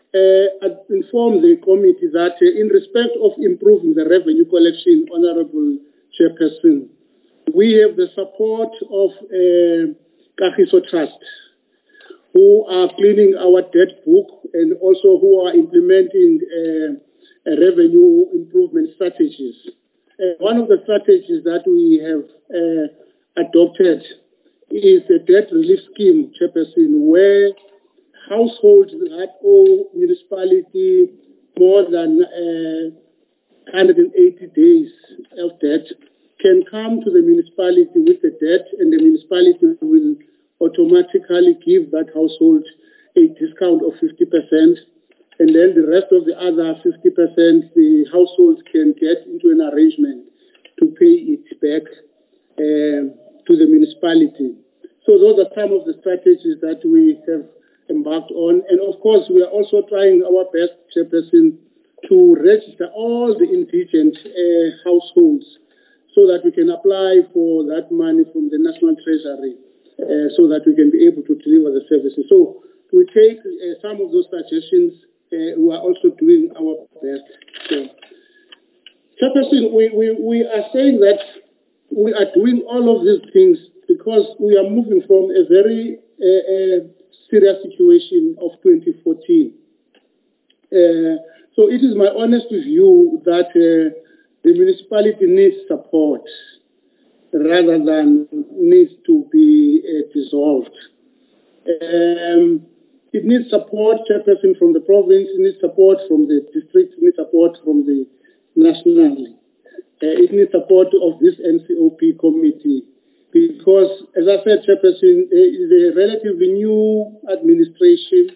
inform the committee that in respect of improving the revenue collection, Honorable Chairperson, we have the support of Kagiso Trust, who are cleaning our debt book and also who are implementing revenue improvement strategies. One of the strategies that we have adopted is the debt relief scheme, Chairperson, where households that owe municipality more than 180 days of debt can come to the municipality with the debt, and the municipality will automatically give that household a discount of 50%, and then the rest of the other 50% the household can get into an arrangement to pay it back to the municipality. So those are some of the strategies that we have embarked on, and of course we are also trying our best, Chairperson, to register all the indigent households so that we can apply for that money from the National Treasury so that we can be able to deliver the services. So we take some of those suggestions. We are also doing our best. So, Chairperson, we are saying that we are doing all of these things because we are moving from a very serious situation of 2014. So it is my honest view that the municipality needs support. rather than needs to be dissolved. It needs support, chairperson, from the province, it needs support from the district, it needs support from the nationally. It needs support of this NCOP committee because, as I said, chairperson, there is a relatively new administration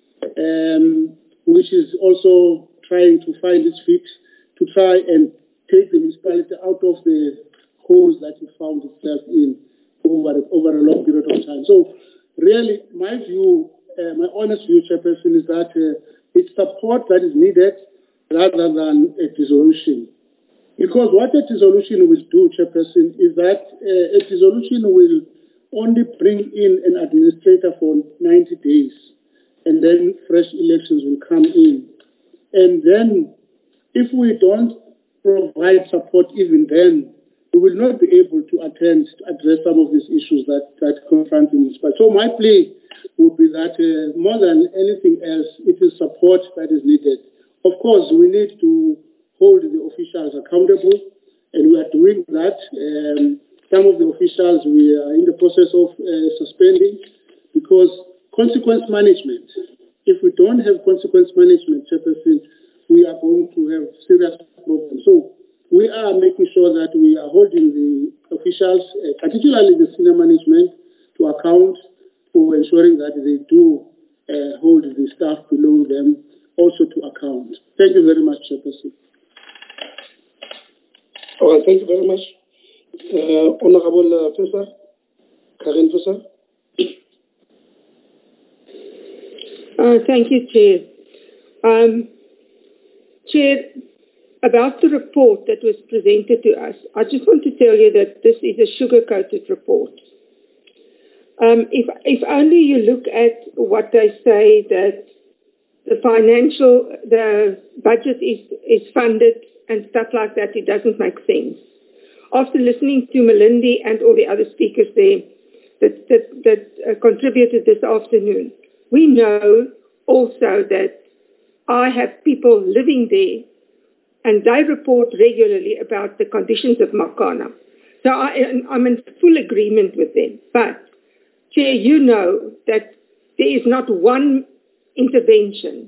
which is also trying to find its feet to try and take the municipality out of the holes that it found itself in over a long period of time. So really, my view, my honest view, chairperson, is that it's support that is needed rather than a dissolution. Because what a dissolution will do, chairperson, is that a dissolution will only bring in an administrator for 90 days, and then fresh elections will come in. And then, if we don't provide support even then, we will not be able to address some of these issues that confront the municipality. So my plea would be that more than anything else, it is support that is needed. Of course, we need to hold the officials accountable, and we are doing that. Some of the officials we are in the process of suspending because consequence management, if we don't have consequence management, chairperson, we are going to have serious problems. So we are making sure that we are holding the officials, particularly the senior management, to account for ensuring that they do hold the staff below them also to account. Thank you very much, chairperson. All right, thank you very much. Honorable Professor, Karin Professor. Thank you, Chair. Chair, about the report that was presented to us, I just want to tell you that this is a sugar-coated report. If only you look at what they say, that the budget is funded and stuff like that, it doesn't make sense. After listening to Malindi and all the other speakers there that contributed this afternoon, we know also that I have people living there and they report regularly about the conditions of Makana. So I'm in full agreement with them. But, Chair, you know that there is not one intervention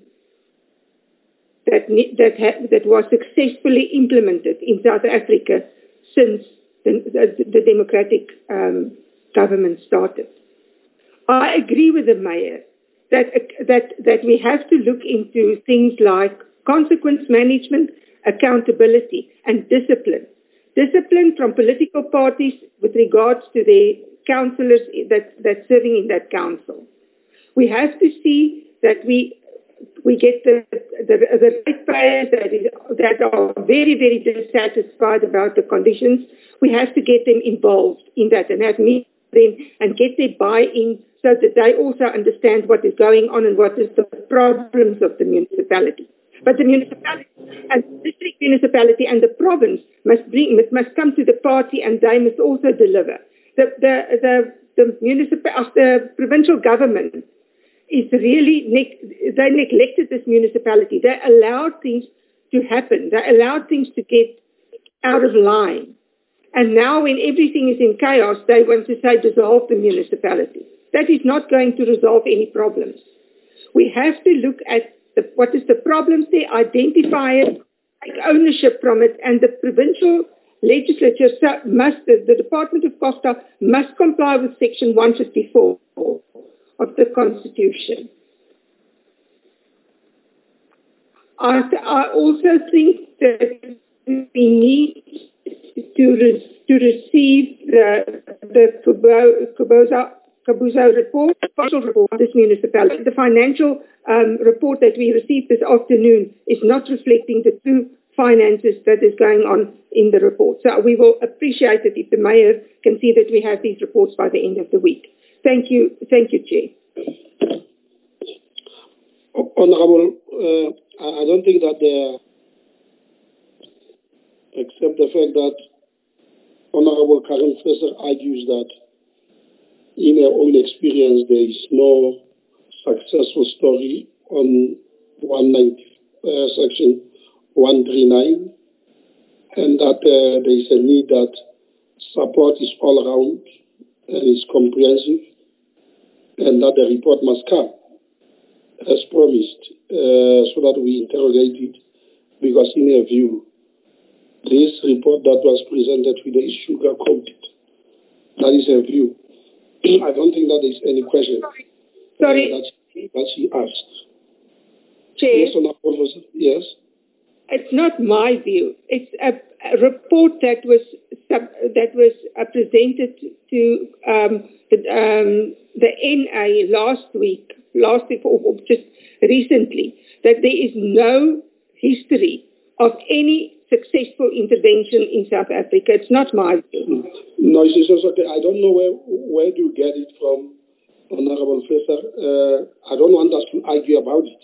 that was successfully implemented in South Africa since the democratic government started. I agree with the Mayor that we have to look into things like consequence management, accountability, and discipline. Discipline from political parties with regards to the councillors that's serving in that council. We have to see that we get the ratepayers that are very, very dissatisfied about the conditions. We have to get them involved in that and have meet them and get their buy-in so that they also understand what is going on and what is the problems of the municipality. But the municipality and the district municipality and the province must come to the party, and they must also deliver. The provincial government is really they neglected this municipality. They allowed things to happen. They allowed things to get out of line. And now when everything is in chaos, they want to say dissolve the municipality. That is not going to resolve any problems. We have to look at what is the problems there, identify it, take ownership from it, and the provincial legislature the Department of Costa must comply with Section 154 of the Constitution. I also think that we need to receive the Kabuza report, financial report of this municipality. The financial report that we received this afternoon is not reflecting the true finances that is going on in the report. So we will appreciate it if the Mayor can see that we have these reports by the end of the week. Thank you, Chair. Honourable, I don't think that except the fact that Honourable Karin Professor argues that in her own experience there is no successful story on Section 139, and that there is a need that support is all around and is comprehensive, and that the report must come as promised, so that we interrogate it, because in a view, this report that was presented today is sugar-coated. That is her view. I don't think that there's any question that she asked. Chair, yes, Professor? Yes. It's not my view. It's a report that was presented to the NA last week or just recently, that there is no history of any successful intervention in South Africa. It's not my view. No, it's okay. I don't know where do you get it from, Honorable Professor. I don't want us to argue about it.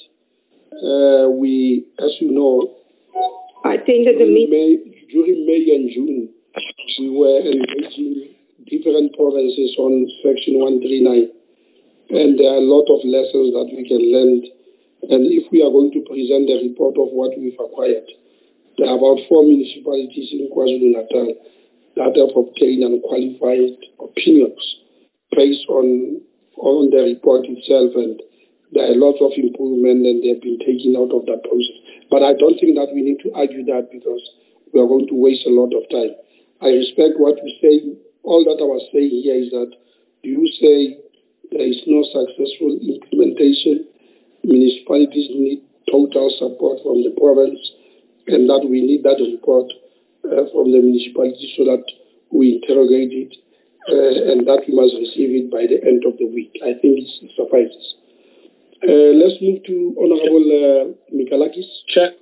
We, as you know, I attended the meeting during May and June. We were engaging different provinces on Section 139, and there are a lot of lessons that we can learn. And if we are going to present a report of what we've acquired, there are about 4 municipalities in KwaZulu-Natal that have obtained unqualified opinions based on the report itself, and there are lots of improvement, and they have been taken out of that process. But I don't think that we need to argue that, because we are going to waste a lot of time. I respect what you say. All that I was saying here is that you say there is no successful implementation. Municipalities need total support from the province, and that we need that report from the municipality so that we interrogate it, and that we must receive it by the end of the week. I think it suffices. Let's move to Honorable Mikalakis. Chair,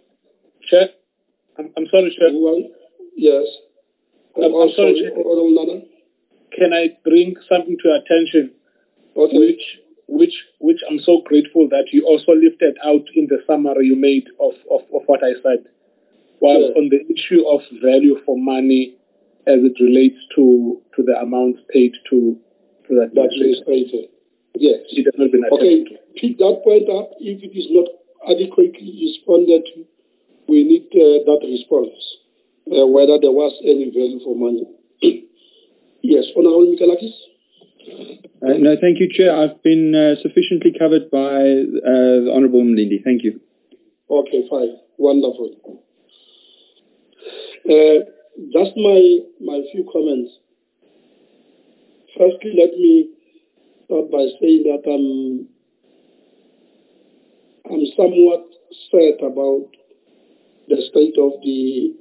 I'm sorry, Chair. Yes. I'm sorry, Chair. Honorable Nana. Can I bring something to your attention? Okay. Which I'm so grateful that you also lifted out in the summary you made of what I said, was on the issue of value for money as it relates to the amounts paid to the administrator. Yes. It has not been attended to. Pick that point up. If it is not adequately responded to, we need that response, whether there was any value for money. Yes, Honorable Mikalakis. No, thank you, Chair. I've been sufficiently covered by the Honourable Mlindi. Thank you. Okay, fine. Wonderful. Just my few comments. Firstly, let me start by saying that I'm somewhat sad about the state of the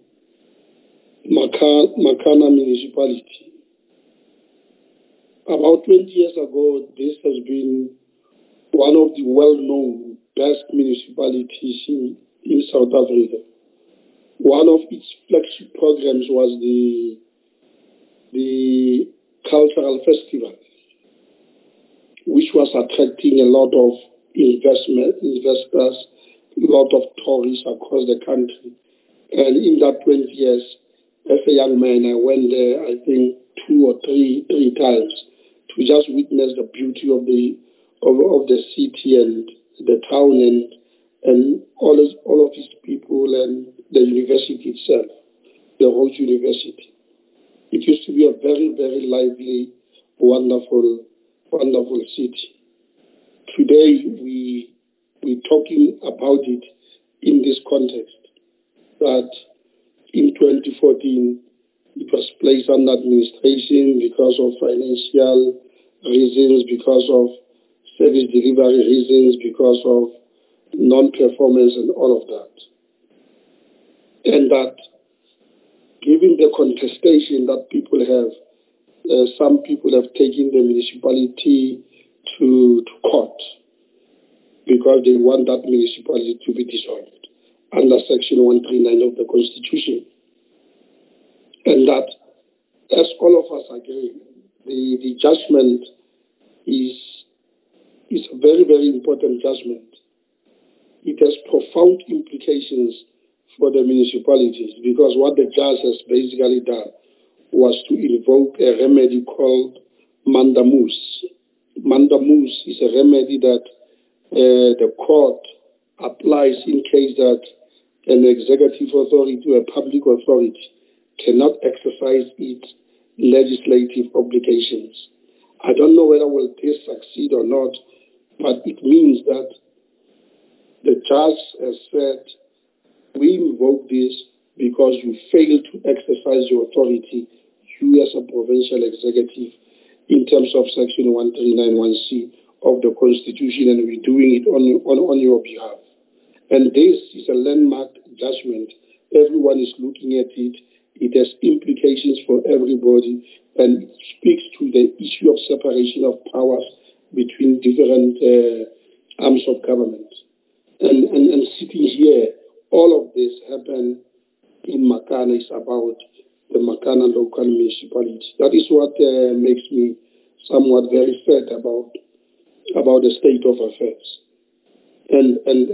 Makana municipality. About 20 years ago, this has been one of the well-known best municipalities in South Africa. One of its flagship programs was the cultural festival, which was attracting a lot of investors, a lot of tourists across the country. And in that 20 years, as a young man, I went there, I think, 2 or 3 times to just witness the beauty of the city and the town and all of its people and the university itself, the Rhodes University. It used to be a very, very lively, wonderful city. Today, we're talking about it in this context, that in 2014, it was placed under administration because of financial reasons, because of service delivery reasons, because of non-performance and all of that. And that, given the contestation that people have, some people have taken the municipality to court because they want that municipality to be dissolved under Section 139 of the Constitution. And that, as all of us agree, the judgment is a very, very important judgment. It has profound implications for the municipalities, because what the judge has basically done was to invoke a remedy called mandamus. Mandamus is a remedy that the court applies in case that an executive authority or a public authority cannot exercise its legislative obligations. I don't know whether will this succeed or not, but it means that the judge has said, we invoke this because you failed to exercise your authority, you as a provincial executive, in terms of Section 1391C of the Constitution, and we're doing it on your behalf. And this is a landmark judgment. Everyone is looking at it. It has implications for everybody, and it speaks to the issue of separation of powers between different arms of government. And sitting here, all of this happened in Makana is about the Makana local municipality. That is what makes me somewhat very sad about the state of affairs. And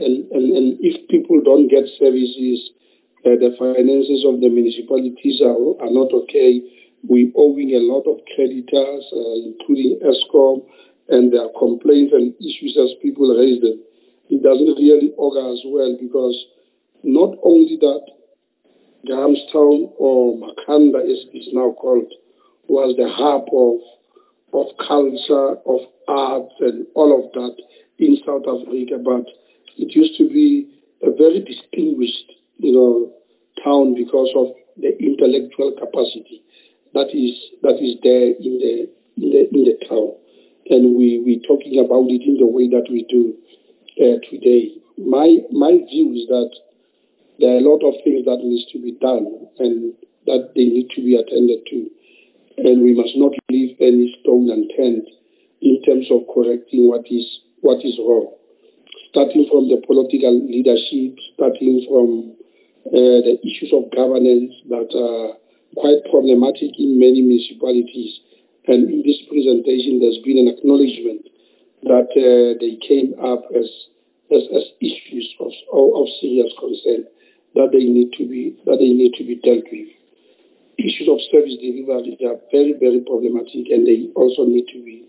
if people don't get services, the finances of the municipalities are not okay. We're owing a lot of creditors, including ESCOM, and there are complaints and issues as people raise them. It doesn't really augur as well, because not only that Grahamstown, or Makanda as it's now called, was the hub of culture, of art, and all of that in South Africa, but it used to be a very distinguished, town because of the intellectual capacity that is there in the town, and we're talking about it in the way that we do today. My view is that there are a lot of things that needs to be done and that they need to be attended to, and we must not leave any stone unturned in terms of correcting what is wrong. Starting from the political leadership, starting from the issues of governance that are quite problematic in many municipalities. And in this presentation, there's been an acknowledgement that they came up as issues of serious concern that they need to be dealt with. Issues of service delivery are very, very problematic, and they also need to be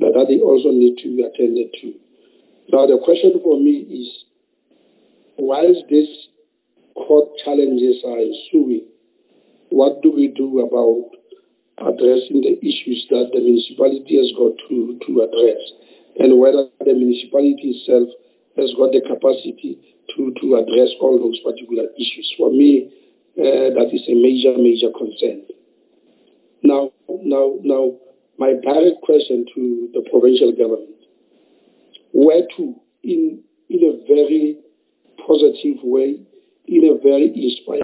attended to. Now, the question for me is, whilst these court challenges are ensuing, what do we do about addressing the issues that the municipality has got to address, and whether the municipality itself has got the capacity to address all those particular issues? For me, that is a major concern. Now, my direct question to the provincial government: where to, in a very positive way, in a very inspiring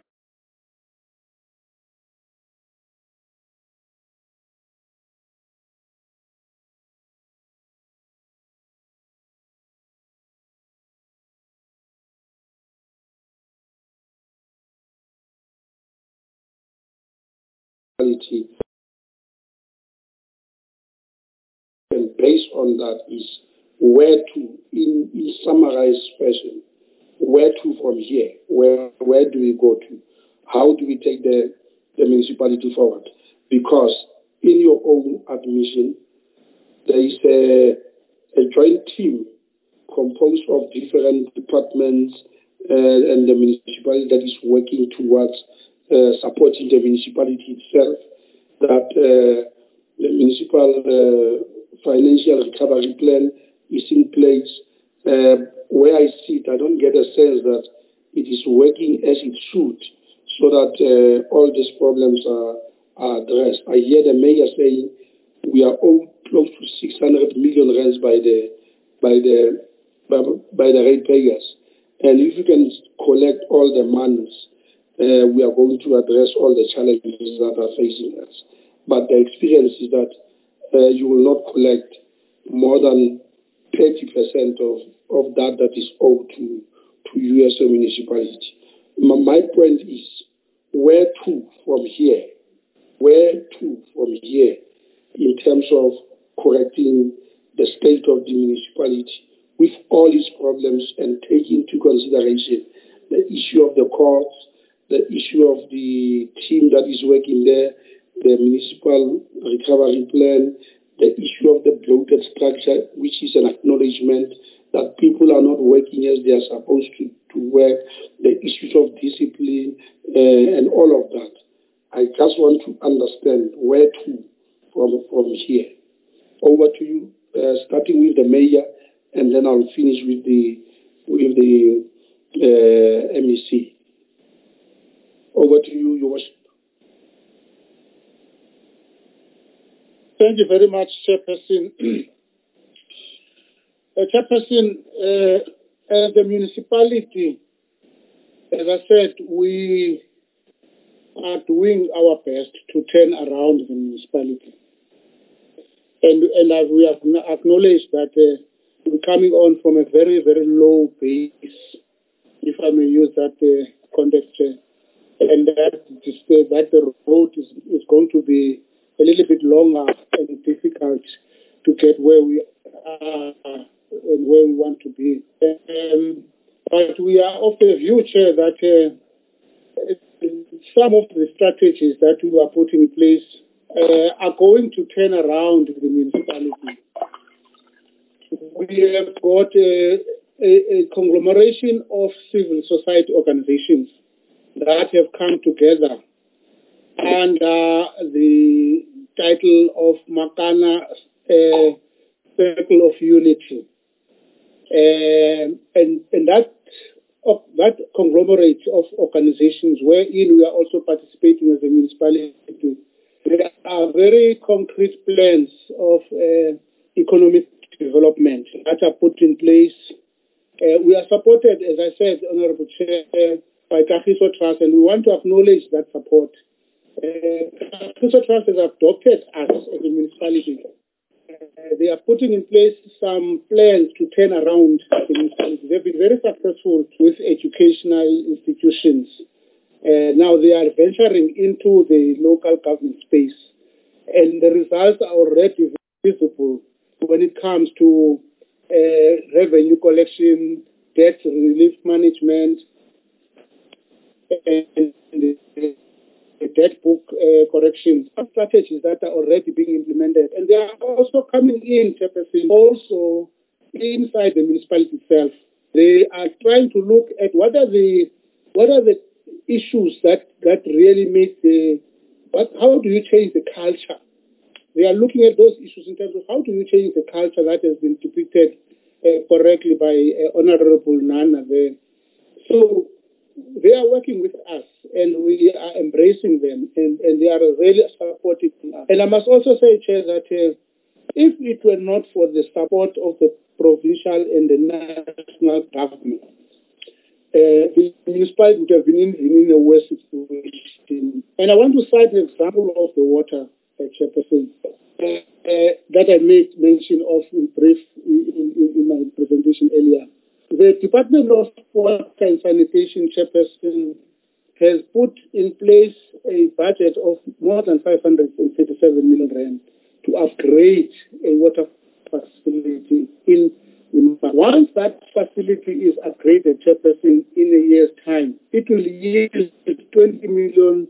quality, and based on that is where to, in summarized fashion, where to from here? Where do we go to? How do we take the municipality forward? Because in your own admission, there is a joint team composed of different departments and the municipality that is working towards supporting the municipality itself, that the municipal financial recovery plan is in place. Where I sit, I don't get a sense that it is working as it should, so that all these problems are addressed. I hear the mayor saying we are owed close to 600 million rands by the ratepayers, and if you can collect all the monies, we are going to address all the challenges that are facing us. But the experience is that you will not collect more than 30% of that is owed to you as a municipality. My point is, where to from here? Where to from here in terms of correcting the state of the municipality with all its problems, and taking into consideration the issue of the courts, the issue of the team that is working there, the municipal recovery plan, the issue of the bloated structure, which is an acknowledgement that people are not working as they are supposed to work, the issues of discipline, and all of that. I just want to understand where to from here. Over to you, starting with the mayor, and then I'll finish with the MEC. Over to you, Your Worship. Thank you very much, Chairperson. Chairperson, the municipality, as I said, we are doing our best to turn around the municipality. And we have acknowledged that we're coming on from a very, very low base, if I may use that context, and that the road is going to be a little bit longer and difficult to get where we are and where we want to be. But we are of the view, Chair, that some of the strategies that we are putting in place are going to turn around the municipality. We have got a conglomeration of civil society organizations that have come together under the title of Makana Circle of Unity. And that conglomerate of organizations wherein we are also participating as a municipality, there are very concrete plans of economic development that are put in place. We are supported, as I said, Honorable Chair, by Kagiso Trust, and we want to acknowledge that support. Kagiso Trust has adopted us as a municipality. They are putting in place some plans to turn around the municipality. They've been very successful with educational institutions. Now they are venturing into the local government space, and the results are already visible when it comes to revenue collection, debt relief management, and the debt book corrections, strategies that are already being implemented. And they are also coming in, Chairperson, also inside the municipality itself. They are trying to look at what are the issues that really make how do you change the culture? They are looking at those issues in terms of how do you change the culture that has been depicted correctly by Honorable Nana there. So they are working with us, and we are embracing them, and they are really supporting us. And I must also say, Chair, that if it were not for the support of the provincial and the national government, the municipality would have been in a worse situation. And I want to cite an example of the water, Chairperson, that I made mention of in brief in my presentation earlier. The Department of Water and Sanitation, Chairperson, has put in place a budget of more than 537 million rand to upgrade a water facility in once that facility is upgraded, Chairperson, in a year's time, it will yield 20 million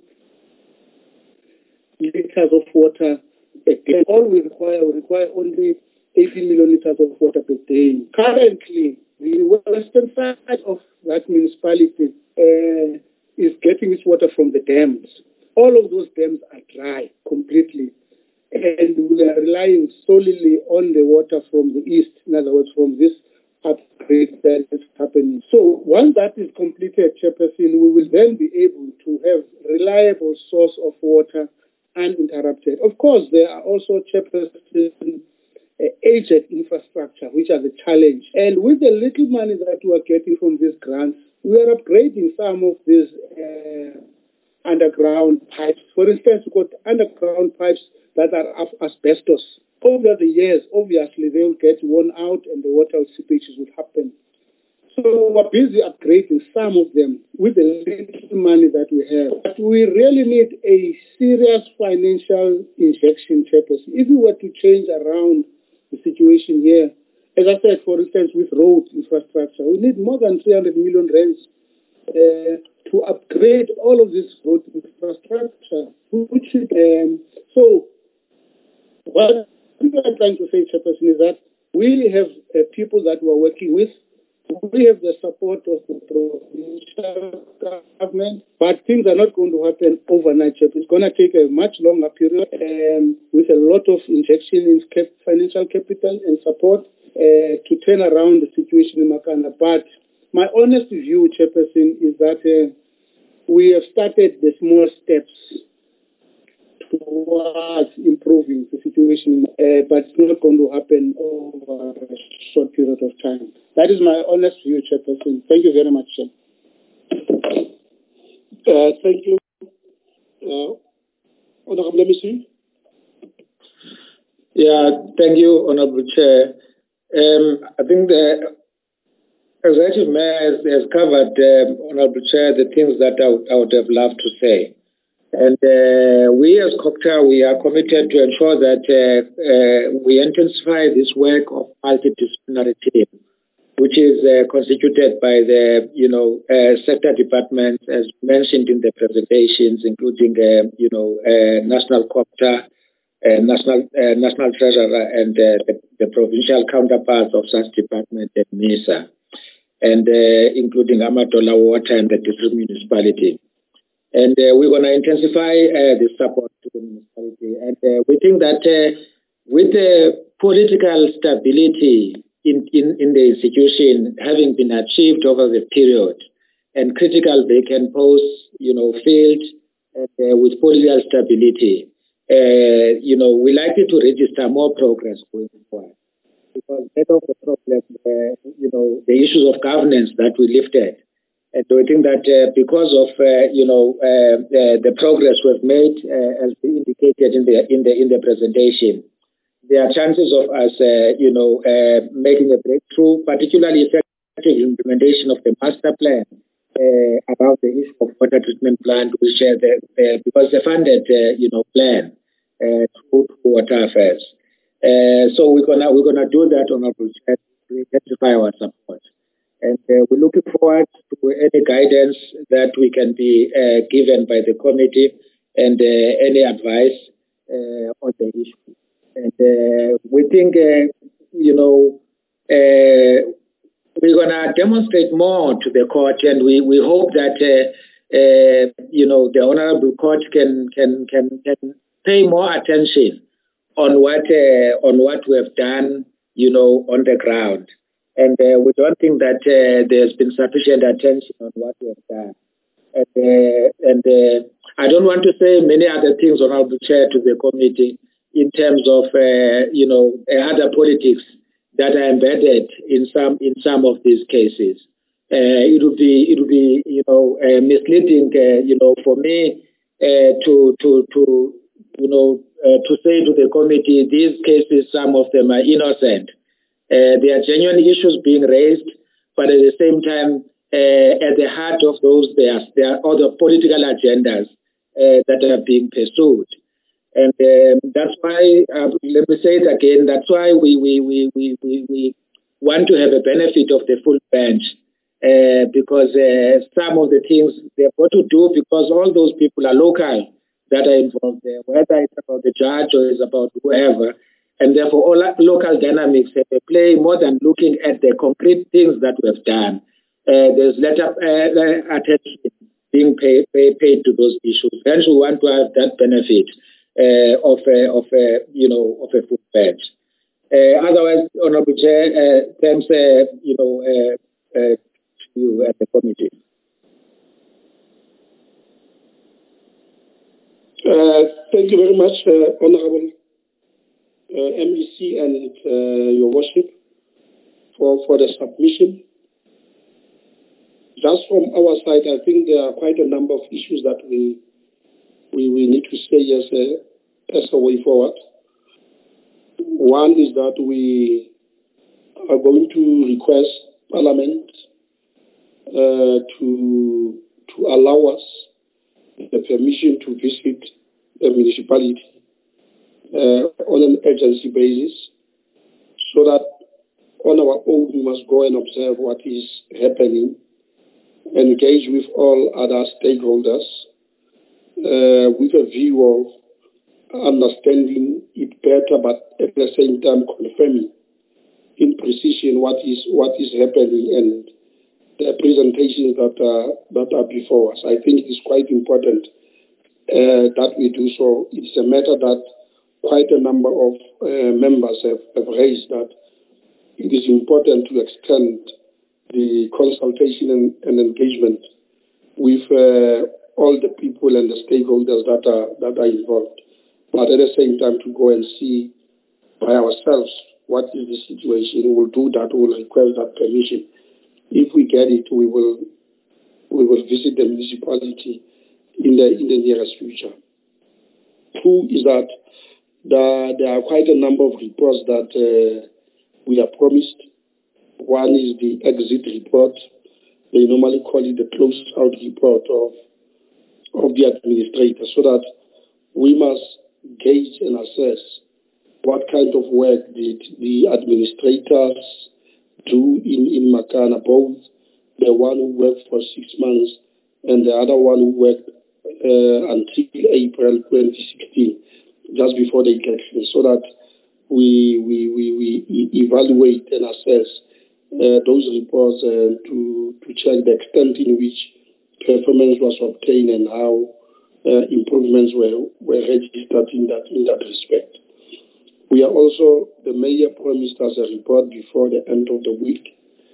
liters of water per day. All we require only 80 million liters of water per day. Currently, the western side of that municipality is getting its water from the dams. All of those dams are dry completely. And we are relying solely on the water from the east, in other words, from this upgrade that is happening. So once that is completed, Chairperson, we will then be able to have reliable source of water uninterrupted. Of course, there are also, Chairperson, aged infrastructure, which are the challenge. And with the little money that we are getting from these grants, we are upgrading some of these underground pipes. For instance, we've got underground pipes that are of asbestos. Over the years, obviously, they will get worn out and the water seepages will happen. So we're busy upgrading some of them with the little money that we have. But we really need a serious financial injection, Chairperson. If we were to change around the situation here, as I said, for instance, with road infrastructure, we need more than 300 million rands to upgrade all of this road infrastructure. So what we are trying to say, Chairperson, is that we have people that we are working with we have the support of the provincial government, but things are not going to happen overnight. It's going to take a much longer period with a lot of injection in financial capital and support to turn around the situation in Makanda. But my honest view, Chairperson, is that we have started the small steps towards improving the situation, but it's not going to happen over a short period of time. That is my honest view, Chairperson. Thank you very much, Chair. Thank you. Honorable Missy. Yeah, thank you, Honorable Chair. I think the Executive Mayor has covered, Honorable Chair, the things that I would have loved to say. And we as COGTA, we are committed to ensure that we intensify this work of multidisciplinary team, which is constituted by the, sector departments, as mentioned in the presentations, including, National COGTA, National Treasurer, and the provincial counterparts of such department at MISA, and including Amatola Water and the district municipality. And we're going to intensify the support to the municipality. And we think that with the political stability in the institution having been achieved over the period, and critical vacant posts, filled with political stability, we're likely to register more progress going forward. Because that of the problem, the issues of governance that we lifted. And we think that because of the progress we've made, as indicated in the presentation, there are chances of us, making a breakthrough, particularly effective implementation of the master plan about the issue of water treatment plant, which because the funded plan through water affairs. So we're gonna do that on our project to intensify our support. And we're looking forward to any guidance that we can be given by the committee and any advice on the issue. And we think, we're going to demonstrate more to the court, and we hope that, the Honorable Court can pay more attention on what we have done, on the ground. And we don't think that there's been sufficient attention on what we have done. And I don't want to say many other things, Honorable Chair, to the committee in terms of, other politics that are embedded in some of these cases. It would be misleading, for me to say to the committee, these cases, some of them are innocent. There are genuine issues being raised, but at the same time, at the heart of those, there are other political agendas that are being pursued. And that's why, let me say it again, that's why we want to have a benefit of the full bench, because some of the things they've got to do, because all those people are local that are involved there, whether it's about the judge or it's about whoever. And therefore, all local dynamics have a play more than looking at the concrete things that we have done. There's lesser attention being paid to those issues. Hence, we want to have that benefit of a full bench. Otherwise, Honorable Chair, thanks, to you and the committee. Thank you very much, Honorable MEC and Your Worship for the submission. Just from our side, I think there are quite a number of issues that we need to say as a way forward. One is that we are going to request Parliament to allow us the permission to visit the municipality on an urgency basis, so that on our own we must go and observe what is happening, engage with all other stakeholders with a view of understanding it better, but at the same time confirming in precision what is happening and the presentations that are before us. I think it is quite important that we do so. It's a matter that quite a number of members have raised, that it is important to extend the consultation and engagement with all the people and the stakeholders that are involved, but at the same time to go and see by ourselves what is the situation. We will do that. We will request that permission. If we get it, we will visit the municipality in the nearest future. Two is that there are quite a number of reports that we are promised. One is the exit report. They normally call it the closed out report of the administrator, so that we must gauge and assess what kind of work did the administrators do in Makana, both the one who worked for 6 months and the other one who worked until April 2016, just before the election, so that we evaluate and assess those reports to check the extent in which performance was obtained and how improvements were registered in that respect. We are also, the mayor promised us a report before the end of the week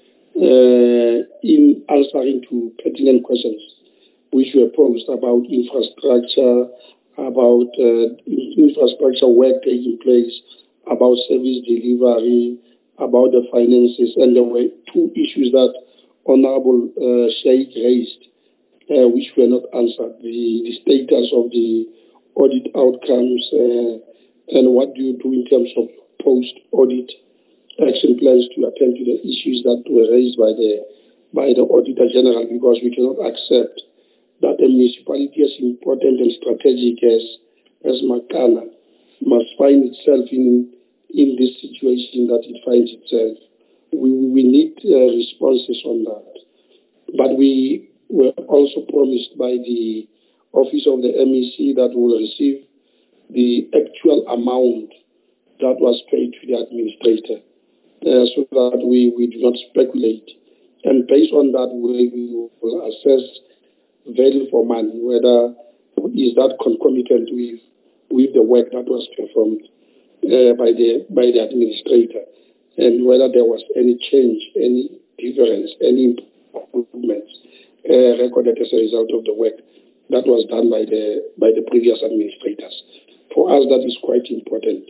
in answering to pertinent questions which were posed about infrastructure, about infrastructure work taking place, about service delivery, about the finances, and there were two issues that Honorable Sheikh raised which were not answered: the status of the audit outcomes and what do you do in terms of post-audit action plans to attend to the issues that were raised by the Auditor General, because we cannot accept that a municipality as important and strategic as Makana must find itself in this situation that it finds itself. We need responses on that. But we were also promised by the Office of the MEC that we will receive the actual amount that was paid to the administrator, so that we do not speculate. And based on that, we will assess value for money, whether is that concomitant with the work that was performed by the administrator, and whether there was any change, any difference, any improvements recorded as a result of the work that was done by the previous administrators. For us, that is quite important.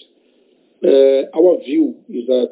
Our view is that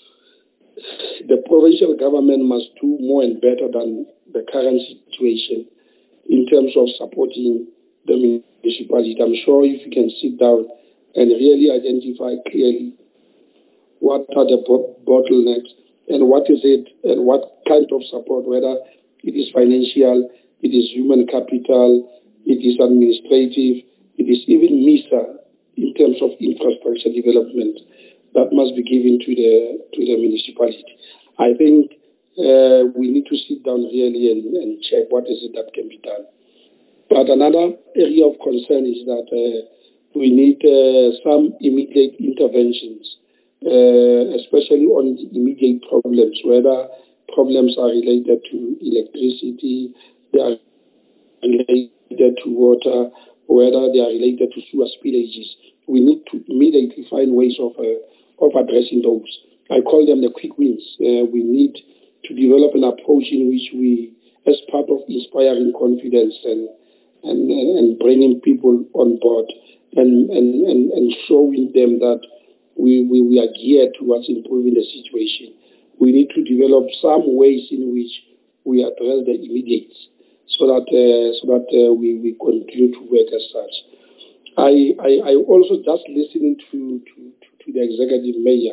the provincial government must do more and better than the current situation in terms of supporting the municipality. I'm sure if you can sit down and really identify clearly what are the bottlenecks and what is it and what kind of support, whether it is financial, it is human capital, it is administrative, it is even MISA in terms of infrastructure development, that must be given to the municipality. I think we need to sit down really and check what is it that can be done. But another area of concern is that we need some immediate interventions, especially on the immediate problems, whether problems are related to electricity, they are related to water, whether they are related to sewer spillages. We need to immediately find ways of addressing those. I call them the quick wins. We need to develop an approach in which we, as part of inspiring confidence and bringing people on board and showing them that we are geared towards improving the situation, we need to develop some ways in which we address the immediates, so that we continue to work as such. I also, just listening to the executive mayor,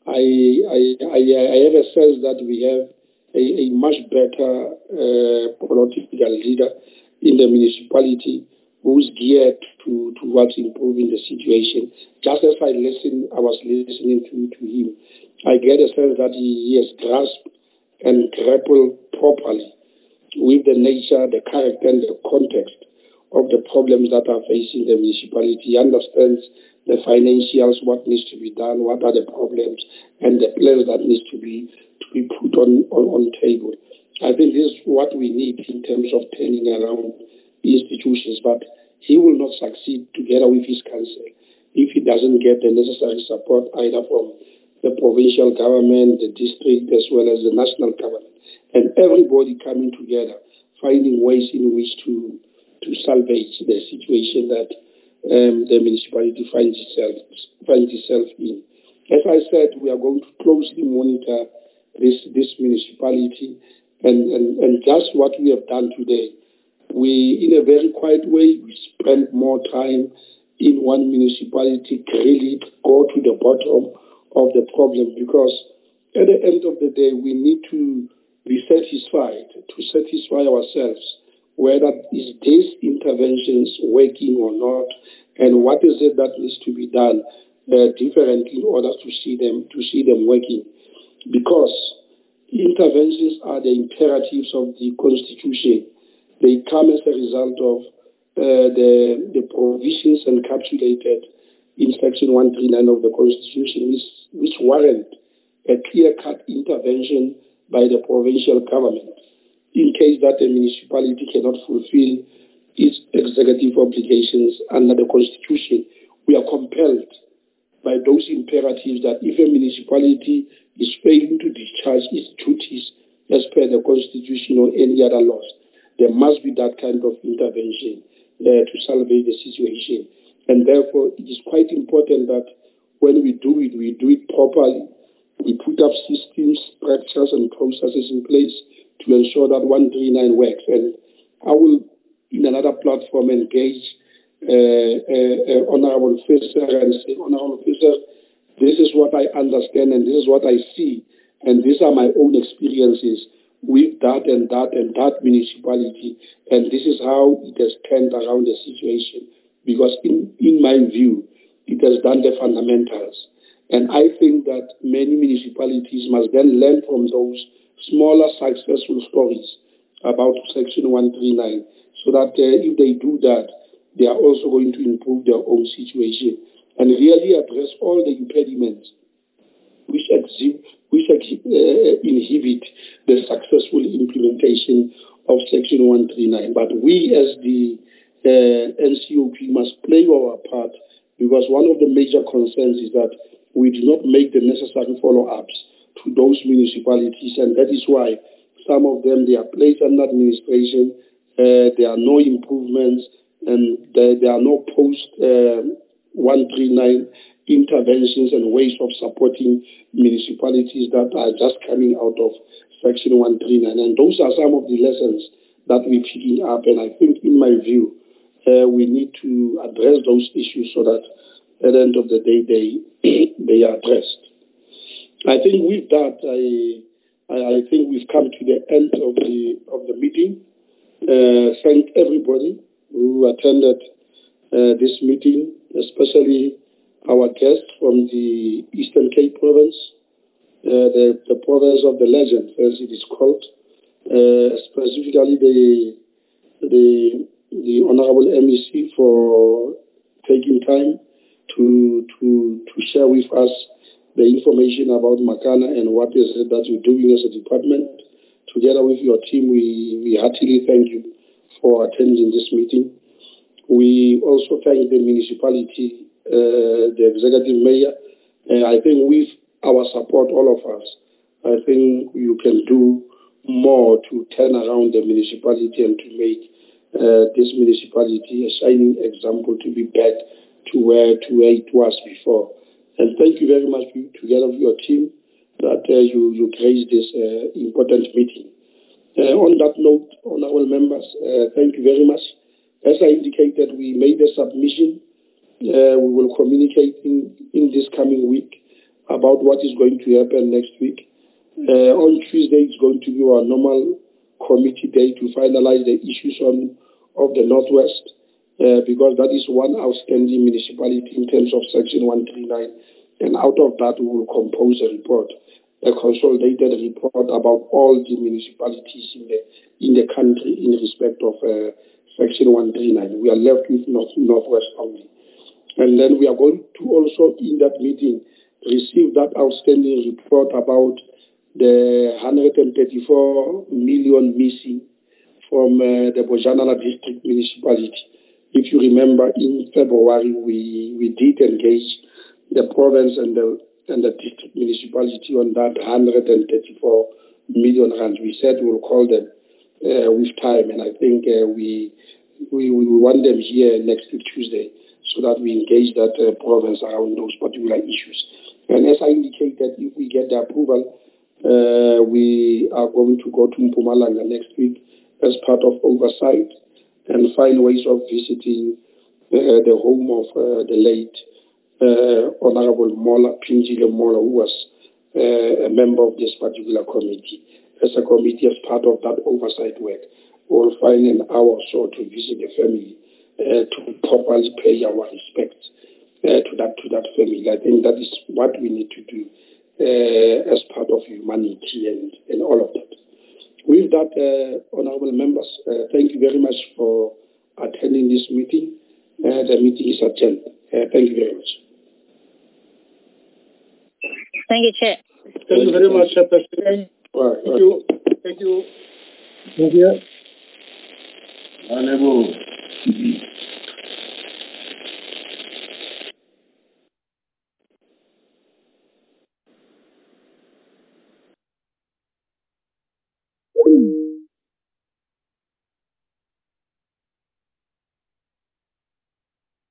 I have a sense that we have a much better political leader in the municipality who's geared towards improving the situation. Just as I was listening to him, I get a sense that he has grasped and grappled properly with the nature, the character, and the context of the problems that are facing the municipality. He understands the financials, what needs to be done, what are the problems, and the plans that needs to be put on table. I think this is what we need in terms of turning around institutions, but he will not succeed together with his council if he doesn't get the necessary support either from the provincial government, the district, as well as the national government, and everybody coming together, finding ways in which to salvage the situation that the municipality finds itself in. As I said, we are going to closely monitor this municipality, and just what we have done today. We, in a very quiet way, we spend more time in one municipality, really go to the bottom of the problem, because at the end of the day, we need to be satisfied, to satisfy ourselves, whether is these interventions working or not, and what is it that needs to be done differently in order to see them working. Because interventions are the imperatives of the Constitution. They come as a result of the provisions encapsulated in Section 139 of the Constitution, which warrant a clear-cut intervention by the provincial government in case that a municipality cannot fulfill its executive obligations under the Constitution. We are compelled by those imperatives that if a municipality is failing to discharge its duties as per the Constitution or any other laws, there must be that kind of intervention to salvage the situation. And therefore, it is quite important that when we do it properly. We put up systems, structures, and processes in place to ensure that 139 works. And I will, in another platform, engage Honorable Officer and say, Honorable Officer, this is what I understand and this is what I see, and these are my own experiences with that and that and that municipality, and this is how it has turned around the situation. Because in my view, it has done the fundamentals. And I think that many municipalities must then learn from those smaller successful stories about Section 139, so that if they do that, they are also going to improve their own situation and really address all the impediments which inhibit the successful implementation of Section 139. But we as the NCOP must play our part, because one of the major concerns is that we do not make the necessary follow-ups to those municipalities, and that is why some of them, they are placed under administration, there are no improvements, and there are no post-139 interventions and ways of supporting municipalities that are just coming out of Section 139. And those are some of the lessons that we're picking up, and I think, in my view, we need to address those issues so that at the end of the day, they are addressed. I think with that, I think we've come to the end of the meeting. Thank everybody who attended this meeting, especially our guests from the Eastern Cape province, the province of the legend, as it is called, specifically the Honorable MEC for taking time to share with us the information about Makana and what is it that you're doing as a department. Together with your team, we heartily thank you for attending this meeting. We also thank the municipality, the executive mayor, and I think with our support, all of us, I think you can do more to turn around the municipality and to make this municipality a shining example to be back to where it was before. And thank you very much, together with your team, that you raised this important meeting. On that note, honorable members, thank you very much. As I indicated, we made a submission. We will communicate in this coming week about what is going to happen next week. On Tuesday, it's going to be our normal committee day to finalize the issues of the Northwest, because that is one outstanding municipality in terms of Section 139. And out of that, we will compose a report, a consolidated report about all the municipalities in the country in respect of Section 139. We are left with Northwest only. And then we are going to also, in that meeting, receive that outstanding report about the 134 million missing from the Bojanala district municipality. If you remember, in February, we did engage the province and the district municipality on that 134 million rands. We said we'll call them with time, and I think we want them here next week, Tuesday, so that we engage that province around those particular issues. And as I indicated, if we get the approval, we are going to go to Mpumalanga next week as part of oversight and find ways of visiting the home of the late Honorable Phindile Mola, who was a member of this particular committee. As a committee, as part of that oversight work, we'll find an hour or so to visit the family to properly pay our respects to that family. I think that is what we need to do as part of humanity and all of that. With that, honorable members, thank you very much for attending this meeting. The meeting is adjourned. Thank you very much. Thank you, Chair. Thank you very much, President. Thank you. Thank you. Thank you. Honorable.